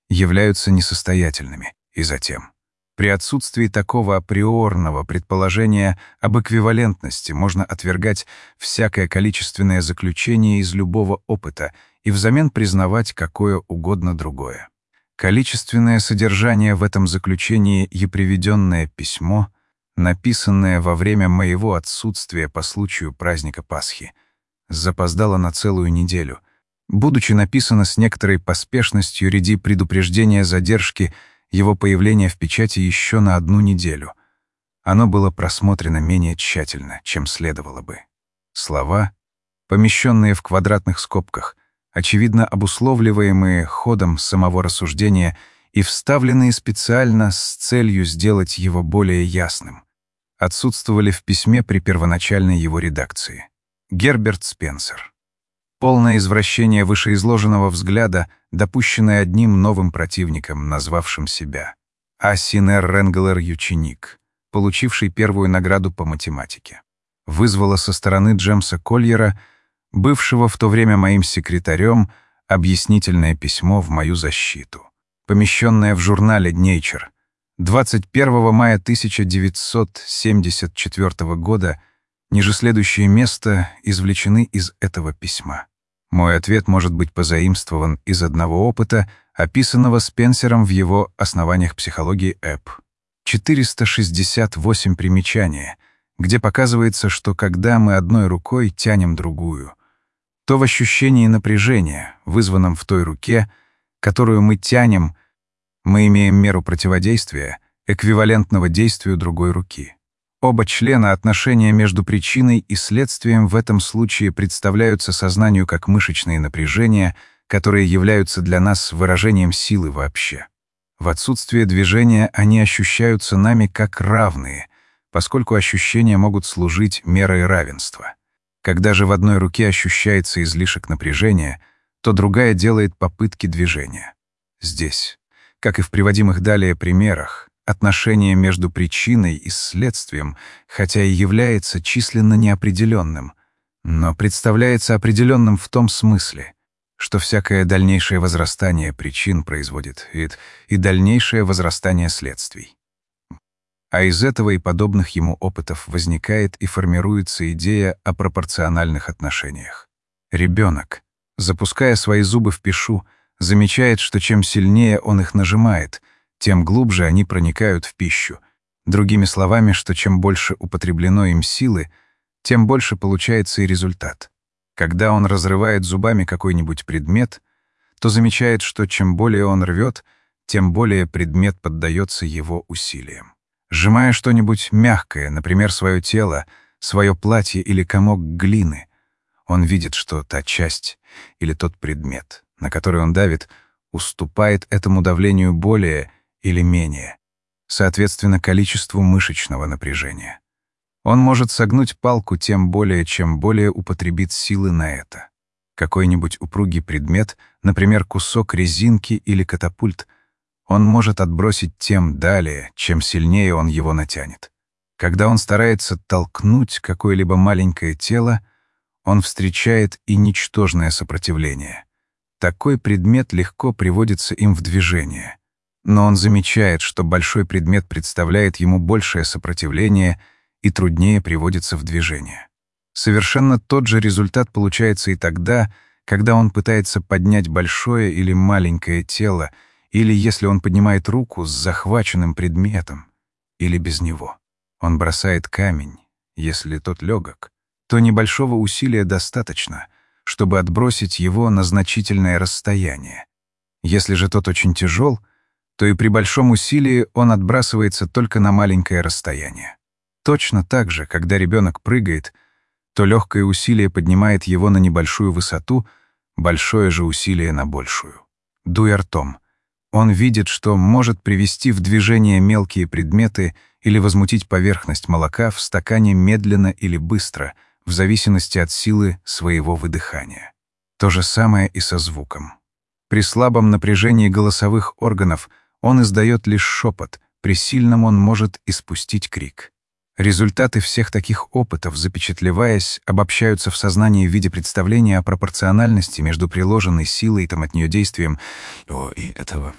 являются несостоятельными. И затем, при отсутствии такого априорного предположения об эквивалентности можно отвергать всякое количественное заключение из любого опыта и взамен признавать какое угодно другое. Количественное содержание в этом заключении и приведенное письмо, написанное во время моего отсутствия по случаю праздника Пасхи, запоздало на целую неделю, будучи написано с некоторой поспешностью ради предупреждения задержки его появления в печати еще на одну неделю. Оно было просмотрено менее тщательно, чем следовало бы. Слова, помещенные в квадратных скобках, очевидно обусловливаемые ходом самого рассуждения и вставленные специально с целью сделать его более ясным, отсутствовали в письме при первоначальной его редакции. Герберт Спенсер. Полное извращение вышеизложенного взгляда, допущенное одним новым противником, назвавшим себя А. Синер Ренглер Ученик, получивший первую награду по математике, вызвало со стороны Джемса Кольера, бывшего в то время моим секретарем, объяснительное письмо в мою защиту, помещенное в журнале Nature. двадцать первого мая тысяча девятьсот семьдесят четвёртого года ниже следующие места извлечены из этого письма. Мой ответ может быть позаимствован из одного опыта, описанного Спенсером в его «Основаниях психологии Эп». четыреста шестьдесят восемь примечания, где показывается, что когда мы одной рукой тянем другую, то в ощущении напряжения, вызванном в той руке, которую мы тянем, мы имеем меру противодействия, эквивалентного действию другой руки. Оба члена отношения между причиной и следствием в этом случае представляются сознанию как мышечные напряжения, которые являются для нас выражением силы вообще. В отсутствие движения они ощущаются нами как равные, поскольку ощущения могут служить мерой равенства. Когда же в одной руке ощущается излишек напряжения, то другая делает попытки движения. Здесь, как и в приводимых далее примерах, отношение между причиной и следствием, хотя и является численно неопределенным, но представляется определенным в том смысле, что всякое дальнейшее возрастание причин производит и, и дальнейшее возрастание следствий. А из этого и подобных ему опытов возникает и формируется идея о пропорциональных отношениях. Ребенок, запуская свои зубы в пишу, замечает, что чем сильнее он их нажимает, тем глубже они проникают в пищу. Другими словами, что чем больше употреблено им силы, тем больше получается и результат. Когда он разрывает зубами какой-нибудь предмет, то замечает, что чем более он рвет, тем более предмет поддается его усилиям. Сжимая что-нибудь мягкое, например, свое тело, свое платье или комок глины, он видит, что та часть или тот предмет, на который он давит, уступает этому давлению более или менее, соответственно количеству мышечного напряжения. Он может согнуть палку тем более, чем более употребит силы на это. Какой-нибудь упругий предмет, например, кусок резинки или катапульт, он может отбросить тем далее, чем сильнее он его натянет. Когда он старается толкнуть какое-либо маленькое тело, он встречает и ничтожное сопротивление. Такой предмет легко приводится им в движение. Но он замечает, что большой предмет представляет ему большее сопротивление и труднее приводится в движение. Совершенно тот же результат получается и тогда, когда он пытается поднять большое или маленькое тело, или если он поднимает руку с захваченным предметом, или без него. Он бросает камень, если тот легок, то небольшого усилия достаточно, чтобы отбросить его на значительное расстояние. Если же тот очень тяжел, то и при большом усилии он отбрасывается только на маленькое расстояние. Точно так же, когда ребенок прыгает, то легкое усилие поднимает его на небольшую высоту, большое же усилие на большую. Дуя ртом, он видит, что может привести в движение мелкие предметы или возмутить поверхность молока в стакане медленно или быстро, в зависимости от силы своего выдыхания. То же самое и со звуком. При слабом напряжении голосовых органов он издает лишь шепот, при сильном он может испустить крик. Результаты всех таких опытов, запечатлеваясь, обобщаются в сознании в виде представления о пропорциональности между приложенной силой и там от нее действием «о» и этого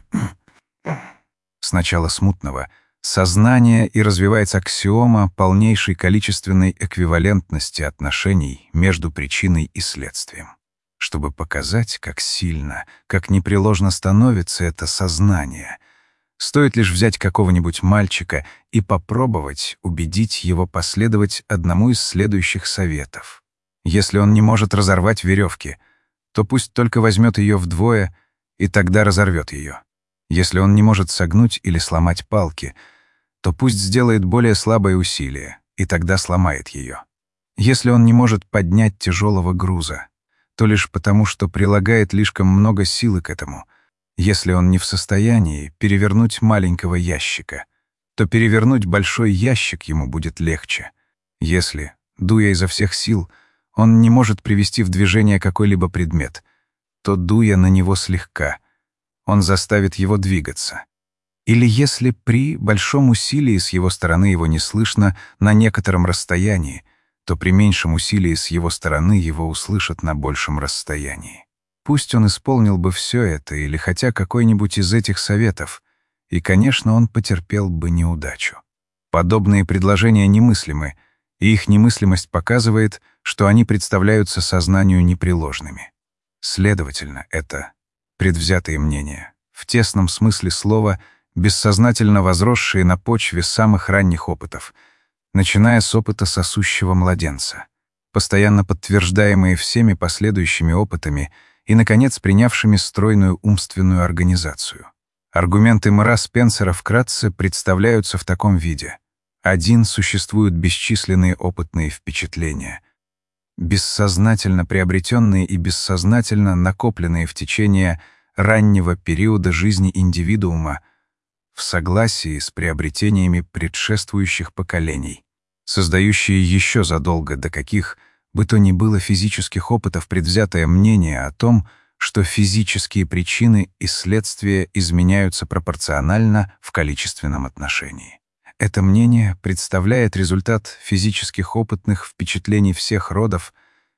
сначала смутного сознания и развивается аксиома полнейшей количественной эквивалентности отношений между причиной и следствием. Чтобы показать, как сильно, как непреложно становится это сознание, стоит лишь взять какого-нибудь мальчика и попробовать убедить его последовать одному из следующих советов. Если он не может разорвать веревки, то пусть только возьмет ее вдвое и тогда разорвет ее. Если он не может согнуть или сломать палки, то пусть сделает более слабое усилие и тогда сломает ее. Если он не может поднять тяжелого груза, то лишь потому, что прилагает слишком много силы к этому. Если он не в состоянии перевернуть маленького ящика, то перевернуть большой ящик ему будет легче. Если, дуя изо всех сил, он не может привести в движение какой-либо предмет, то, дуя на него слегка, он заставит его двигаться. Или если при большом усилии с его стороны его не слышно на некотором расстоянии, то при меньшем усилии с его стороны его услышат на большем расстоянии. Пусть он исполнил бы все это или хотя какой-нибудь из этих советов, и, конечно, он потерпел бы неудачу. Подобные предложения немыслимы, и их немыслимость показывает, что они представляются сознанию непреложными. Следовательно, это предвзятые мнения, в тесном смысле слова, бессознательно возросшие на почве самых ранних опытов, начиная с опыта сосущего младенца, постоянно подтверждаемые всеми последующими опытами и, наконец, принявшими стройную умственную организацию. Аргументы Мэра Спенсера вкратце представляются в таком виде. Один, существуют бесчисленные опытные впечатления, бессознательно приобретенные и бессознательно накопленные в течение раннего периода жизни индивидуума в согласии с приобретениями предшествующих поколений, создающие еще задолго до каких бы то ни было физических опытов предвзятое мнение о том, что физические причины и следствия изменяются пропорционально в количественном отношении. Это мнение представляет результат физических опытных впечатлений всех родов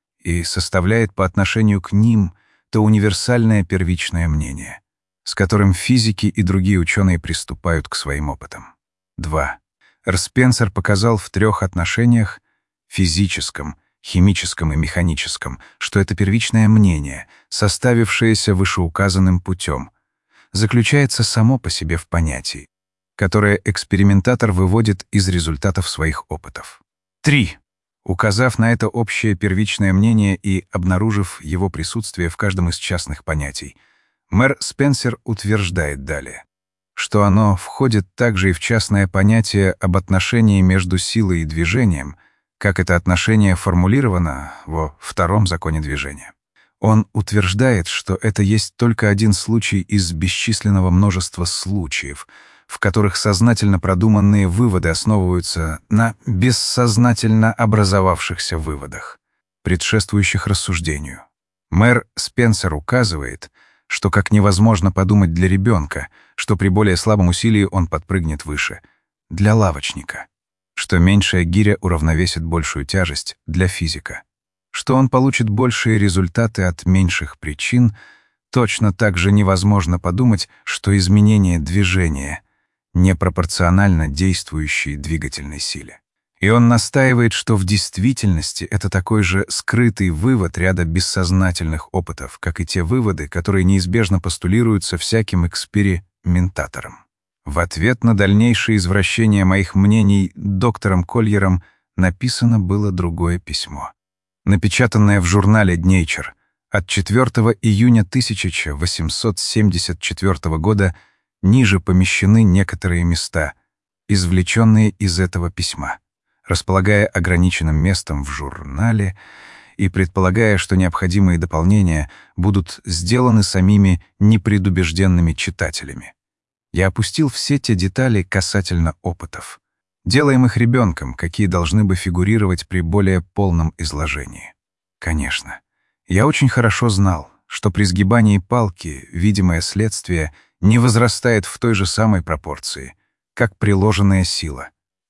и составляет по отношению к ним то универсальное первичное мнение, с которым физики и другие ученые приступают к своим опытам. два. Р. Спенсер показал в трех отношениях — физическом, химическом и механическом, что это первичное мнение, составившееся вышеуказанным путем, заключается само по себе в понятии, которое экспериментатор выводит из результатов своих опытов. три. Указав на это общее первичное мнение и обнаружив его присутствие в каждом из частных понятий, мэр Спенсер утверждает далее, что оно входит также и в частное понятие об отношении между силой и движением, как это отношение формулировано во втором законе движения. Он утверждает, что это есть только один случай из бесчисленного множества случаев, в которых сознательно продуманные выводы основываются на бессознательно образовавшихся выводах, предшествующих рассуждению. Мэр Спенсер указывает, что как невозможно подумать для ребенка, что при более слабом усилии он подпрыгнет выше, для лавочника, что меньшая гиря уравновесит большую тяжесть для физика, что он получит большие результаты от меньших причин, точно так же невозможно подумать, что изменение движения непропорционально действующей двигательной силе. И он настаивает, что в действительности это такой же скрытый вывод ряда бессознательных опытов, как и те выводы, которые неизбежно постулируются всяким экспериментатором. В ответ на дальнейшее извращение моих мнений доктором Кольером написано было другое письмо, напечатанное в журнале Nature от четвёртого июня тысяча восемьсот семьдесят четвёртого года. Ниже помещены некоторые места, извлеченные из этого письма, располагая ограниченным местом в журнале и предполагая, что необходимые дополнения будут сделаны самими непредубежденными читателями. Я опустил все те детали касательно опытов, делаемых ребенком, какие должны бы фигурировать при более полном изложении. Конечно, я очень хорошо знал, что при сгибании палки видимое следствие не возрастает в той же самой пропорции, как приложенная сила,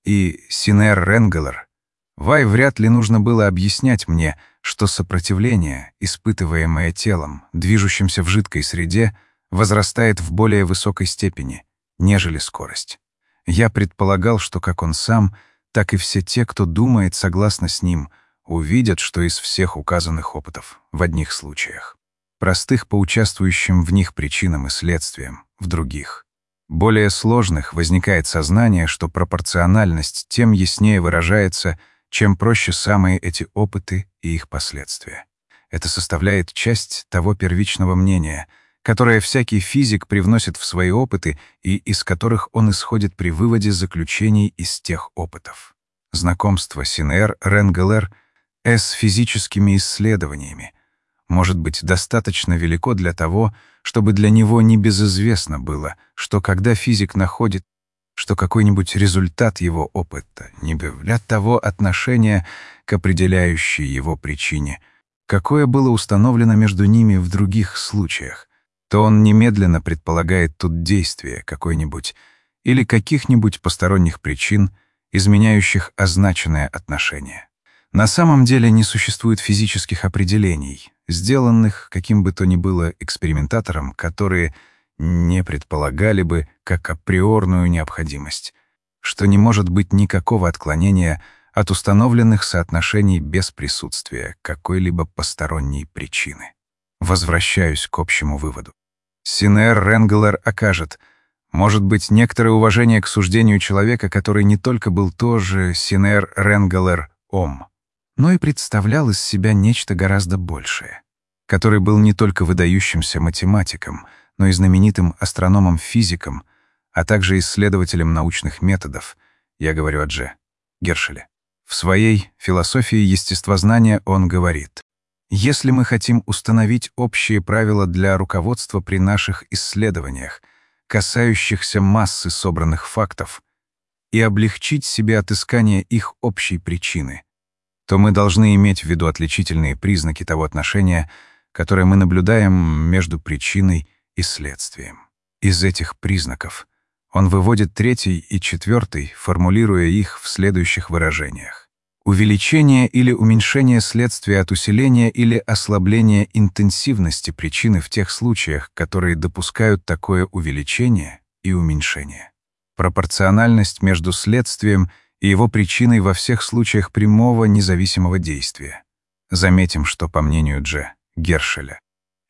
и Синер Ренгелер, Вай вряд ли нужно было объяснять мне, что сопротивление, испытываемое телом, движущимся в жидкой среде, возрастает в более высокой степени, нежели скорость. Я предполагал, что как он сам, так и все те, кто думает согласно с ним, увидят, что из всех указанных опытов в одних случаях, простых по участвующим в них причинам и следствиям, в других, более сложных, возникает сознание, что пропорциональность тем яснее выражается, чем проще самые эти опыты и их последствия. Это составляет часть того первичного мнения, которое всякий физик привносит в свои опыты и из которых он исходит при выводе заключений из тех опытов. Знакомство Синер Ренгелер с физическими исследованиями может быть достаточно велико для того, чтобы для него небезызвестно было, что когда физик находит, что какой-нибудь результат его опыта не являет того отношения к определяющей его причине, какое было установлено между ними в других случаях, то он немедленно предполагает тут действие какой-нибудь или каких-нибудь посторонних причин, изменяющих означенное отношение. На самом деле не существует физических определений, сделанных каким бы то ни было экспериментатором, которые не предполагали бы как априорную необходимость, что не может быть никакого отклонения от установленных соотношений без присутствия какой-либо посторонней причины. Возвращаюсь к общему выводу. Синер Ренгелер окажет, может быть, некоторое уважение к суждению человека, который не только был тоже Синер Ренгелер Ом, но и представлял из себя нечто гораздо большее, который был не только выдающимся математиком, но и знаменитым астрономом-физиком, а также исследователем научных методов, я говорю о Дже. Гершеле. В своей «Философии естествознания» он говорит: «Если мы хотим установить общие правила для руководства при наших исследованиях, касающихся массы собранных фактов, и облегчить себе отыскание их общей причины, то мы должны иметь в виду отличительные признаки того отношения, которое мы наблюдаем между причиной и следствием. Из этих признаков он выводит третий и четвертый, формулируя их в следующих выражениях. Увеличение или уменьшение следствия от усиления или ослабления интенсивности причины в тех случаях, которые допускают такое увеличение и уменьшение. Пропорциональность между следствием и его причиной во всех случаях прямого независимого действия. Заметим, что, по мнению Дже. Гершеля,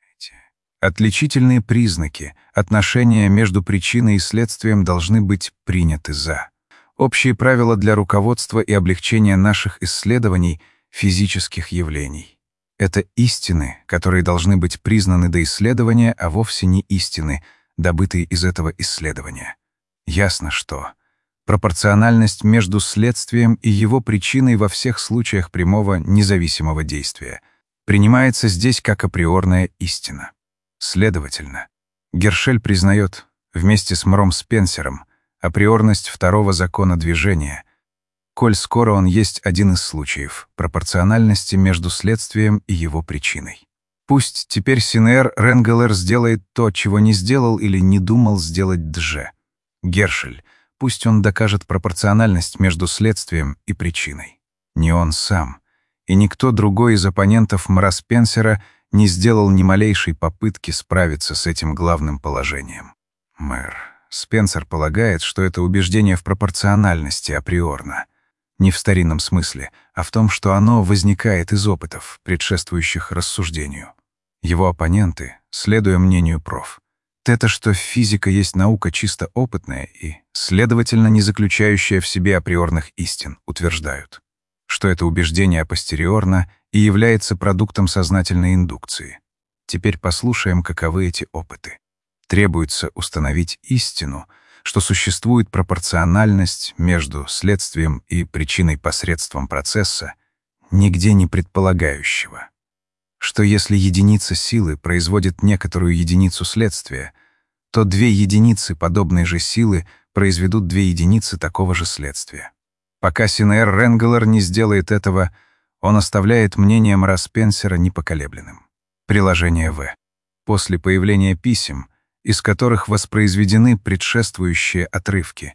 отличительные признаки, отношения между причиной и следствием должны быть приняты за общие правила для руководства и облегчения наших исследований физических явлений. Это истины, которые должны быть признаны до исследования, а вовсе не истины, добытые из этого исследования. Ясно, что пропорциональность между следствием и его причиной во всех случаях прямого независимого действия принимается здесь как априорная истина. Следовательно, Гершель признает вместе с Мром Спенсером априорность второго закона движения, коль скоро он есть один из случаев пропорциональности между следствием и его причиной. Пусть теперь Синер Ренгелер сделает то, чего не сделал или не думал сделать Дже. Гершель, пусть он докажет пропорциональность между следствием и причиной. Не он сам, и никто другой из оппонентов Мра Спенсера не сделал ни малейшей попытки справиться с этим главным положением. Мэр Спенсер полагает, что это убеждение в пропорциональности априорно. Не в старинном смысле, а в том, что оно возникает из опытов, предшествующих рассуждению. Его оппоненты, следуя мнению проф. Это, что физика есть наука чисто опытная и, следовательно, не заключающая в себе априорных истин, утверждают, что это убеждение апостериорно и является продуктом сознательной индукции. Теперь послушаем, каковы эти опыты. Требуется установить истину, что существует пропорциональность между следствием и причиной посредством процесса, нигде не предполагающего, что если единица силы производит некоторую единицу следствия, то две единицы подобной же силы произведут две единицы такого же следствия. Пока Синер Ренгелер не сделает этого, он оставляет мнение Мра Спенсера непоколебленным. Приложение В. После появления писем, из которых воспроизведены предшествующие отрывки,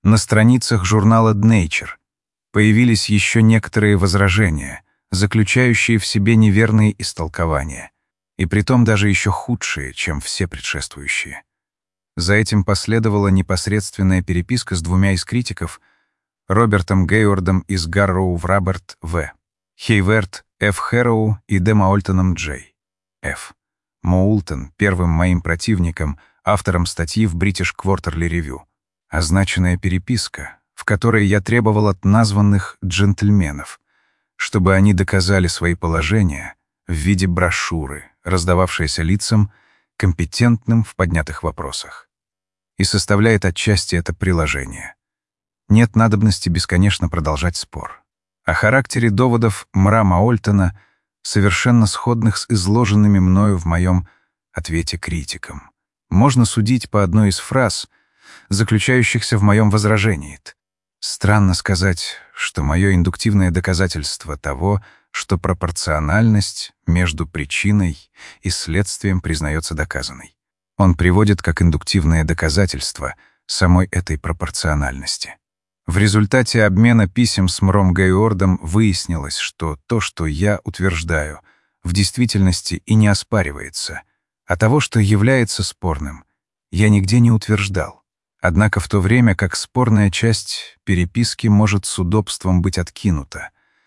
На страницах журнала Nature появились еще некоторые возражения, заключающие в себе неверные истолкования, и притом даже еще худшие, чем все предшествующие. За этим последовала непосредственная переписка с двумя из критиков, Робертом Гейуардом из Гарроу Роберт В. Хейверт Ф. Хэроу и Д. Моультоном Джей. Ф. Моултон, первым моим противником, автором статьи в British Quarterly Review. Означенная переписка, в которой я требовал от названных джентльменов, чтобы они доказали свои положения в виде брошюры, раздававшейся лицам, компетентным в поднятых вопросах. И составляет отчасти это приложение. Нет надобности бесконечно продолжать спор. О характере доводов Мра Моультона, совершенно сходных с изложенными мною в моем ответе критикам, можно судить по одной из фраз, заключающихся в моем возражении. Странно сказать, что мое индуктивное доказательство того, что пропорциональность между причиной и следствием признается доказанной. Он приводит как индуктивное доказательство самой этой пропорциональности. В результате обмена писем с Мром Гейуардом выяснилось, что то, что я утверждаю, в действительности и не оспаривается, а того, что является спорным, я нигде не утверждал. Однако в то время как спорная часть переписки может с удобством быть откинута,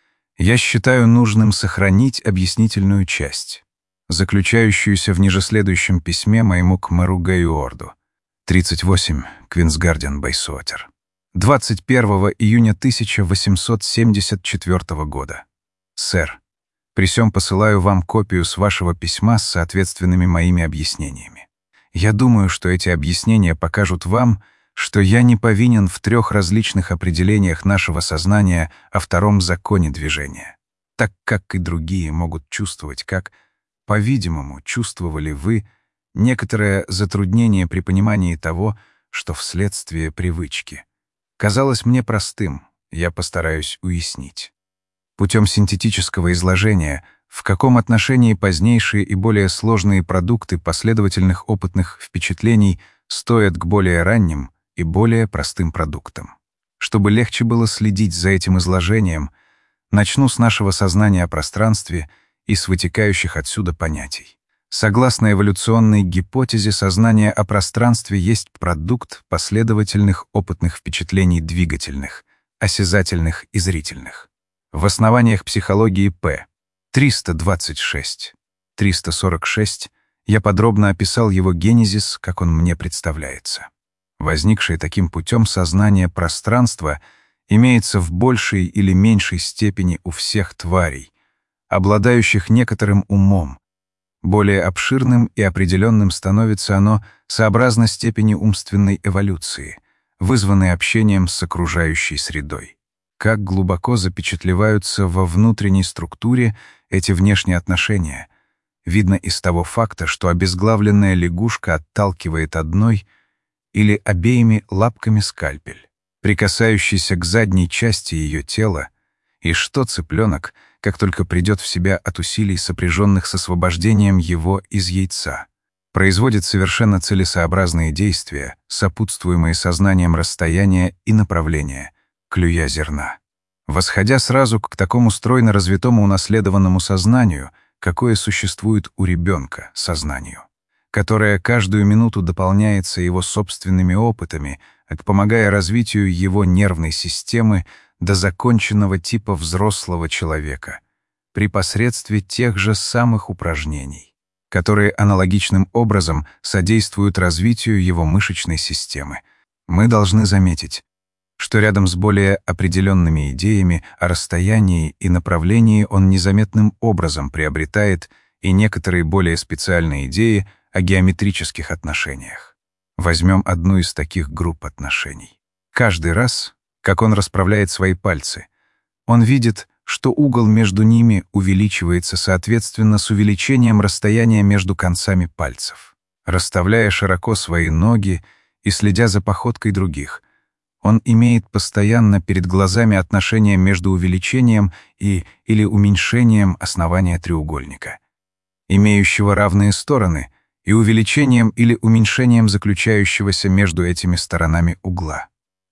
я считаю нужным сохранить объяснительную часть, заключающуюся в ниже следующем письме моему к Мру Гейуарду. тридцать восемь Queen's Guardian Байсуатер. двадцать первого июня тысяча восемьсот семьдесят четвёртого года. Сэр, при сём посылаю вам копию с вашего письма с соответственными моими объяснениями. Я думаю, что эти объяснения покажут вам, что я не повинен в трех различных определениях нашего сознания о втором законе движения, так как и другие могут чувствовать, как, по-видимому, чувствовали вы, некоторое затруднение при понимании того, что вследствие привычки. Казалось мне простым, я постараюсь уяснить. Путем синтетического изложения, в каком отношении позднейшие и более сложные продукты последовательных опытных впечатлений стоят к более ранним и более простым продуктам. Чтобы легче было следить за этим изложением, начну с нашего сознания о пространстве и с вытекающих отсюда понятий. Согласно эволюционной гипотезе, сознание о пространстве есть продукт последовательных опытных впечатлений двигательных, осязательных и зрительных. В основаниях психологии П. триста двадцать шесть триста сорок шесть я подробно описал его генезис, как он мне представляется. Возникшее таким путем сознание пространства имеется в большей или меньшей степени у всех тварей, обладающих некоторым умом. Более обширным и определенным становится оно сообразно степени умственной эволюции, вызванной общением с окружающей средой. Как глубоко запечатлеваются во внутренней структуре эти внешние отношения, видно из того факта, что обезглавленная лягушка отталкивает одной или обеими лапками скальпель, прикасающийся к задней части ее тела, и что цыпленок, как только придет в себя от усилий, сопряженных с освобождением его из яйца, производит совершенно целесообразные действия, сопутствуемые сознанием расстояния и направления, клюя зерна. Восходя сразу к такому стройно развитому унаследованному сознанию, какое существует у ребенка, сознанию, которое каждую минуту дополняется его собственными опытами, помогая развитию его нервной системы до законченного типа взрослого человека при посредстве тех же самых упражнений, которые аналогичным образом содействуют развитию его мышечной системы. Мы должны заметить, что рядом с более определенными идеями о расстоянии и направлении он незаметным образом приобретает и некоторые более специальные идеи о геометрических отношениях. Возьмем одну из таких групп отношений. Каждый раз, как он расправляет свои пальцы, он видит, что угол между ними увеличивается соответственно с увеличением расстояния между концами пальцев. Расставляя широко свои ноги и следя за походкой других, он имеет постоянно перед глазами отношение между увеличением и или уменьшением основания треугольника, имеющего равные стороны, и увеличением или уменьшением заключающегося между этими сторонами угла.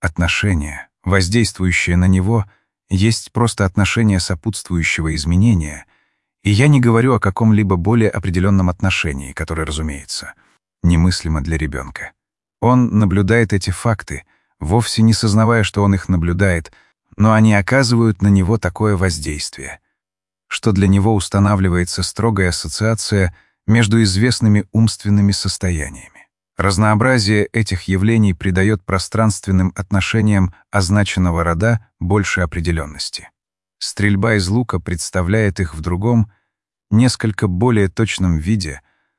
Отношение, воздействующее на него, есть просто отношение сопутствующего изменения, и я не говорю о каком-либо более определенном отношении, которое, разумеется, немыслимо для ребенка. Он наблюдает эти факты, вовсе не сознавая, что он их наблюдает, но они оказывают на него такое воздействие, что для него устанавливается строгая ассоциация между известными умственными состояниями. Разнообразие этих явлений придает пространственным отношениям означенного рода больше определенности. Стрельба из лука представляет их в другом, несколько более точном виде,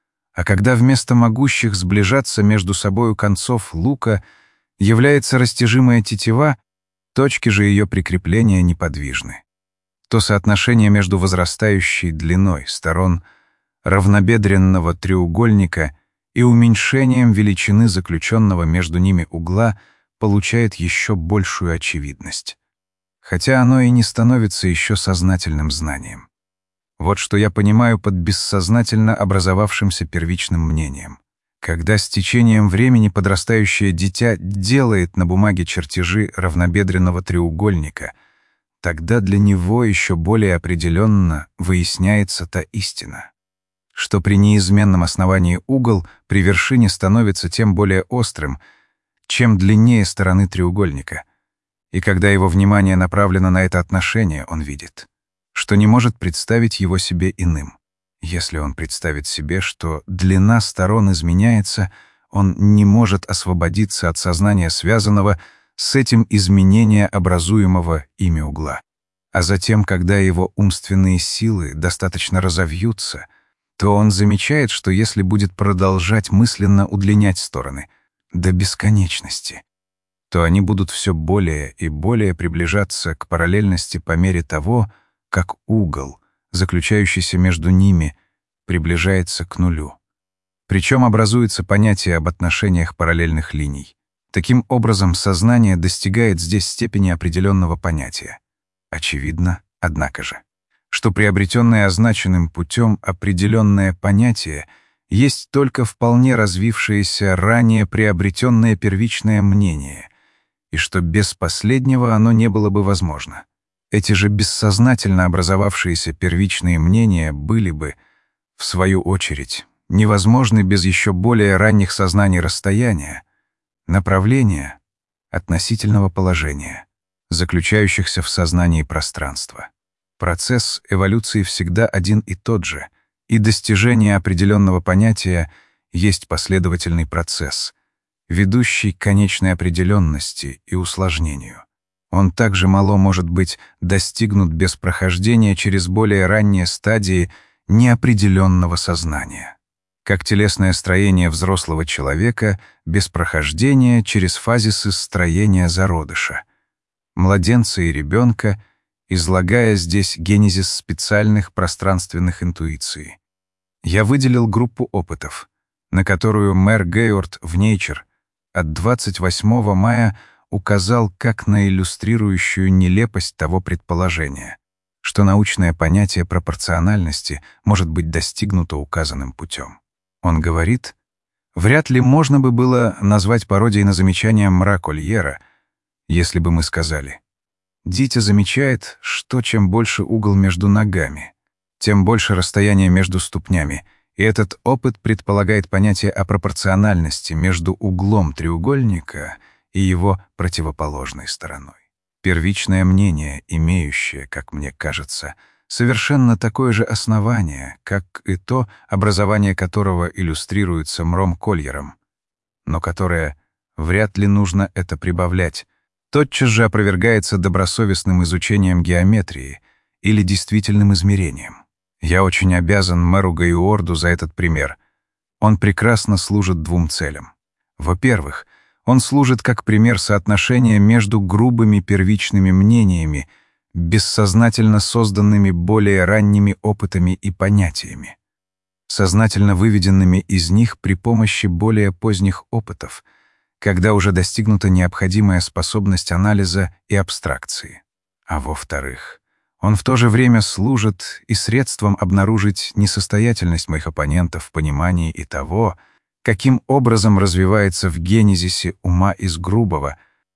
а когда вместо могущих сближаться между собою концов лука является растяжимая тетива, точки же ее прикрепления неподвижны. То соотношение между возрастающей длиной сторон равнобедренного треугольника и уменьшением величины заключенного между ними угла получает еще большую очевидность, хотя оно и не становится еще сознательным знанием. Вот что я понимаю под бессознательно образовавшимся первичным мнением. Когда с течением времени подрастающее дитя делает на бумаге чертежи равнобедренного треугольника, тогда для него еще более определенно выясняется та истина, что при неизменном основании угол при вершине становится тем более острым, чем длиннее стороны треугольника. И когда его внимание направлено на это отношение, он видит, что не может представить его себе иным. Если он представит себе, что длина сторон изменяется, он не может освободиться от сознания, связанного с этим изменения образуемого ими угла. А затем, когда его умственные силы достаточно разовьются, то он замечает, что если будет продолжать мысленно удлинять стороны до бесконечности, то они будут все более и более приближаться к параллельности по мере того, как угол, заключающийся между ними, приближается к нулю. Причем образуется понятие об отношениях параллельных линий. Таким образом, сознание достигает здесь степени определенного понятия. Очевидно, однако же, что приобретенное означенным путем определенное понятие есть только вполне развившееся ранее приобретенное первичное мнение, и что без последнего оно не было бы возможно. Эти же бессознательно образовавшиеся первичные мнения были бы, в свою очередь, невозможны без еще более ранних сознаний расстояния, направления, относительного положения, заключающихся в сознании пространства. Процесс эволюции всегда один и тот же, и достижение определенного понятия есть последовательный процесс, ведущий к конечной определенности и усложнению. Он также мало может быть достигнут без прохождения через более ранние стадии неопределенного сознания, как телесное строение взрослого человека без прохождения через фазисы строения зародыша, младенца и ребенка, излагая здесь генезис специальных пространственных интуиций. Я выделил группу опытов, на которую мэр Гейворт в Nature от двадцать восьмого мая указал как на иллюстрирующую нелепость того предположения, что научное понятие пропорциональности может быть достигнуто указанным путем. Он говорит, вряд ли можно бы было назвать пародией на замечание Мра Кольера, если бы мы сказали: дитя замечает, что чем больше угол между ногами, тем больше расстояние между ступнями, и этот опыт предполагает понятие о пропорциональности между углом треугольника и его противоположной стороной. Первичное мнение, имеющее, как мне кажется, совершенно такое же основание, как и то, образование которого иллюстрируется Мром Кольером, но которое, вряд ли нужно это прибавлять, тотчас же опровергается добросовестным изучением геометрии или действительным измерением. Я очень обязан мэру Гейворду за этот пример. Он прекрасно служит двум целям. Во-первых, он служит как пример соотношения между грубыми первичными мнениями, бессознательно созданными более ранними опытами и понятиями, сознательно выведенными из них при помощи более поздних опытов, когда уже достигнута необходимая способность анализа и абстракции. А во-вторых, он в то же время служит и средством обнаружить несостоятельность моих оппонентов в понимании и того, каким образом развивается в генезисе ума из грубого,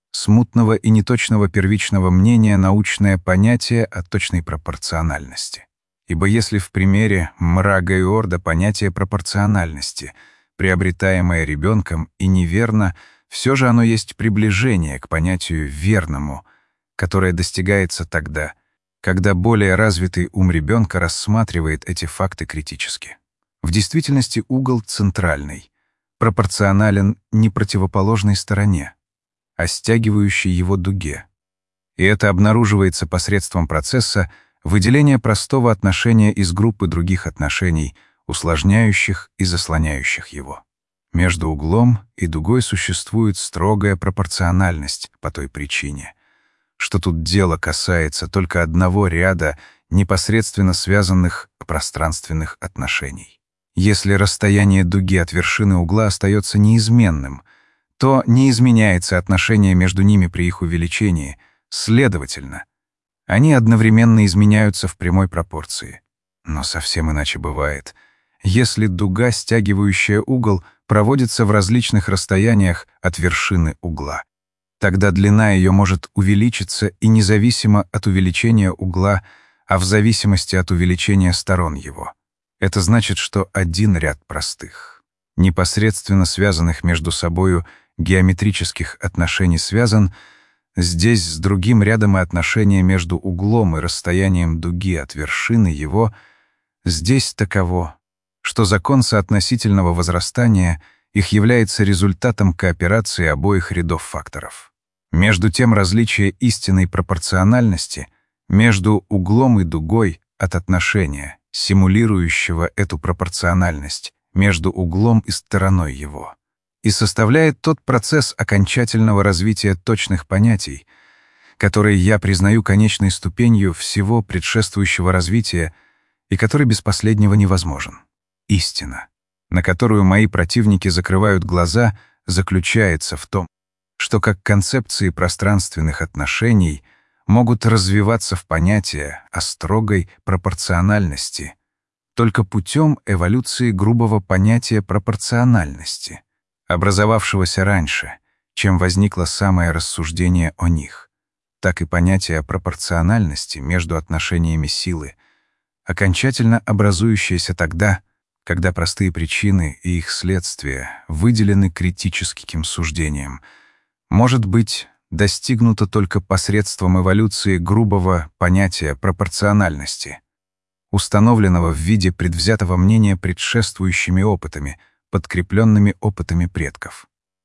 смутного и неточного первичного мнения научное понятие о точной пропорциональности. Ибо если в примере Мрага и Орда понятие пропорциональности, приобретаемое ребенком, и неверно, все же оно есть приближение к понятию верному, которое достигается тогда, когда более развитый ум ребенка рассматривает эти факты критически. В действительности угол центральный, пропорционален не противоположной стороне, а стягивающей его дуге. И это обнаруживается посредством процесса выделения простого отношения из группы других отношений, усложняющих и заслоняющих его. Между углом и дугой существует строгая пропорциональность по той причине, что тут дело касается только одного ряда непосредственно связанных пространственных отношений. Если расстояние дуги от вершины угла остается неизменным, то не изменяется отношение между ними при их увеличении, следовательно, они одновременно изменяются в прямой пропорции. Но совсем иначе бывает, если дуга, стягивающая угол, проводится в различных расстояниях от вершины угла. Тогда длина ее может увеличиться и независимо от увеличения угла, а в зависимости от увеличения сторон его. Это значит, что один ряд простых, непосредственно связанных между собою геометрических отношений связан здесь с другим рядом, и отношение между углом и расстоянием дуги от вершины его здесь таково, что закон соотносительного возрастания их является результатом кооперации обоих рядов факторов. Между тем, различие истинной пропорциональности между углом и дугой от отношения, симулирующего эту пропорциональность между углом и стороной его, и составляет тот процесс окончательного развития точных понятий, который я признаю конечной ступенью всего предшествующего развития и который без последнего невозможен. Истина, на которую мои противники закрывают глаза, заключается в том, что как концепции пространственных отношений могут развиваться в понятие о строгой пропорциональности только путем эволюции грубого понятия пропорциональности, образовавшегося раньше, чем возникло самое рассуждение о них, так и понятие о пропорциональности между отношениями силы, окончательно образующееся тогда, когда простые причины и их следствия выделены критическим суждением, может быть достигнуто только посредством эволюции грубого понятия пропорциональности, установленного в виде предвзятого мнения предшествующими опытами, подкрепленными опытами предков.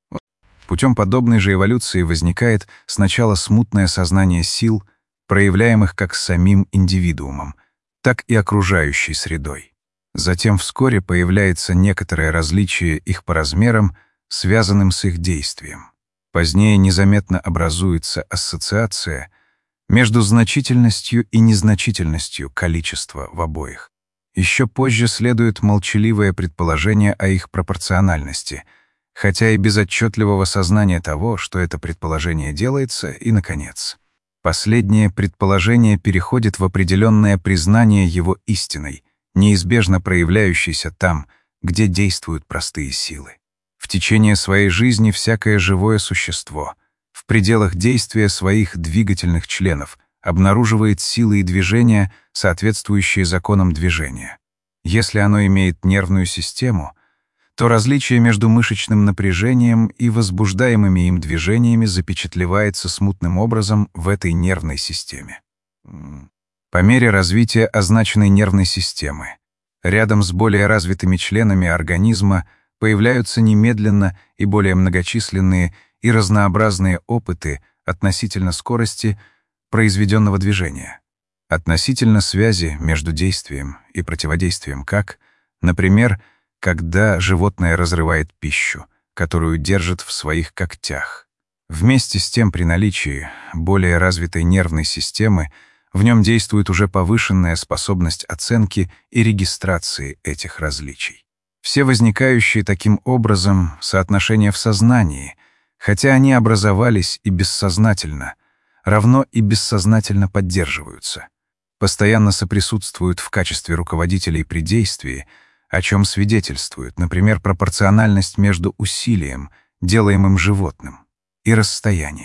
Путем подобной же эволюции возникает сначала смутное сознание сил, проявляемых как самим индивидуумом, так и окружающей средой. Затем вскоре появляется некоторое различие их по размерам, связанным с их действием. Позднее незаметно образуется ассоциация между значительностью и незначительностью количества в обоих. Еще позже следует молчаливое предположение о их пропорциональности, хотя и без отчетливого сознания того, что это предположение делается, и, наконец, последнее предположение переходит в определенное признание его истиной, неизбежно проявляющейся там, где действуют простые силы. В течение своей жизни всякое живое существо в пределах действия своих двигательных членов обнаруживает силы и движения, соответствующие законам движения. Если оно имеет нервную систему, то различие между мышечным напряжением и возбуждаемыми им движениями запечатлевается смутным образом в этой нервной системе. По мере развития означенной нервной системы, рядом с более развитыми членами организма появляются немедленно и более многочисленные и разнообразные опыты относительно скорости произведенного движения, относительно связи между действием и противодействием, как, например, когда животное разрывает пищу, которую держит в своих когтях. Вместе с тем, при наличии более развитой нервной системы, в нем действует уже повышенная способность оценки и регистрации этих различий. Все возникающие таким образом соотношения в сознании, хотя они образовались и бессознательно, равно и бессознательно поддерживаются, постоянно соприсутствуют в качестве руководителей при действии, о чем свидетельствует, например, пропорциональность между усилием, делаемым животным, и расстоянием.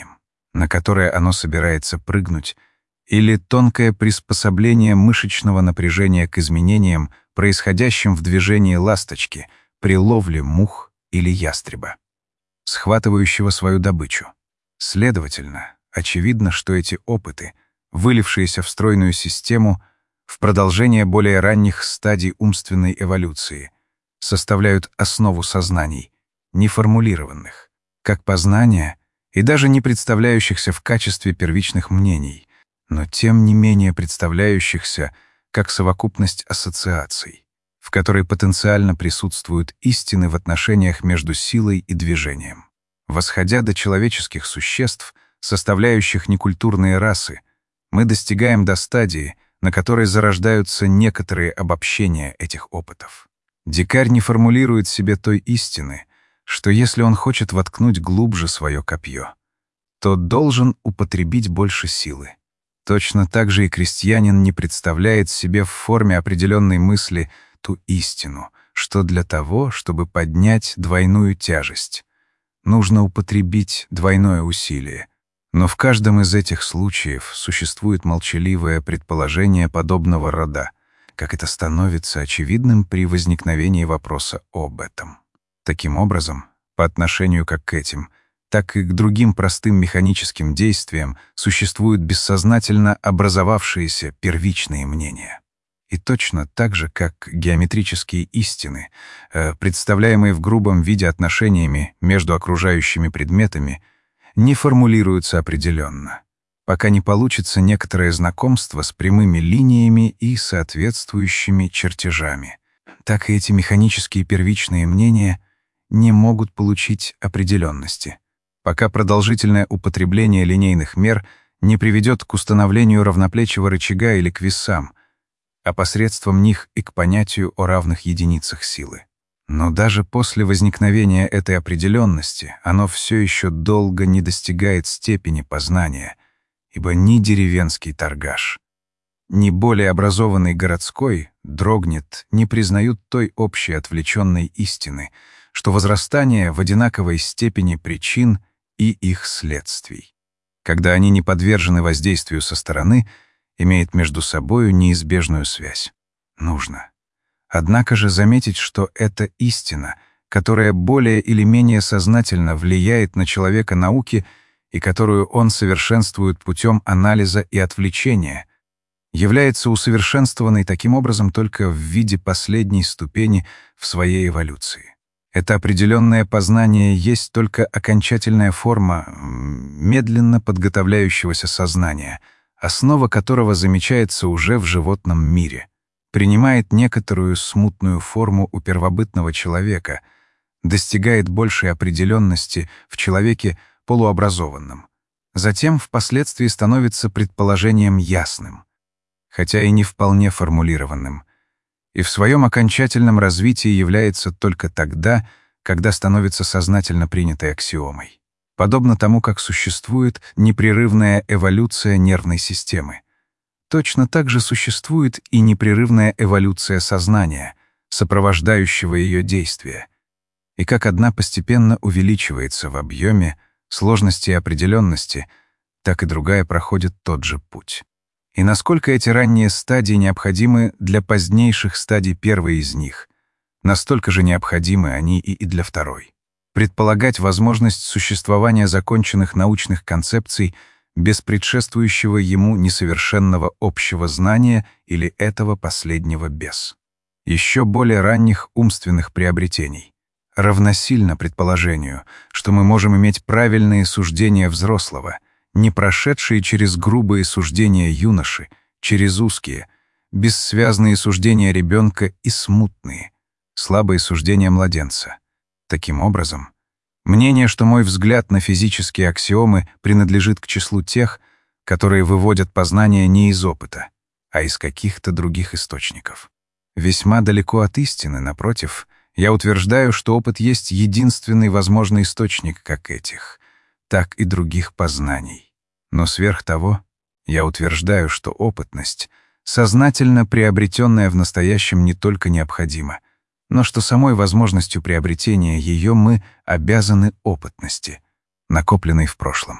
на которое оно собирается прыгнуть, или тонкое приспособление мышечного напряжения к изменениям, происходящим в движении ласточки при ловле мух или ястреба, схватывающего свою добычу. Следовательно, очевидно, что эти опыты, вылившиеся в стройную систему, в продолжение более ранних стадий умственной эволюции, составляют основу сознаний, неформулированных, как познания и даже не представляющихся в качестве первичных мнений, но тем не менее представляющихся как совокупность ассоциаций, в которой потенциально присутствуют истины в отношениях между силой и движением. Восходя до человеческих существ, составляющих некультурные расы, мы достигаем до стадии, на которой зарождаются некоторые обобщения этих опытов. Дикарь не формулирует себе той истины, что если он хочет воткнуть глубже свое копье, то должен употребить больше силы. Точно так же и крестьянин не представляет себе в форме определенной мысли ту истину, что для того, чтобы поднять двойную тяжесть, нужно употребить двойное усилие. Но в каждом из этих случаев существует молчаливое предположение подобного рода, как это становится очевидным при возникновении вопроса об этом. Таким образом, по отношению как к этим, так и к другим простым механическим действиям существуют бессознательно образовавшиеся первичные мнения. И точно так же, как геометрические истины, представляемые в грубом виде отношениями между окружающими предметами, не формулируются определенно, пока не получится некоторое знакомство с прямыми линиями и соответствующими чертежами. Так и эти механические первичные мнения не могут получить определенности, пока продолжительное употребление линейных мер не приведет к установлению равноплечьего рычага или к весам, а посредством них и к понятию о равных единицах силы. Но даже после возникновения этой определенности оно все еще долго не достигает степени познания, ибо ни деревенский торгаш, ни более образованный городской дрогнет, не признают той общей отвлеченной истины, что возрастание в одинаковой степени причин и их следствий, когда они не подвержены воздействию со стороны, имеет между собою неизбежную связь. Нужно, однако же, заметить, что эта истина, которая более или менее сознательно влияет на человека науки и которую он совершенствует путем анализа и отвлечения, является усовершенствованной таким образом только в виде последней ступени в своей эволюции. Это определенное познание есть только окончательная форма медленно подготовляющегося сознания, основа которого замечается уже в животном мире, принимает некоторую смутную форму у первобытного человека, достигает большей определенности в человеке полуобразованном, затем впоследствии становится предположением ясным, хотя и не вполне формулированным, и в своем окончательном развитии является только тогда, когда становится сознательно принятой аксиомой. Подобно тому, как существует непрерывная эволюция нервной системы, точно так же существует и непрерывная эволюция сознания, сопровождающего ее действия, и как одна постепенно увеличивается в объеме, сложности и определенности, так и другая проходит тот же путь. И насколько эти ранние стадии необходимы для позднейших стадий первой из них, настолько же необходимы они и для второй. Предполагать возможность существования законченных научных концепций без предшествующего ему несовершенного общего знания или этого последнего без еще более ранних умственных приобретений, равносильно предположению, что мы можем иметь правильные суждения взрослого, не прошедшие через грубые суждения юноши, через узкие, бессвязные суждения ребенка и смутные, слабые суждения младенца. Таким образом, мнение, что мой взгляд на физические аксиомы принадлежит к числу тех, которые выводят познание не из опыта, а из каких-то других источников. Весьма далеко от истины, напротив, я утверждаю, что опыт есть единственный возможный источник как этих, так и других познаний. Но сверх того, я утверждаю, что опытность, сознательно приобретенная в настоящем, не только необходима, но что самой возможностью приобретения ее мы обязаны опытности, накопленной в прошлом.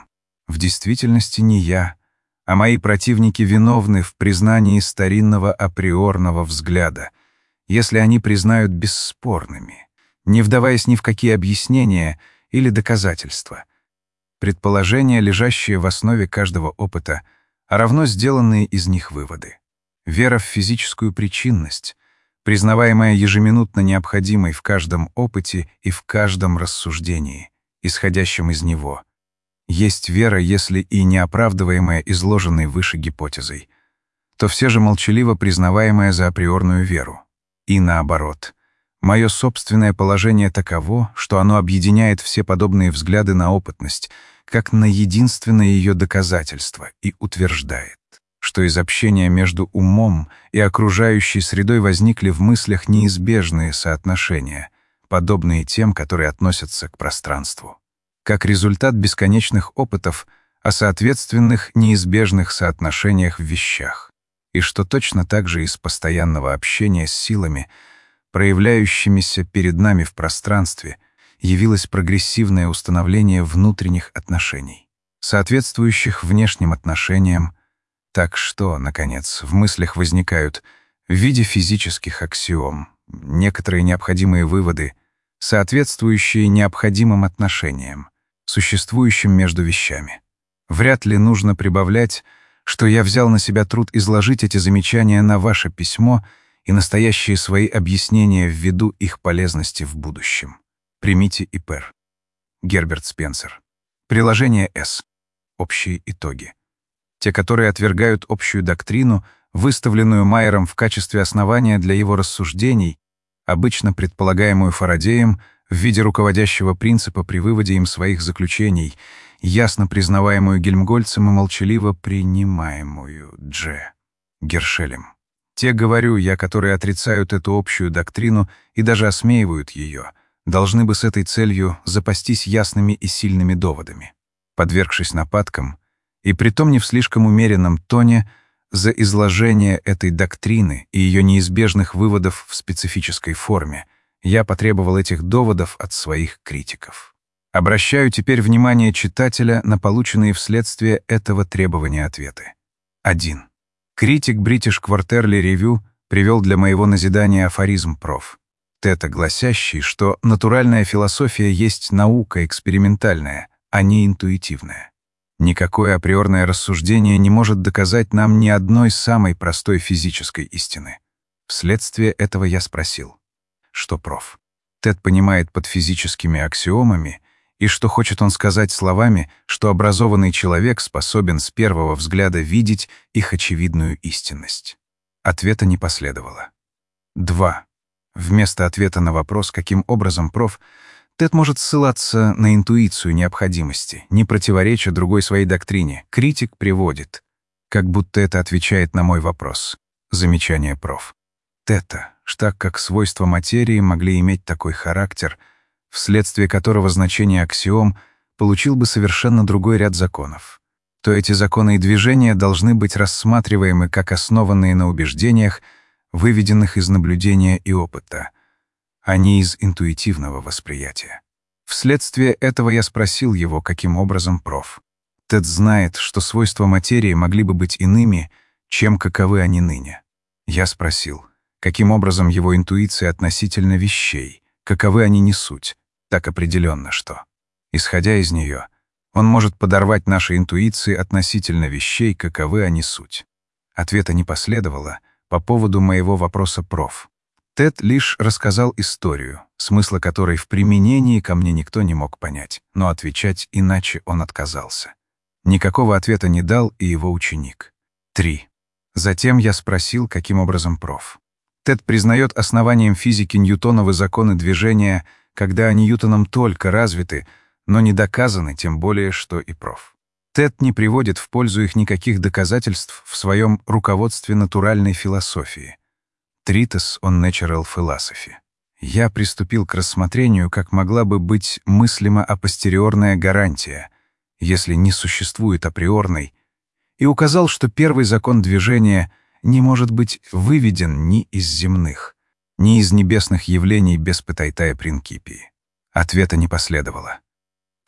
В действительности не я, а мои противники виновны в признании старинного априорного взгляда, если они признают бесспорными, не вдаваясь ни в какие объяснения или доказательства. Предположения, лежащие в основе каждого опыта, а равно сделанные из них выводы. Вера в физическую причинность, признаваемая ежеминутно необходимой в каждом опыте и в каждом рассуждении, исходящем из него, есть вера, если и не оправдываемая изложенной выше гипотезой, то все же молчаливо признаваемая за априорную веру. И наоборот, мое собственное положение таково, что оно объединяет все подобные взгляды на опытность, как на единственное ее доказательство, и утверждает, что из общения между умом и окружающей средой возникли в мыслях неизбежные соотношения, подобные тем, которые относятся к пространству, как результат бесконечных опытов о соответственных неизбежных соотношениях в вещах, и что точно так же из постоянного общения с силами, проявляющимися перед нами в пространстве, явилось прогрессивное установление внутренних отношений, соответствующих внешним отношениям, так что, наконец, в мыслях возникают в виде физических аксиом некоторые необходимые выводы, соответствующие необходимым отношениям, существующим между вещами. Вряд ли нужно прибавлять, что я взял на себя труд изложить эти замечания на ваше письмо и настоящие свои объяснения ввиду их полезности в будущем. Примите и пэр. Герберт Спенсер. Приложение С. Общие итоги. Те, которые отвергают общую доктрину, выставленную Майером в качестве основания для его рассуждений, обычно предполагаемую Фарадеем в виде руководящего принципа при выводе им своих заключений, ясно признаваемую Гельмгольцем и молчаливо принимаемую Дж. Гершелем. Те, говорю я, которые отрицают эту общую доктрину и даже осмеивают ее, должны бы с этой целью запастись ясными и сильными доводами, подвергшись нападкам, и притом не в слишком умеренном тоне, за изложение этой доктрины и ее неизбежных выводов в специфической форме, я потребовал этих доводов от своих критиков. Обращаю теперь внимание читателя на полученные вследствие этого требования ответы. один. Критик British Quarterly Review привел для моего назидания афоризм проф. Тета, гласящий, что натуральная философия есть наука экспериментальная, а не интуитивная. Никакое априорное рассуждение не может доказать нам ни одной самой простой физической истины. Вследствие этого я спросил, что проф. Тед понимает под физическими аксиомами, и что хочет он сказать словами, что образованный человек способен с первого взгляда видеть их очевидную истинность. Ответа не последовало. два. Вместо ответа на вопрос, каким образом проф. Тед может ссылаться на интуицию необходимости, не противореча другой своей доктрине, критик приводит, как будто это отвечает на мой вопрос. Замечание проф. Тета, так как свойства материи могли иметь такой характер, вследствие которого значение аксиом получил бы совершенно другой ряд законов, то эти законы и движения должны быть рассматриваемы как основанные на убеждениях, выведенных из наблюдения и опыта, а не из интуитивного восприятия. Вследствие этого я спросил его, каким образом проф. Тед знает, что свойства материи могли бы быть иными, чем каковы они ныне. Я спросил, каким образом его интуиция относительно вещей, каковы они не суть, так определенно что. Исходя из нее, он может подорвать наши интуиции относительно вещей, каковы они суть. Ответа не последовало по поводу моего вопроса проф. Тед лишь рассказал историю, смысла которой в применении ко мне никто не мог понять, но отвечать иначе он отказался. Никакого ответа не дал и его ученик. три. Затем я спросил, каким образом проф. Тед признает основанием физики Ньютоновы законы движения, когда они Ньютоном только развиты, но не доказаны, тем более, что и проф. Тед не приводит в пользу их никаких доказательств в своем руководстве натуральной философии. Treatise on Natural Philosophy. Я приступил к рассмотрению, как могла бы быть мыслима апостериорная гарантия, если не существует априорной, и указал, что первый закон движения не может быть выведен ни из земных, ни из небесных явлений без петайтая принципии. Ответа не последовало.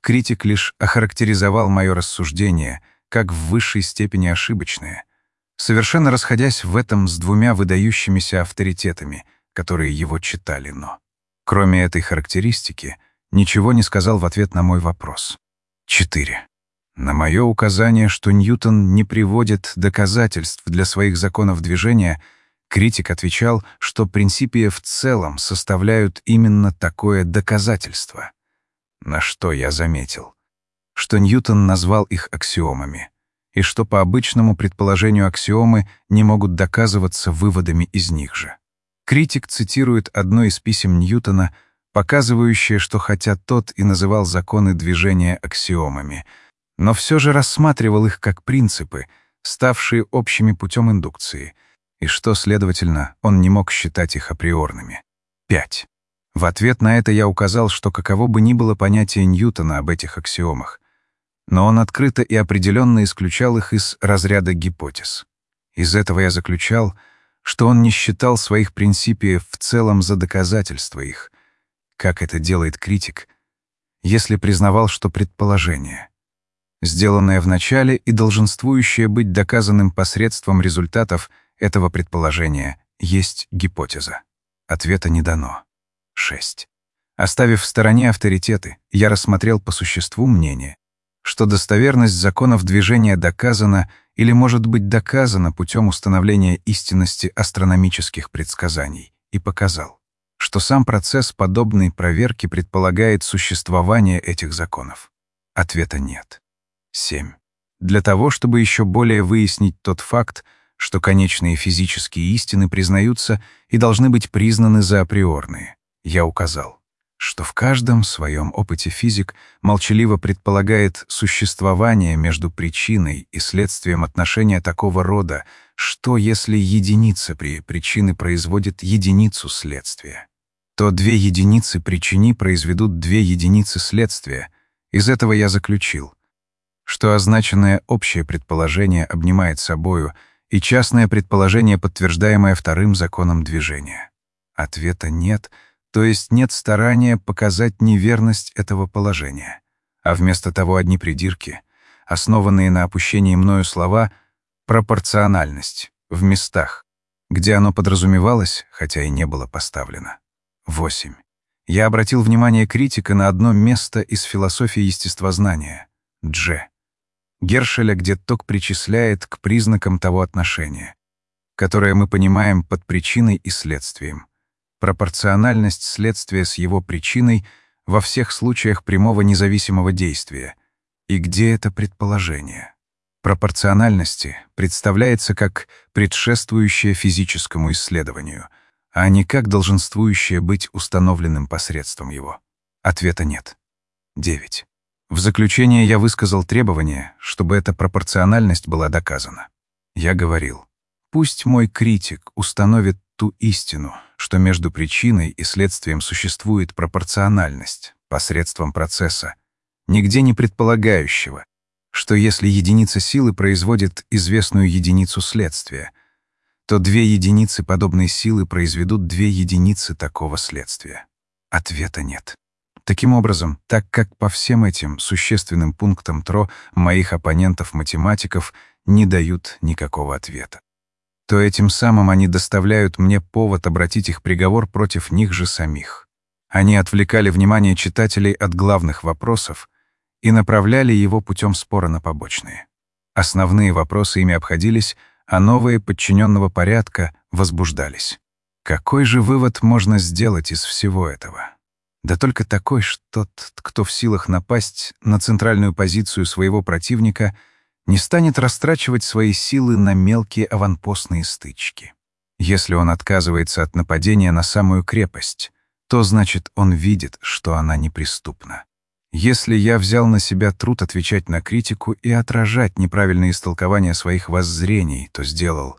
Критик лишь охарактеризовал мое рассуждение как в высшей степени ошибочное, совершенно расходясь в этом с двумя выдающимися авторитетами, которые его читали, но, кроме этой характеристики, ничего не сказал в ответ на мой вопрос. четыре. На мое указание, что Ньютон не приводит доказательств для своих законов движения, критик отвечал, что принципия в целом составляют именно такое доказательство. На что я заметил, что Ньютон назвал их аксиомами, и что по обычному предположению аксиомы не могут доказываться выводами из них же. Критик цитирует одно из писем Ньютона, показывающее, что хотя тот и называл законы движения аксиомами, но все же рассматривал их как принципы, ставшие общими путем индукции, и что, следовательно, он не мог считать их априорными. пять. В ответ на это я указал, что каково бы ни было понятие Ньютона об этих аксиомах, но он открыто и определенно исключал их из разряда гипотез. Из этого я заключал, что он не считал своих принципиев в целом за доказательство их, как это делает критик, если признавал, что предположение, сделанное в начале и долженствующее быть доказанным посредством результатов этого предположения, есть гипотеза. Ответа не дано. шесть. Оставив в стороне авторитеты, я рассмотрел по существу мнение, что достоверность законов движения доказана или может быть доказана путем установления истинности астрономических предсказаний, и показал, что сам процесс подобной проверки предполагает существование этих законов. Ответа нет. семь. Для того, чтобы еще более выяснить тот факт, что конечные физические истины признаются и должны быть признаны за априорные, я указал, что в каждом своем опыте физик молчаливо предполагает существование между причиной и следствием отношения такого рода, что если единица при причины производит единицу следствия, то две единицы причини произведут две единицы следствия. Из этого я заключил, что означенное общее предположение обнимает собою и частное предположение, подтверждаемое вторым законом движения. Ответа нет, то есть нет старания показать неверность этого положения, а вместо того одни придирки, основанные на опущении мною слова «пропорциональность» в местах, где оно подразумевалось, хотя и не было поставлено. восемь. Я обратил внимание критика на одно место из философии естествознания — Дж. Гершеля, где ток причисляет к признакам того отношения, которое мы понимаем под причиной и следствием, пропорциональность следствия с его причиной во всех случаях прямого независимого действия, и где это предположение. Пропорциональности представляется как предшествующее физическому исследованию, а не как долженствующее быть установленным посредством его. Ответа нет. девять. В заключение я высказал требование, чтобы эта пропорциональность была доказана. Я говорил, пусть мой критик установит ту истину, что между причиной и следствием существует пропорциональность посредством процесса, нигде не предполагающего, что если единица силы производит известную единицу следствия, то две единицы подобной силы произведут две единицы такого следствия. Ответа нет. Таким образом, так как по всем этим существенным пунктам ТРО моих оппонентов-математиков не дают никакого ответа, то этим самым они доставляют мне повод обратить их приговор против них же самих. Они отвлекали внимание читателей от главных вопросов и направляли его путем спора на побочные. Основные вопросы ими обходились, а новые подчиненного порядка возбуждались. Какой же вывод можно сделать из всего этого? Да только такой, что тот, кто в силах напасть на центральную позицию своего противника, не станет растрачивать свои силы на мелкие аванпостные стычки. Если он отказывается от нападения на самую крепость, то значит он видит, что она неприступна. Если я взял на себя труд отвечать на критику и отражать неправильные истолкования своих воззрений, то сделал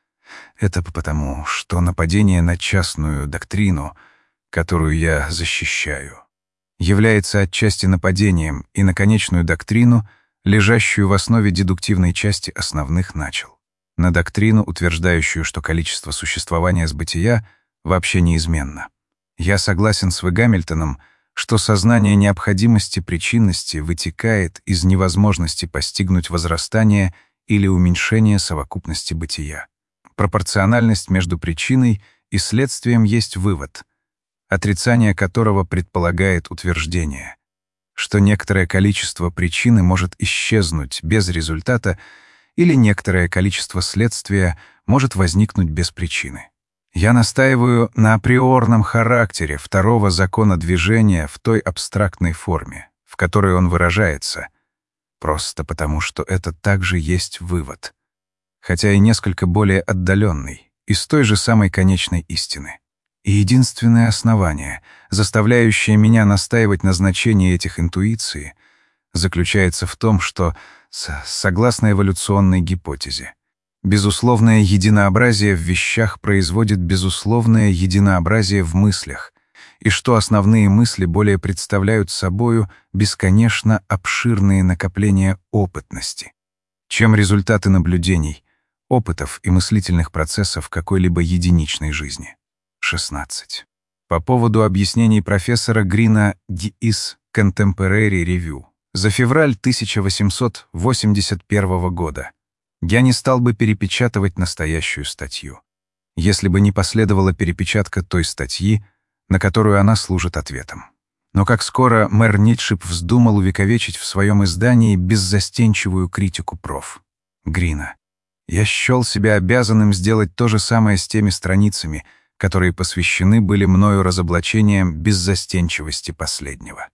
это потому, что нападение на частную доктрину, которую я защищаю, является отчасти нападением и на конечную доктрину, лежащую в основе дедуктивной части основных начал, на доктрину, утверждающую, что количество существования с бытия вообще неизменно. Я согласен с В. Гамильтоном, что сознание необходимости причинности вытекает из невозможности постигнуть возрастание или уменьшение совокупности бытия. Пропорциональность между причиной и следствием есть вывод, отрицание которого предполагает утверждение, что некоторое количество причины может исчезнуть без результата или некоторое количество следствия может возникнуть без причины. Я настаиваю на априорном характере второго закона движения в той абстрактной форме, в которой он выражается, просто потому что это также есть вывод, хотя и несколько более отдаленный, из той же самой конечной истины. И единственное основание, заставляющее меня настаивать на значении этих интуиций, заключается в том, что, согласно эволюционной гипотезе, безусловное единообразие в вещах производит безусловное единообразие в мыслях, и что основные мысли более представляют собою бесконечно обширные накопления опытности, чем результаты наблюдений, опытов и мыслительных процессов какой-либо единичной жизни. шестнадцать. По поводу объяснений профессора Грина из Contemporary Review за февраль тысяча восемьсот восемьдесят первого года я не стал бы перепечатывать настоящую статью, если бы не последовала перепечатка той статьи, на которую она служит ответом. Но как скоро мэр Нитшип вздумал увековечить в своем издании беззастенчивую критику проф. Грина, я счел себя обязанным сделать то же самое с теми страницами, которые посвящены были мною разоблачениям беззастенчивости последнего.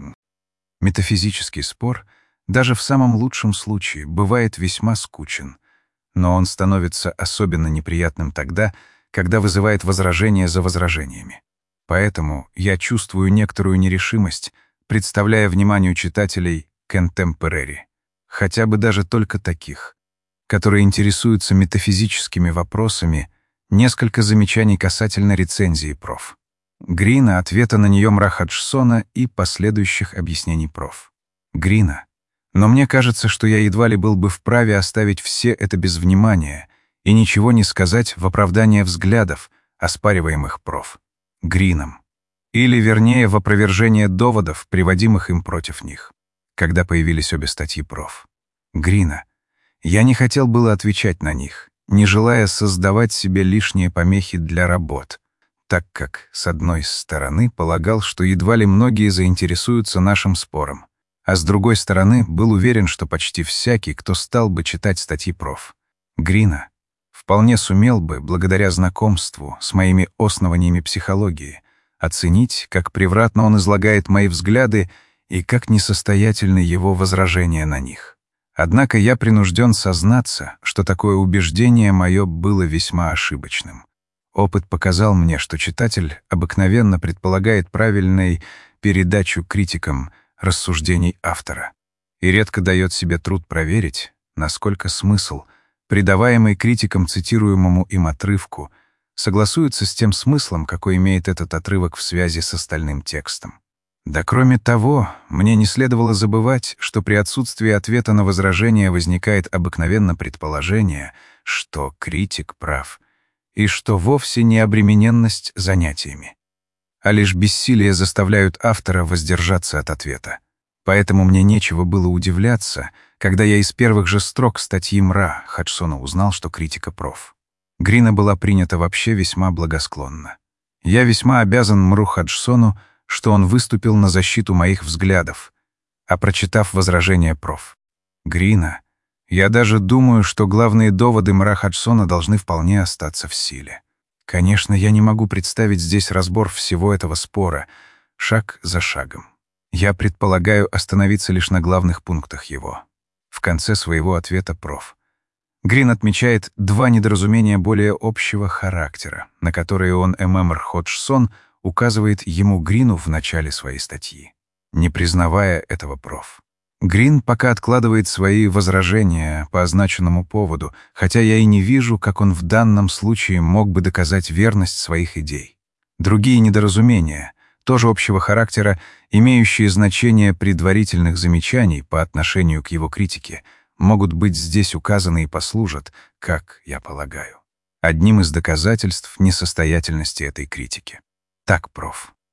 Метафизический спор даже в самом лучшем случае бывает весьма скучен, но он становится особенно неприятным тогда, когда вызывает возражения за возражениями. Поэтому я чувствую некоторую нерешимость, представляя вниманию читателей contemporary, хотя бы даже только таких, которые интересуются метафизическими вопросами, несколько замечаний касательно рецензии проф. Грина, ответа на нее Мраходжсона и последующих объяснений проф. Грина. Но мне кажется, что я едва ли был бы вправе оставить все это без внимания и ничего не сказать в оправдание взглядов, оспариваемых проф. Грином. Или, вернее, в опровержение доводов, приводимых им против них, когда появились обе статьи проф. Грина. Я не хотел было отвечать на них, не желая создавать себе лишние помехи для работ, так как, с одной стороны, полагал, что едва ли многие заинтересуются нашим спором, а с другой стороны, был уверен, что почти всякий, кто стал бы читать статьи проф. Грина, вполне сумел бы, благодаря знакомству с моими основаниями психологии, оценить, как превратно он излагает мои взгляды и как несостоятельны его возражения на них. Однако я принужден сознаться, что такое убеждение мое было весьма ошибочным. Опыт показал мне, что читатель обыкновенно предполагает правильной передачу критикам рассуждений автора и редко дает себе труд проверить, насколько смысл, придаваемый критикам цитируемому им отрывку, согласуется с тем смыслом, какой имеет этот отрывок в связи с остальным текстом. Да кроме того, мне не следовало забывать, что при отсутствии ответа на возражение возникает обыкновенно предположение, что критик прав, и что вовсе не обремененность занятиями, а лишь бессилие заставляют автора воздержаться от ответа. Поэтому мне нечего было удивляться, когда я из первых же строк статьи Мра Ходжсона узнал, что критика проф. Грина была принята вообще весьма благосклонно. Я весьма обязан Мру Ходжсону, что он выступил на защиту моих взглядов, а прочитав возражение проф. Грина, я даже думаю, что главные доводы Мра Ходжсона должны вполне остаться в силе. Конечно, я не могу представить здесь разбор всего этого спора, шаг за шагом. Я предполагаю остановиться лишь на главных пунктах его. В конце своего ответа проф. Грин отмечает два недоразумения более общего характера, на которые он Мр Ходжсон указывает ему Грину в начале своей статьи, не признавая этого проф. Грин пока откладывает свои возражения по означенному поводу, хотя я и не вижу, как он в данном случае мог бы доказать верность своих идей. Другие недоразумения, тоже общего характера, имеющие значение предварительных замечаний по отношению к его критике, могут быть здесь указаны и послужат, как я полагаю, одним из доказательств несостоятельности этой критики. Так, проф.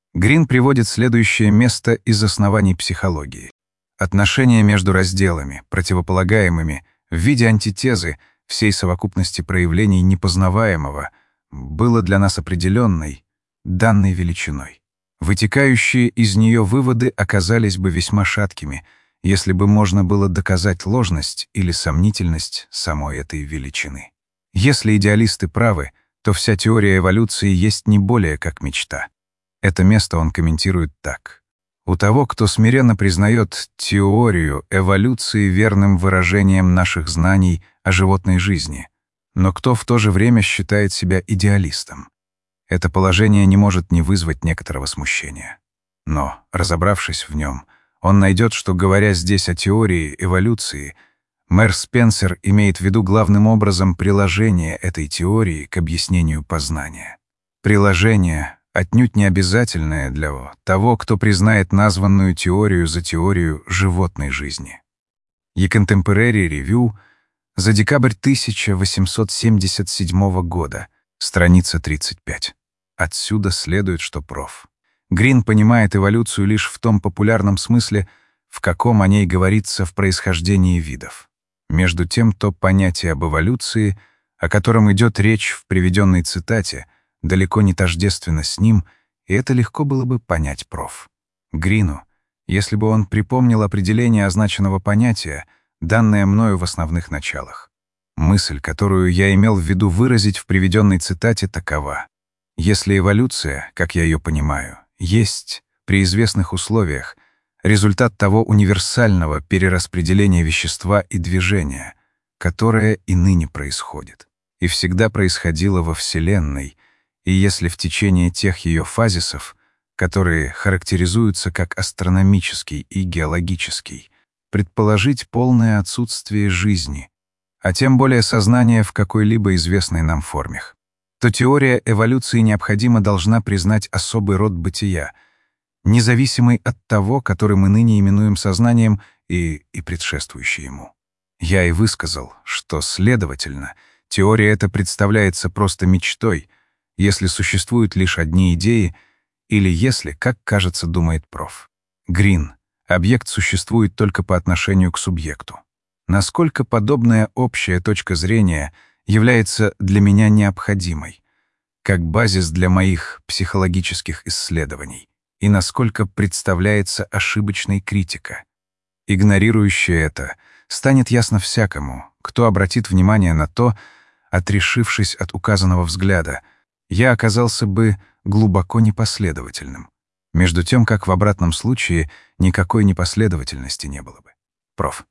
Грин приводит следующее место из оснований психологии. Отношения между разделами, противополагаемыми, в виде антитезы всей совокупности проявлений непознаваемого, было для нас определенной, данной величиной. Вытекающие из нее выводы оказались бы весьма шаткими, если бы можно было доказать ложность или сомнительность самой этой величины. Если идеалисты правы, то вся теория эволюции есть не более как мечта. Это место он комментирует так. У того, кто смиренно признает теорию эволюции верным выражением наших знаний о животной жизни, но кто в то же время считает себя идеалистом. Это положение не может не вызвать некоторого смущения. Но, разобравшись в нем, он найдет, что, говоря здесь о теории эволюции, мэр Спенсер имеет в виду главным образом приложение этой теории к объяснению познания. Приложение отнюдь не обязательное для того, кто признает названную теорию за теорию животной жизни. E Contemporary Review за декабрь тысяча восемьсот семьдесят седьмого года, страница тридцать пять. Отсюда следует, что проф. Грин понимает эволюцию лишь в том популярном смысле, в каком о ней говорится в происхождении видов. Между тем, то понятие об эволюции, о котором идет речь в приведенной цитате, далеко не тождественно с ним, и это легко было бы понять проф. Грину, если бы он припомнил определение означенного понятия, данное мною в основных началах. Мысль, которую я имел в виду выразить в приведенной цитате, такова. Если эволюция, как я ее понимаю, есть, при известных условиях, результат того универсального перераспределения вещества и движения, которое и ныне происходит, и всегда происходило во Вселенной, и если в течение тех ее фазисов, которые характеризуются как астрономический и геологический, предположить полное отсутствие жизни, а тем более сознания в какой-либо известной нам форме, то теория эволюции необходимо должна признать особый род бытия, независимый от того, который мы ныне именуем сознанием и, и предшествующий ему. Я и высказал, что, следовательно, теория эта представляется просто мечтой, если существуют лишь одни идеи, или если, как кажется, думает проф. Грин, объект существует только по отношению к субъекту. Насколько подобная общая точка зрения является для меня необходимой, как базис для моих психологических исследований, и насколько представляется ошибочной критика. Игнорирующая это, станет ясно всякому, кто обратит внимание на то, отрешившись от указанного взгляда, я оказался бы глубоко непоследовательным, между тем, как в обратном случае никакой непоследовательности не было бы. Проф.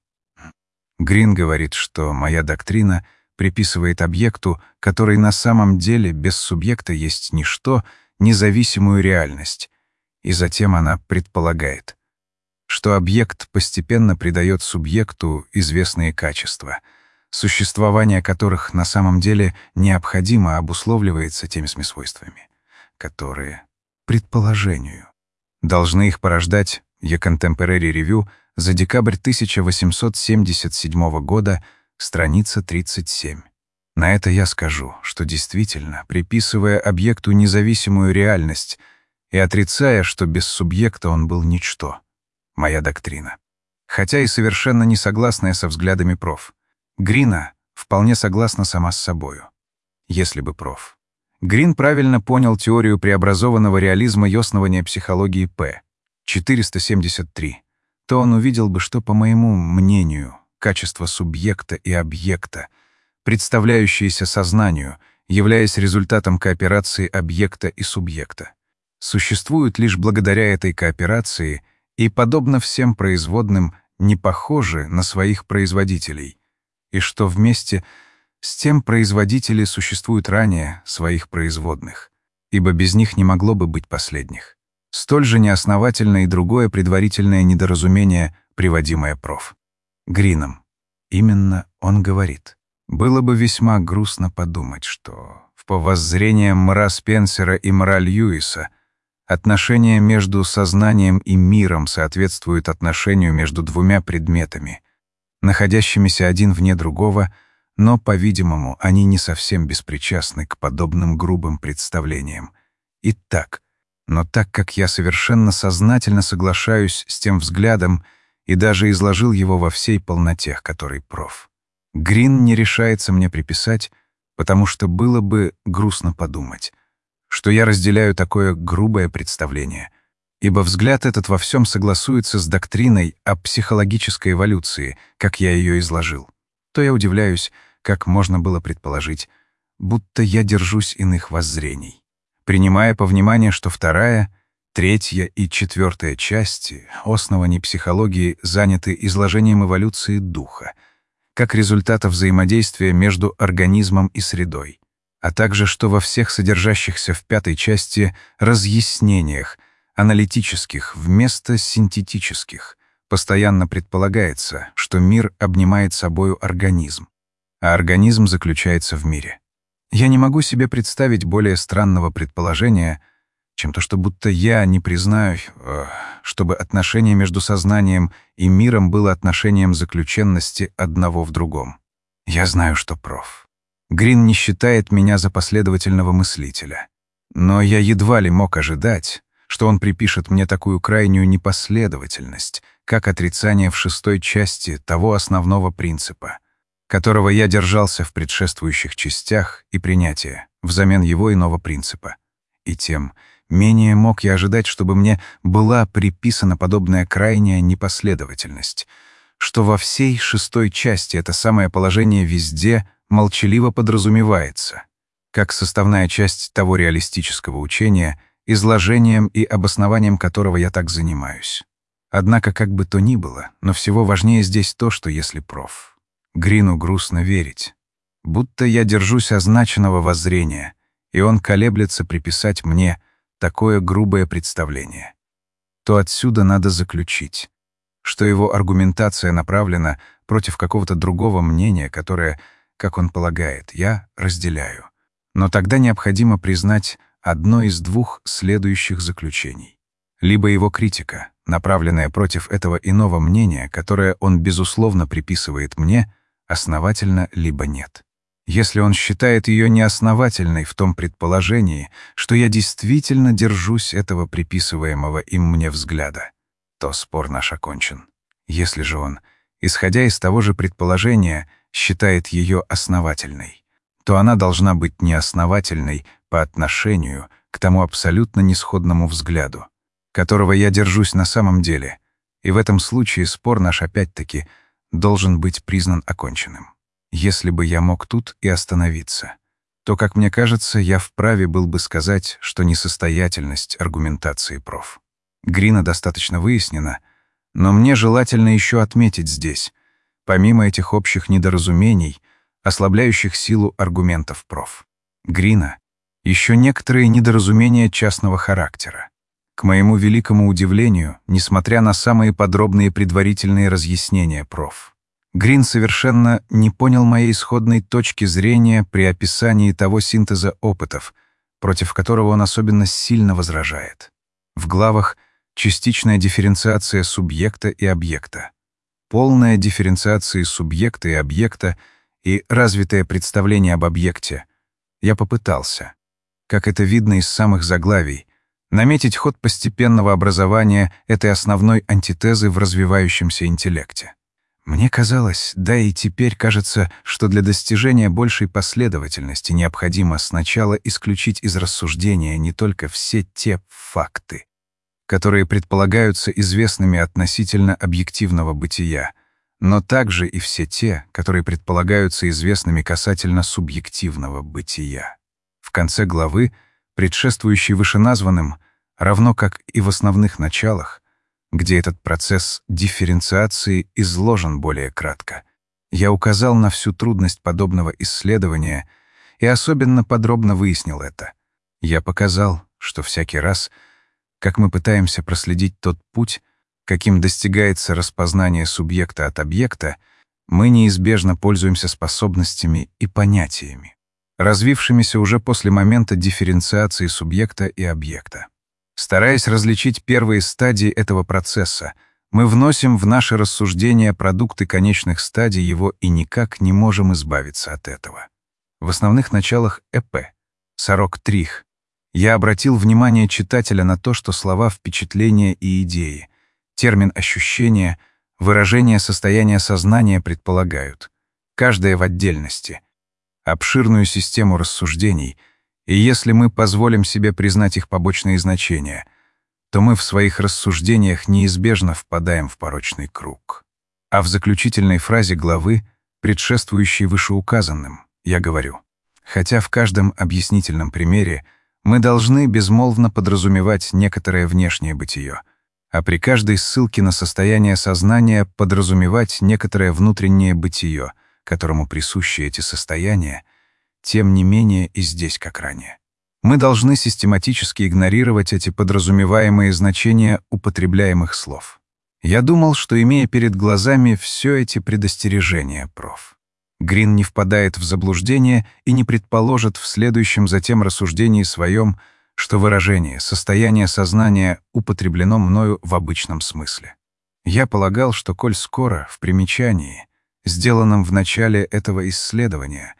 Грин говорит, что моя доктрина приписывает объекту, который на самом деле без субъекта есть ничто, независимую реальность, и затем она предполагает, что объект постепенно придает субъекту известные качества, существование которых на самом деле необходимо обусловливается теми свойствами, которые, предположению, должны их порождать E Contemporary Review за декабрь тысяча восемьсот семьдесят седьмого года, страница тридцать семь. На это я скажу, что действительно, приписывая объекту независимую реальность и отрицая, что без субъекта он был ничто, моя доктрина, хотя и совершенно не согласная со взглядами проф. Грина вполне согласна сама с собою. Если бы проф. Грин правильно понял теорию преобразованного реализма и основания психологии П. четыреста семьдесят три, то он увидел бы, что, по моему мнению, качество субъекта и объекта, представляющиеся сознанию, являясь результатом кооперации объекта и субъекта, существуют лишь благодаря этой кооперации и, подобно всем производным, не похожи на своих производителей, и что вместе с тем производители существуют ранее своих производных, ибо без них не могло бы быть последних. Столь же неосновательно и другое предварительное недоразумение, приводимое проф. Грином. Именно он говорит. Было бы весьма грустно подумать, что, по воззрениям Мра Спенсера и Мра Льюиса, отношение между сознанием и миром соответствует отношению между двумя предметами, находящимися один вне другого, но, по-видимому, они не совсем беспричастны к подобным грубым представлениям. Итак, Но так как я совершенно сознательно соглашаюсь с тем взглядом и даже изложил его во всей полноте, который проф. Грин не решается мне приписать, потому что было бы грустно подумать, что я разделяю такое грубое представление, ибо взгляд этот во всем согласуется с доктриной о психологической эволюции, как я ее изложил. То я удивляюсь, как можно было предположить, будто я держусь иных воззрений, принимая по вниманию, что вторая, третья и четвертая части оснований психологии заняты изложением эволюции духа, как результата взаимодействия между организмом и средой, а также что во всех содержащихся в пятой части разъяснениях, аналитических вместо синтетических, постоянно предполагается, что мир обнимает собою организм, а организм заключается в мире. Я не могу себе представить более странного предположения, чем то, что будто я не признаю, э, чтобы отношение между сознанием и миром было отношением заключенности одного в другом. Я знаю, что проф. Грин не считает меня за последовательного мыслителя. Но я едва ли мог ожидать, что он припишет мне такую крайнюю непоследовательность, как отрицание в шестой части того основного принципа, которого я держался в предшествующих частях, и принятие взамен его иного принципа. И тем менее мог я ожидать, чтобы мне была приписана подобная крайняя непоследовательность, что во всей шестой части это самое положение везде молчаливо подразумевается, как составная часть того реалистического учения, изложением и обоснованием которого я так занимаюсь. Однако, как бы то ни было, но всего важнее здесь то, что если проф. Грину грустно верить, будто я держусь означенного воззрения, и он колеблется приписать мне такое грубое представление, то отсюда надо заключить, что его аргументация направлена против какого-то другого мнения, которое, как он полагает, я разделяю. Но тогда необходимо признать одно из двух следующих заключений. Либо его критика, направленная против этого иного мнения, которое он безусловно приписывает мне, основательно, либо нет. Если он считает ее неосновательной в том предположении, что я действительно держусь этого приписываемого им мне взгляда, то спор наш окончен. Если же он, исходя из того же предположения, считает ее основательной, то она должна быть неосновательной по отношению к тому абсолютно несходному взгляду, которого я держусь на самом деле, и в этом случае спор наш опять-таки должен быть признан оконченным. Если бы я мог тут и остановиться, то, как мне кажется, я вправе был бы сказать, что несостоятельность аргументации проф. Грина достаточно выяснена, но мне желательно еще отметить здесь, помимо этих общих недоразумений, ослабляющих силу аргументов проф. Грина, еще некоторые недоразумения частного характера. К моему великому удивлению, несмотря на самые подробные предварительные разъяснения проф. Грин совершенно не понял моей исходной точки зрения при описании того синтеза опытов, против которого он особенно сильно возражает. В главах «Частичная дифференциация субъекта и объекта», «Полная дифференциация субъекта и объекта» и «Развитое представление об объекте» я попытался, как это видно из самых заглавий, наметить ход постепенного образования этой основной антитезы в развивающемся интеллекте. Мне казалось, да и теперь кажется, что для достижения большей последовательности необходимо сначала исключить из рассуждения не только все те факты, которые предполагаются известными относительно объективного бытия, но также и все те, которые предполагаются известными касательно субъективного бытия. В конце главы, предшествующей вышеназванным, равно как и в основных началах, где этот процесс дифференциации изложен более кратко, я указал на всю трудность подобного исследования и особенно подробно выяснил это. Я показал, что всякий раз, как мы пытаемся проследить тот путь, каким достигается распознание субъекта от объекта, мы неизбежно пользуемся способностями и понятиями, развившимися уже после момента дифференциации субъекта и объекта. Стараясь различить первые стадии этого процесса, мы вносим в наши рассуждения продукты конечных стадий его и никак не можем избавиться от этого. В основных началах ЭП, Сорок Трих, Я обратил внимание читателя на то, что слова «впечатления» и «идеи», термин «ощущение», выражение состояния сознания предполагают, каждое в отдельности, обширную систему рассуждений, и если мы позволим себе признать их побочные значения, то мы в своих рассуждениях неизбежно впадаем в порочный круг. А в заключительной фразе главы, предшествующей вышеуказанным, я говорю: хотя в каждом объяснительном примере мы должны безмолвно подразумевать некоторое внешнее бытие, а при каждой ссылке на состояние сознания подразумевать некоторое внутреннее бытие, которому присущи эти состояния, тем не менее и здесь, как ранее, мы должны систематически игнорировать эти подразумеваемые значения употребляемых слов. Я думал, что, имея перед глазами все эти предостережения, проф. Грин не впадает в заблуждение и не предположит в следующем затем рассуждении своем, что выражение «состояние сознания» употреблено мною в обычном смысле. Я полагал, что коль скоро в примечании, сделанном в начале этого исследования,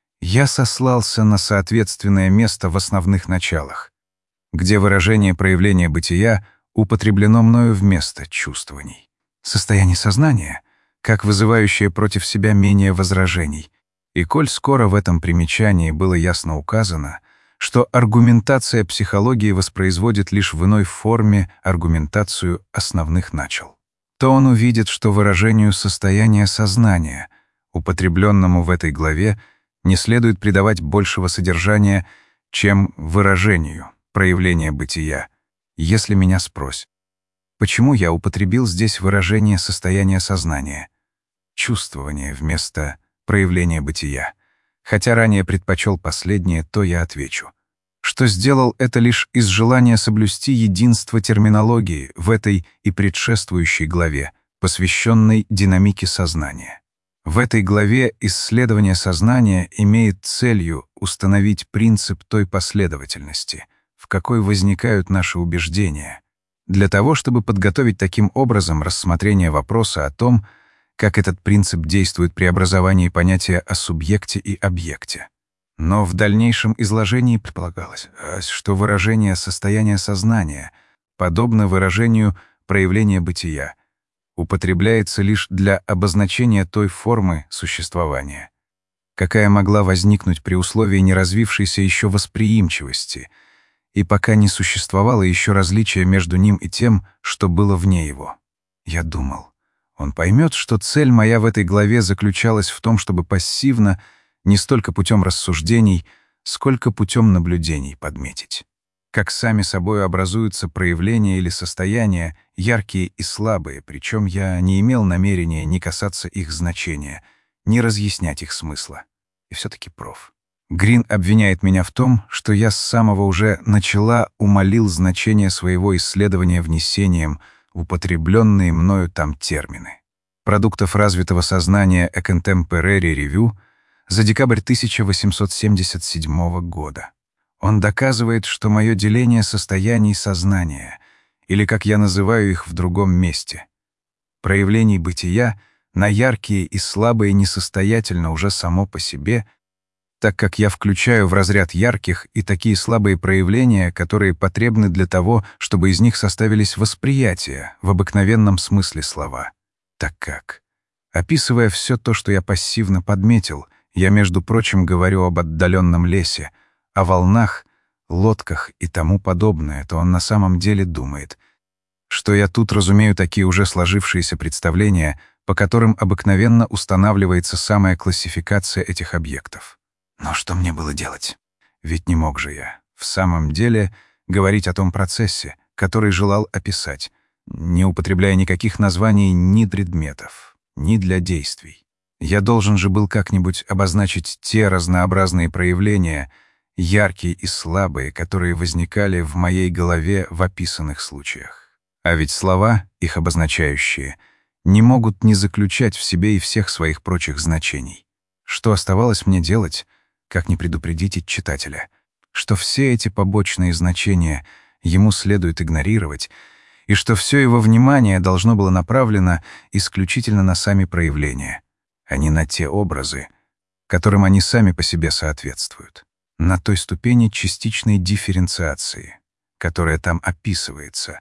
я сослался на соответственное место в основных началах, где выражение проявления бытия употреблено мною вместо чувствований. Состояние сознания, как вызывающее против себя менее возражений, и коль скоро в этом примечании было ясно указано, что аргументация психологии воспроизводит лишь в иной форме аргументацию основных начал, то он увидит, что выражению состояния сознания, употребленному в этой главе, не следует придавать большего содержания, чем выражению проявления бытия, если меня спросят, почему я употребил здесь выражение состояния сознания, чувствование вместо проявления бытия. Хотя ранее предпочел последнее, то я отвечу, что сделал это лишь из желания соблюсти единство терминологии в этой и предшествующей главе, посвященной динамике сознания. В этой главе исследование сознания имеет целью установить принцип той последовательности, в какой возникают наши убеждения, для того, чтобы подготовить таким образом рассмотрение вопроса о том, как этот принцип действует при образовании понятия о субъекте и объекте. Но в дальнейшем изложении предполагалось, что выражение состояния сознания, подобно выражению проявления бытия, употребляется лишь для обозначения той формы существования, какая могла возникнуть при условии неразвившейся еще восприимчивости, и пока не существовало еще различия между ним и тем, что было вне его. Я думал, он поймет, что цель моя в этой главе заключалась в том, чтобы пассивно, не столько путем рассуждений, сколько путем наблюдений подметить, как сами собой образуются проявления или состояния, яркие и слабые, причем я не имел намерения ни касаться их значения, ни разъяснять их смысла. И все-таки проф. Грин обвиняет меня в том, что я с самого уже начала умалил значение своего исследования внесением в употребленные мною там термины. Продуктов развитого сознания A Contemporary Review за декабрь тысяча восемьсот семьдесят седьмого года. Он доказывает, что мое деление состояний сознания, или, как я называю их в другом месте, проявлений бытия, на яркие и слабые несостоятельно уже само по себе, так как я включаю в разряд ярких и такие слабые проявления, которые потребны для того, чтобы из них составились восприятия в обыкновенном смысле слова. Так как, описывая все то, что я пассивно подметил, я, между прочим, говорю об отдаленном лесе, о волнах, лодках и тому подобное, то он на самом деле думает, что я тут разумею такие уже сложившиеся представления, по которым обыкновенно устанавливается самая классификация этих объектов. Но что мне было делать? Ведь не мог же я, в самом деле, говорить о том процессе, который желал описать, не употребляя никаких названий ни предметов, ни для действий. Я должен же был как-нибудь обозначить те разнообразные проявления, яркие и слабые, которые возникали в моей голове в описанных случаях. А ведь слова, их обозначающие, не могут не заключать в себе и всех своих прочих значений. Что оставалось мне делать, как не предупредить читателя, что все эти побочные значения ему следует игнорировать, и что все его внимание должно было направлено исключительно на сами проявления, а не на те образы, которым они сами по себе соответствуют. на той ступени частичной дифференциации, которая там описывается.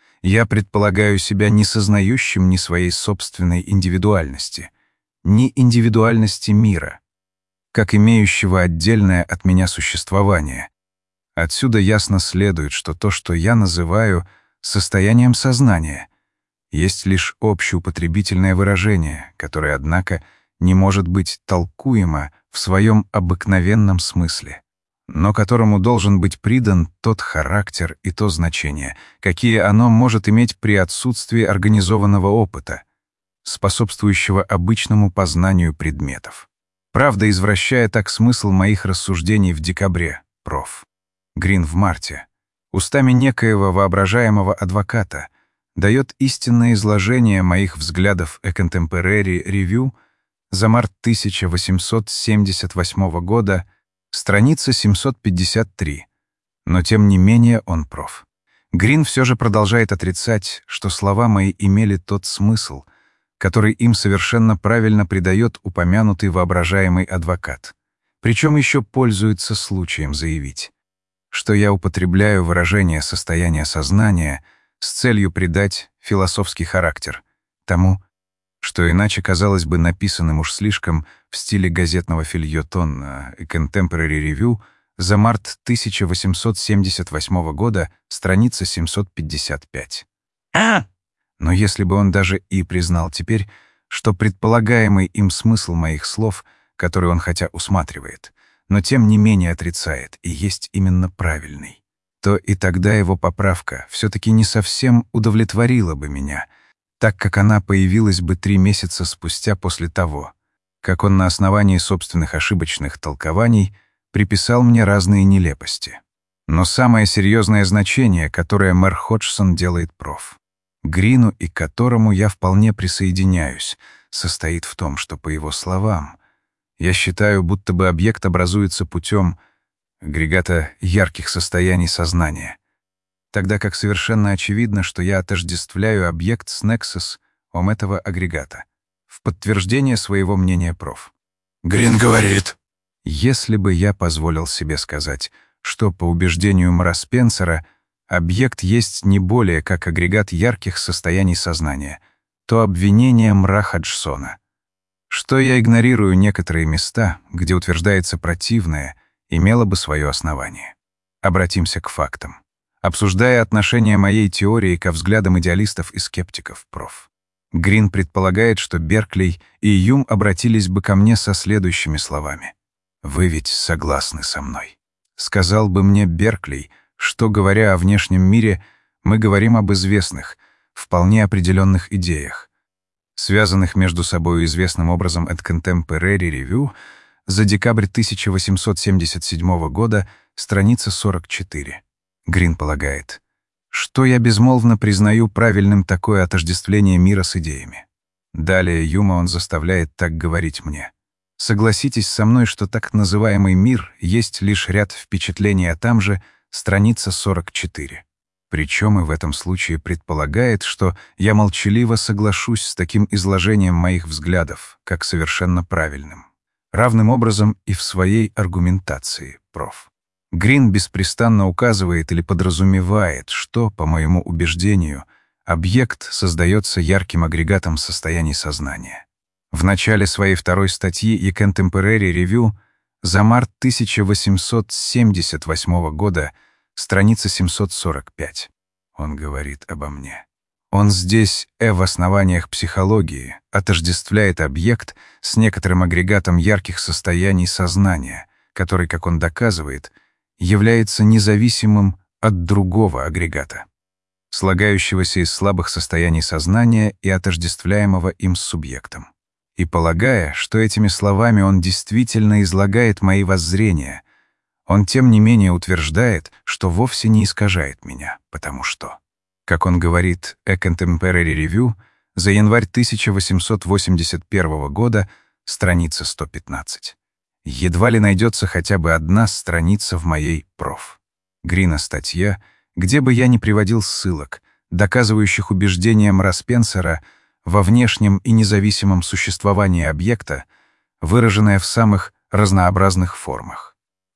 Я предполагаю себя не сознающим ни своей собственной индивидуальности, ни индивидуальности мира, как имеющего отдельное от меня существование. Отсюда ясно следует, что то, что я называю состоянием сознания, есть лишь общеупотребительное выражение, которое, однако, не может быть толкуемо в своем обыкновенном смысле, но которому должен быть придан тот характер и то значение, какие оно может иметь при отсутствии организованного опыта, способствующего обычному познанию предметов. Правда, извращая так смысл моих рассуждений в декабре, проф. Грин в марте, устами некоего воображаемого адвоката, дает истинное изложение моих взглядов A Contemporary Review за март тысяча восемьсот семьдесят восьмого года, страница семьсот пятьдесят три. Но тем не менее он проф. Грин все же продолжает отрицать, что слова мои имели тот смысл, который им совершенно правильно придает упомянутый воображаемый адвокат. Причем еще пользуется случаем заявить, что я употребляю выражение состояния сознания с целью придать философский характер тому, что иначе казалось бы написанным уж слишком в стиле газетного фельетона A Contemporary Review за март тысяча восемьсот семьдесят восьмого года, страница семьсот пятьдесят пять. А! Но если бы он даже и признал теперь, что предполагаемый им смысл моих слов, который он хотя усматривает, но тем не менее отрицает и есть именно правильный, то и тогда его поправка все-таки не совсем удовлетворила бы меня, так как она появилась бы три месяца спустя после того, как он на основании собственных ошибочных толкований приписал мне разные нелепости. Но самое серьезное значение, которое мэр Ходжсон делает проф. Грину и к которому я вполне присоединяюсь, состоит в том, что, по его словам, я считаю, будто бы объект образуется путем агрегата ярких состояний сознания, тогда как совершенно очевидно, что я отождествляю объект с nexus ом этого агрегата. В подтверждение своего мнения проф. Грин говорит, если бы я позволил себе сказать, что, по убеждению мэра Спенсера, объект есть не более как агрегат ярких состояний сознания, то обвинение мэра Ходжсона, что я игнорирую некоторые места, где утверждается противное, имело бы свое основание. Обратимся к фактам. Обсуждая отношение моей теории ко взглядам идеалистов и скептиков, проф. Грин предполагает, что Беркли и Юм обратились бы ко мне со следующими словами. «Вы ведь согласны со мной?» Сказал бы мне Беркли, что, говоря о внешнем мире, мы говорим об известных, вполне определенных идеях, связанных между собой известным образом at Contemporary Review за декабрь тысяча восемьсот семьдесят седьмого года, страница сорок четыре. Грин полагает, что я безмолвно признаю правильным такое отождествление мира с идеями. Далее Юма он заставляет так говорить мне. Согласитесь со мной, что так называемый мир есть лишь ряд впечатлений, а там же страница сорок четыре. Причем и в этом случае предполагает, что я молчаливо соглашусь с таким изложением моих взглядов, как совершенно правильным. Равным образом и в своей аргументации, проф. Грин беспрестанно указывает или подразумевает, что, по моему убеждению, объект создается ярким агрегатом состояний сознания. В начале своей второй статьи A Contemporary Review за март тысяча восемьсот семьдесят восьмого года, страница семьсот сорок пять, он говорит обо мне. Он здесь, э, в основаниях психологии, отождествляет объект с некоторым агрегатом ярких состояний сознания, который, как он доказывает, является независимым от другого агрегата, слагающегося из слабых состояний сознания и отождествляемого им с субъектом. И полагая, что этими словами он действительно излагает мои воззрения, он тем не менее утверждает, что вовсе не искажает меня, потому что, как он говорит A Contemporary Review за январь тысяча восемьсот восемьдесят первого года, страница сто пятнадцать. Едва ли найдется хотя бы одна страница в моей проф. Грина статья, где бы я ни приводил ссылок, доказывающих убеждения мэра Спенсера во внешнем и независимом существовании объекта, выраженное в самых разнообразных формах.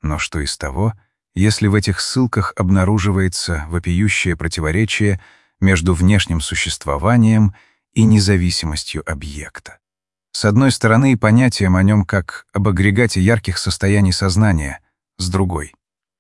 Но что из того, если в этих ссылках обнаруживается вопиющее противоречие между внешним существованием и независимостью объекта? С одной стороны, и понятием о нем как об агрегате ярких состояний сознания, с другой.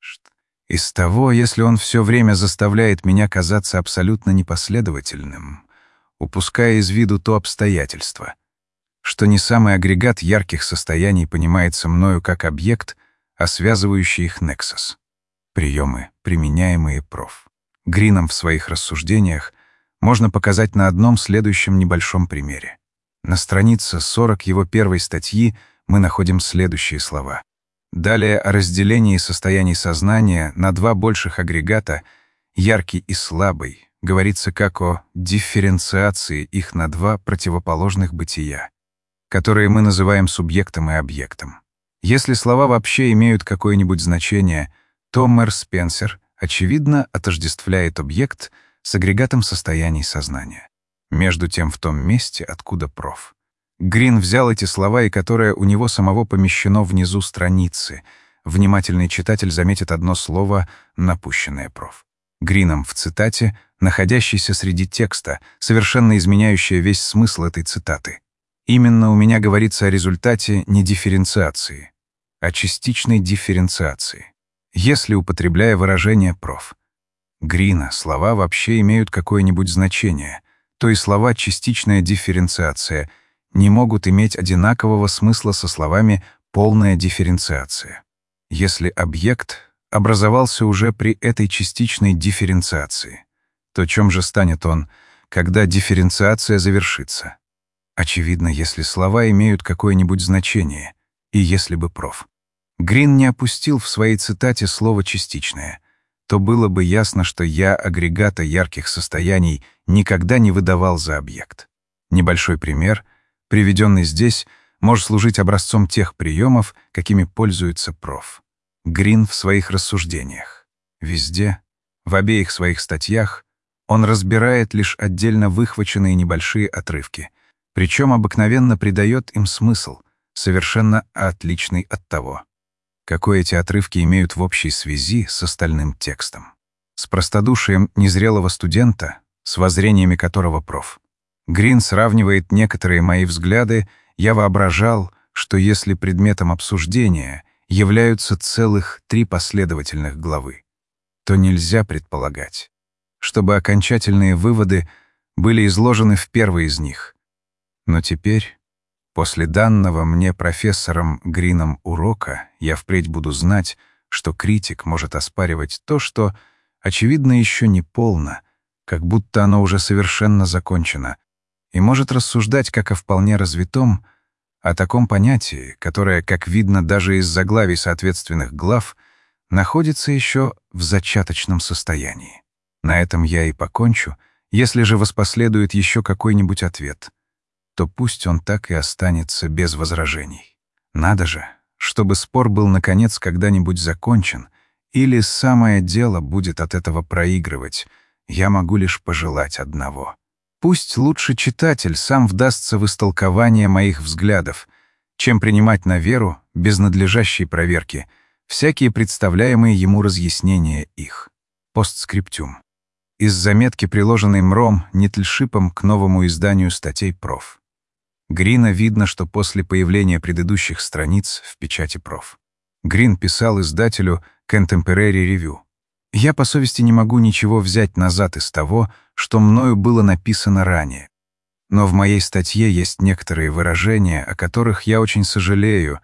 Из того, если он все время заставляет меня казаться абсолютно непоследовательным, упуская из виду то обстоятельство, что не самый агрегат ярких состояний понимается мною как объект, а связывающий их нексус. Приемы, применяемые проф. Грином в своих рассуждениях, можно показать на одном следующем небольшом примере. На странице сорок его первой статьи мы находим следующие слова. Далее о разделении состояний сознания на два больших агрегата, яркий и слабый, говорится как о дифференциации их на два противоположных бытия, которые мы называем субъектом и объектом. Если слова вообще имеют какое-нибудь значение, то мэр Спенсер, очевидно, отождествляет объект с агрегатом состояний сознания. Между тем, в том месте, откуда проф. Грин взял эти слова, и которое у него самого помещено внизу страницы. Внимательный читатель заметит одно слово, напущенное проф. Грином в цитате, находящейся среди текста, совершенно изменяющее весь смысл этой цитаты. Именно у меня говорится о результате не дифференциации, а частичной дифференциации. Если, употребляя выражение проф. Грина, слова вообще имеют какое-нибудь значение, то и слова «частичная дифференциация» не могут иметь одинакового смысла со словами «полная дифференциация». Если объект образовался уже при этой частичной дифференциации, то чем же станет он, когда дифференциация завершится? Очевидно, если слова имеют какое-нибудь значение, и если бы проф. Грин не опустил в своей цитате слово «частичное», то было бы ясно, что я агрегата ярких состояний никогда не выдавал за объект. Небольшой пример, приведенный здесь, может служить образцом тех приемов, какими пользуется проф. Грин в своих рассуждениях. Везде, в обеих своих статьях, он разбирает лишь отдельно выхваченные небольшие отрывки, причем обыкновенно придает им смысл, совершенно отличный от того, какой эти отрывки имеют в общей связи с остальным текстом. С простодушием незрелого студента, с воззрениями которого проф. Грин сравнивает некоторые мои взгляды, я воображал, что если предметом обсуждения являются целых три последовательных главы, то нельзя предполагать, чтобы окончательные выводы были изложены в первой из них. Но теперь, после данного мне профессором Грином урока, я впредь буду знать, что критик может оспаривать то, что, очевидно, еще не полно, как будто оно уже совершенно закончено, и может рассуждать как о вполне развитом, о таком понятии, которое, как видно даже из заглавий соответственных глав, находится еще в зачаточном состоянии. На этом я и покончу, если же воспоследует еще какой-нибудь ответ, то пусть он так и останется без возражений. Надо же, чтобы спор был, наконец, когда-нибудь закончен, или самое дело будет от этого проигрывать, я могу лишь пожелать одного. Пусть лучше читатель сам вдастся в истолкование моих взглядов, чем принимать на веру, без надлежащей проверки, всякие представляемые ему разъяснения их. Постскриптум. Из заметки, приложенной МРОМ Нитльшипом к новому изданию статей проф. Грина видно, что после появления предыдущих страниц в печати проф. Грин писал издателю Contemporary Review. «Я по совести не могу ничего взять назад из того, что мною было написано ранее. Но в моей статье есть некоторые выражения, о которых я очень сожалею,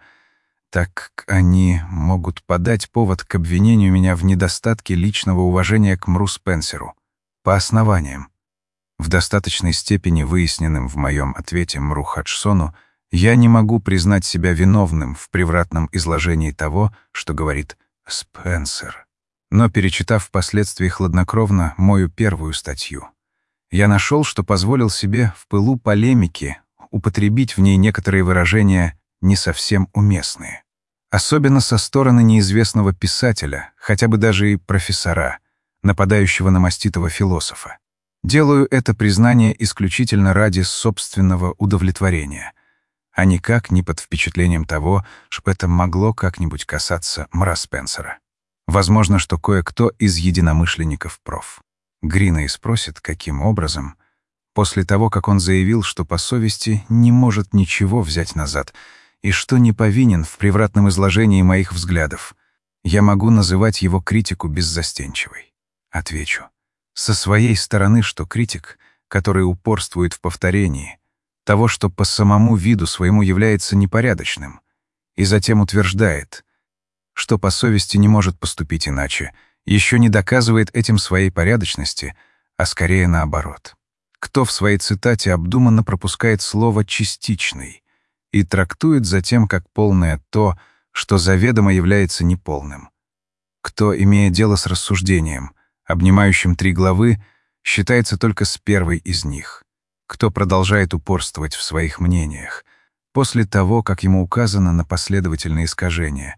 так как они могут подать повод к обвинению меня в недостатке личного уважения к Мру Спенсеру. По основаниям, в достаточной степени выясненным в моем ответе Мру Хаджсону, я не могу признать себя виновным в превратном изложении того, что говорит Спенсер. Но, перечитав впоследствии хладнокровно мою первую статью, я нашел, что позволил себе в пылу полемики употребить в ней некоторые выражения не совсем уместные. Особенно со стороны неизвестного писателя, хотя бы даже и профессора, нападающего на маститого философа. Делаю это признание исключительно ради собственного удовлетворения. а никак не под впечатлением того, что это могло как-нибудь касаться Мра Спенсера. Возможно, что кое-кто из единомышленников проф. Грина и спросит, каким образом, после того, как он заявил, что по совести не может ничего взять назад и что не повинен в превратном изложении моих взглядов, я могу называть его критику беззастенчивой. Отвечу. Со своей стороны, что критик, который упорствует в повторении того, что по самому виду своему является непорядочным, и затем утверждает, что по совести не может поступить иначе, еще не доказывает этим своей порядочности, а скорее наоборот. Кто в своей цитате обдуманно пропускает слово «частичный» и трактует затем как полное то, что заведомо является неполным. Кто, имея дело с рассуждением, обнимающим три главы, считается только с первой из них. Кто продолжает упорствовать в своих мнениях, после того, как ему указано на последовательные искажения,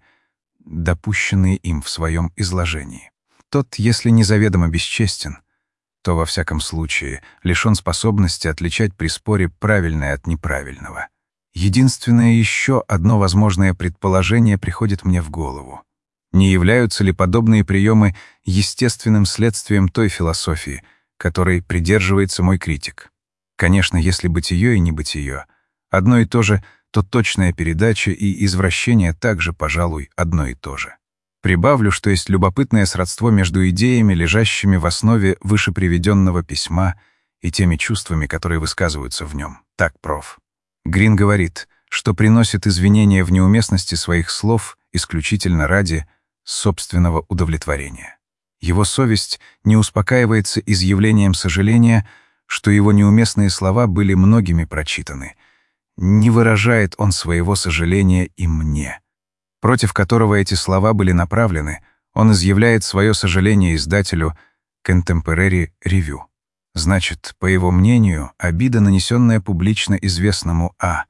допущенные им в своем изложении. Тот, если не заведомо бесчестен, то, во всяком случае, лишен способности отличать при споре правильное от неправильного. Единственное еще одно возможное предположение приходит мне в голову. Не являются ли подобные приемы естественным следствием той философии, которой придерживается мой критик? Конечно, если бытие и небытие одно и то же, то точная передача и извращение также, пожалуй, одно и то же. Прибавлю, что есть любопытное сродство между идеями, лежащими в основе вышеприведенного письма, и теми чувствами, которые высказываются в нем. Так, проф. Грин говорит, что приносит извинения в неуместности своих слов исключительно ради собственного удовлетворения. Его совесть не успокаивается изъявлением сожаления, что его неуместные слова были многими прочитаны. Не выражает он своего сожаления и мне, против которого эти слова были направлены, он изъявляет свое сожаление издателю Contemporary Review. Значит, по его мнению, обида, нанесенная публично известному А,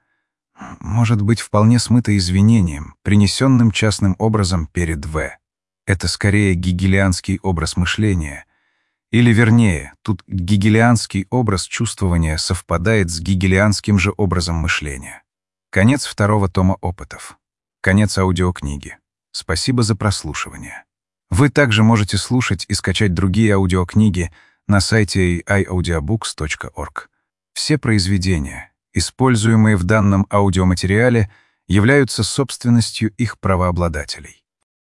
может быть вполне смыта извинением, принесенным частным образом перед В. Это скорее гегелианский образ мышления. Или, вернее, тут гегелианский образ чувствования совпадает с гегелианским же образом мышления. Конец второго тома опытов. Конец аудиокниги. Спасибо за прослушивание. Вы также можете слушать и скачать другие аудиокниги на сайте эй ай аудиобукс точка орг. Все произведения, используемые в данном аудиоматериале, являются собственностью их правообладателей.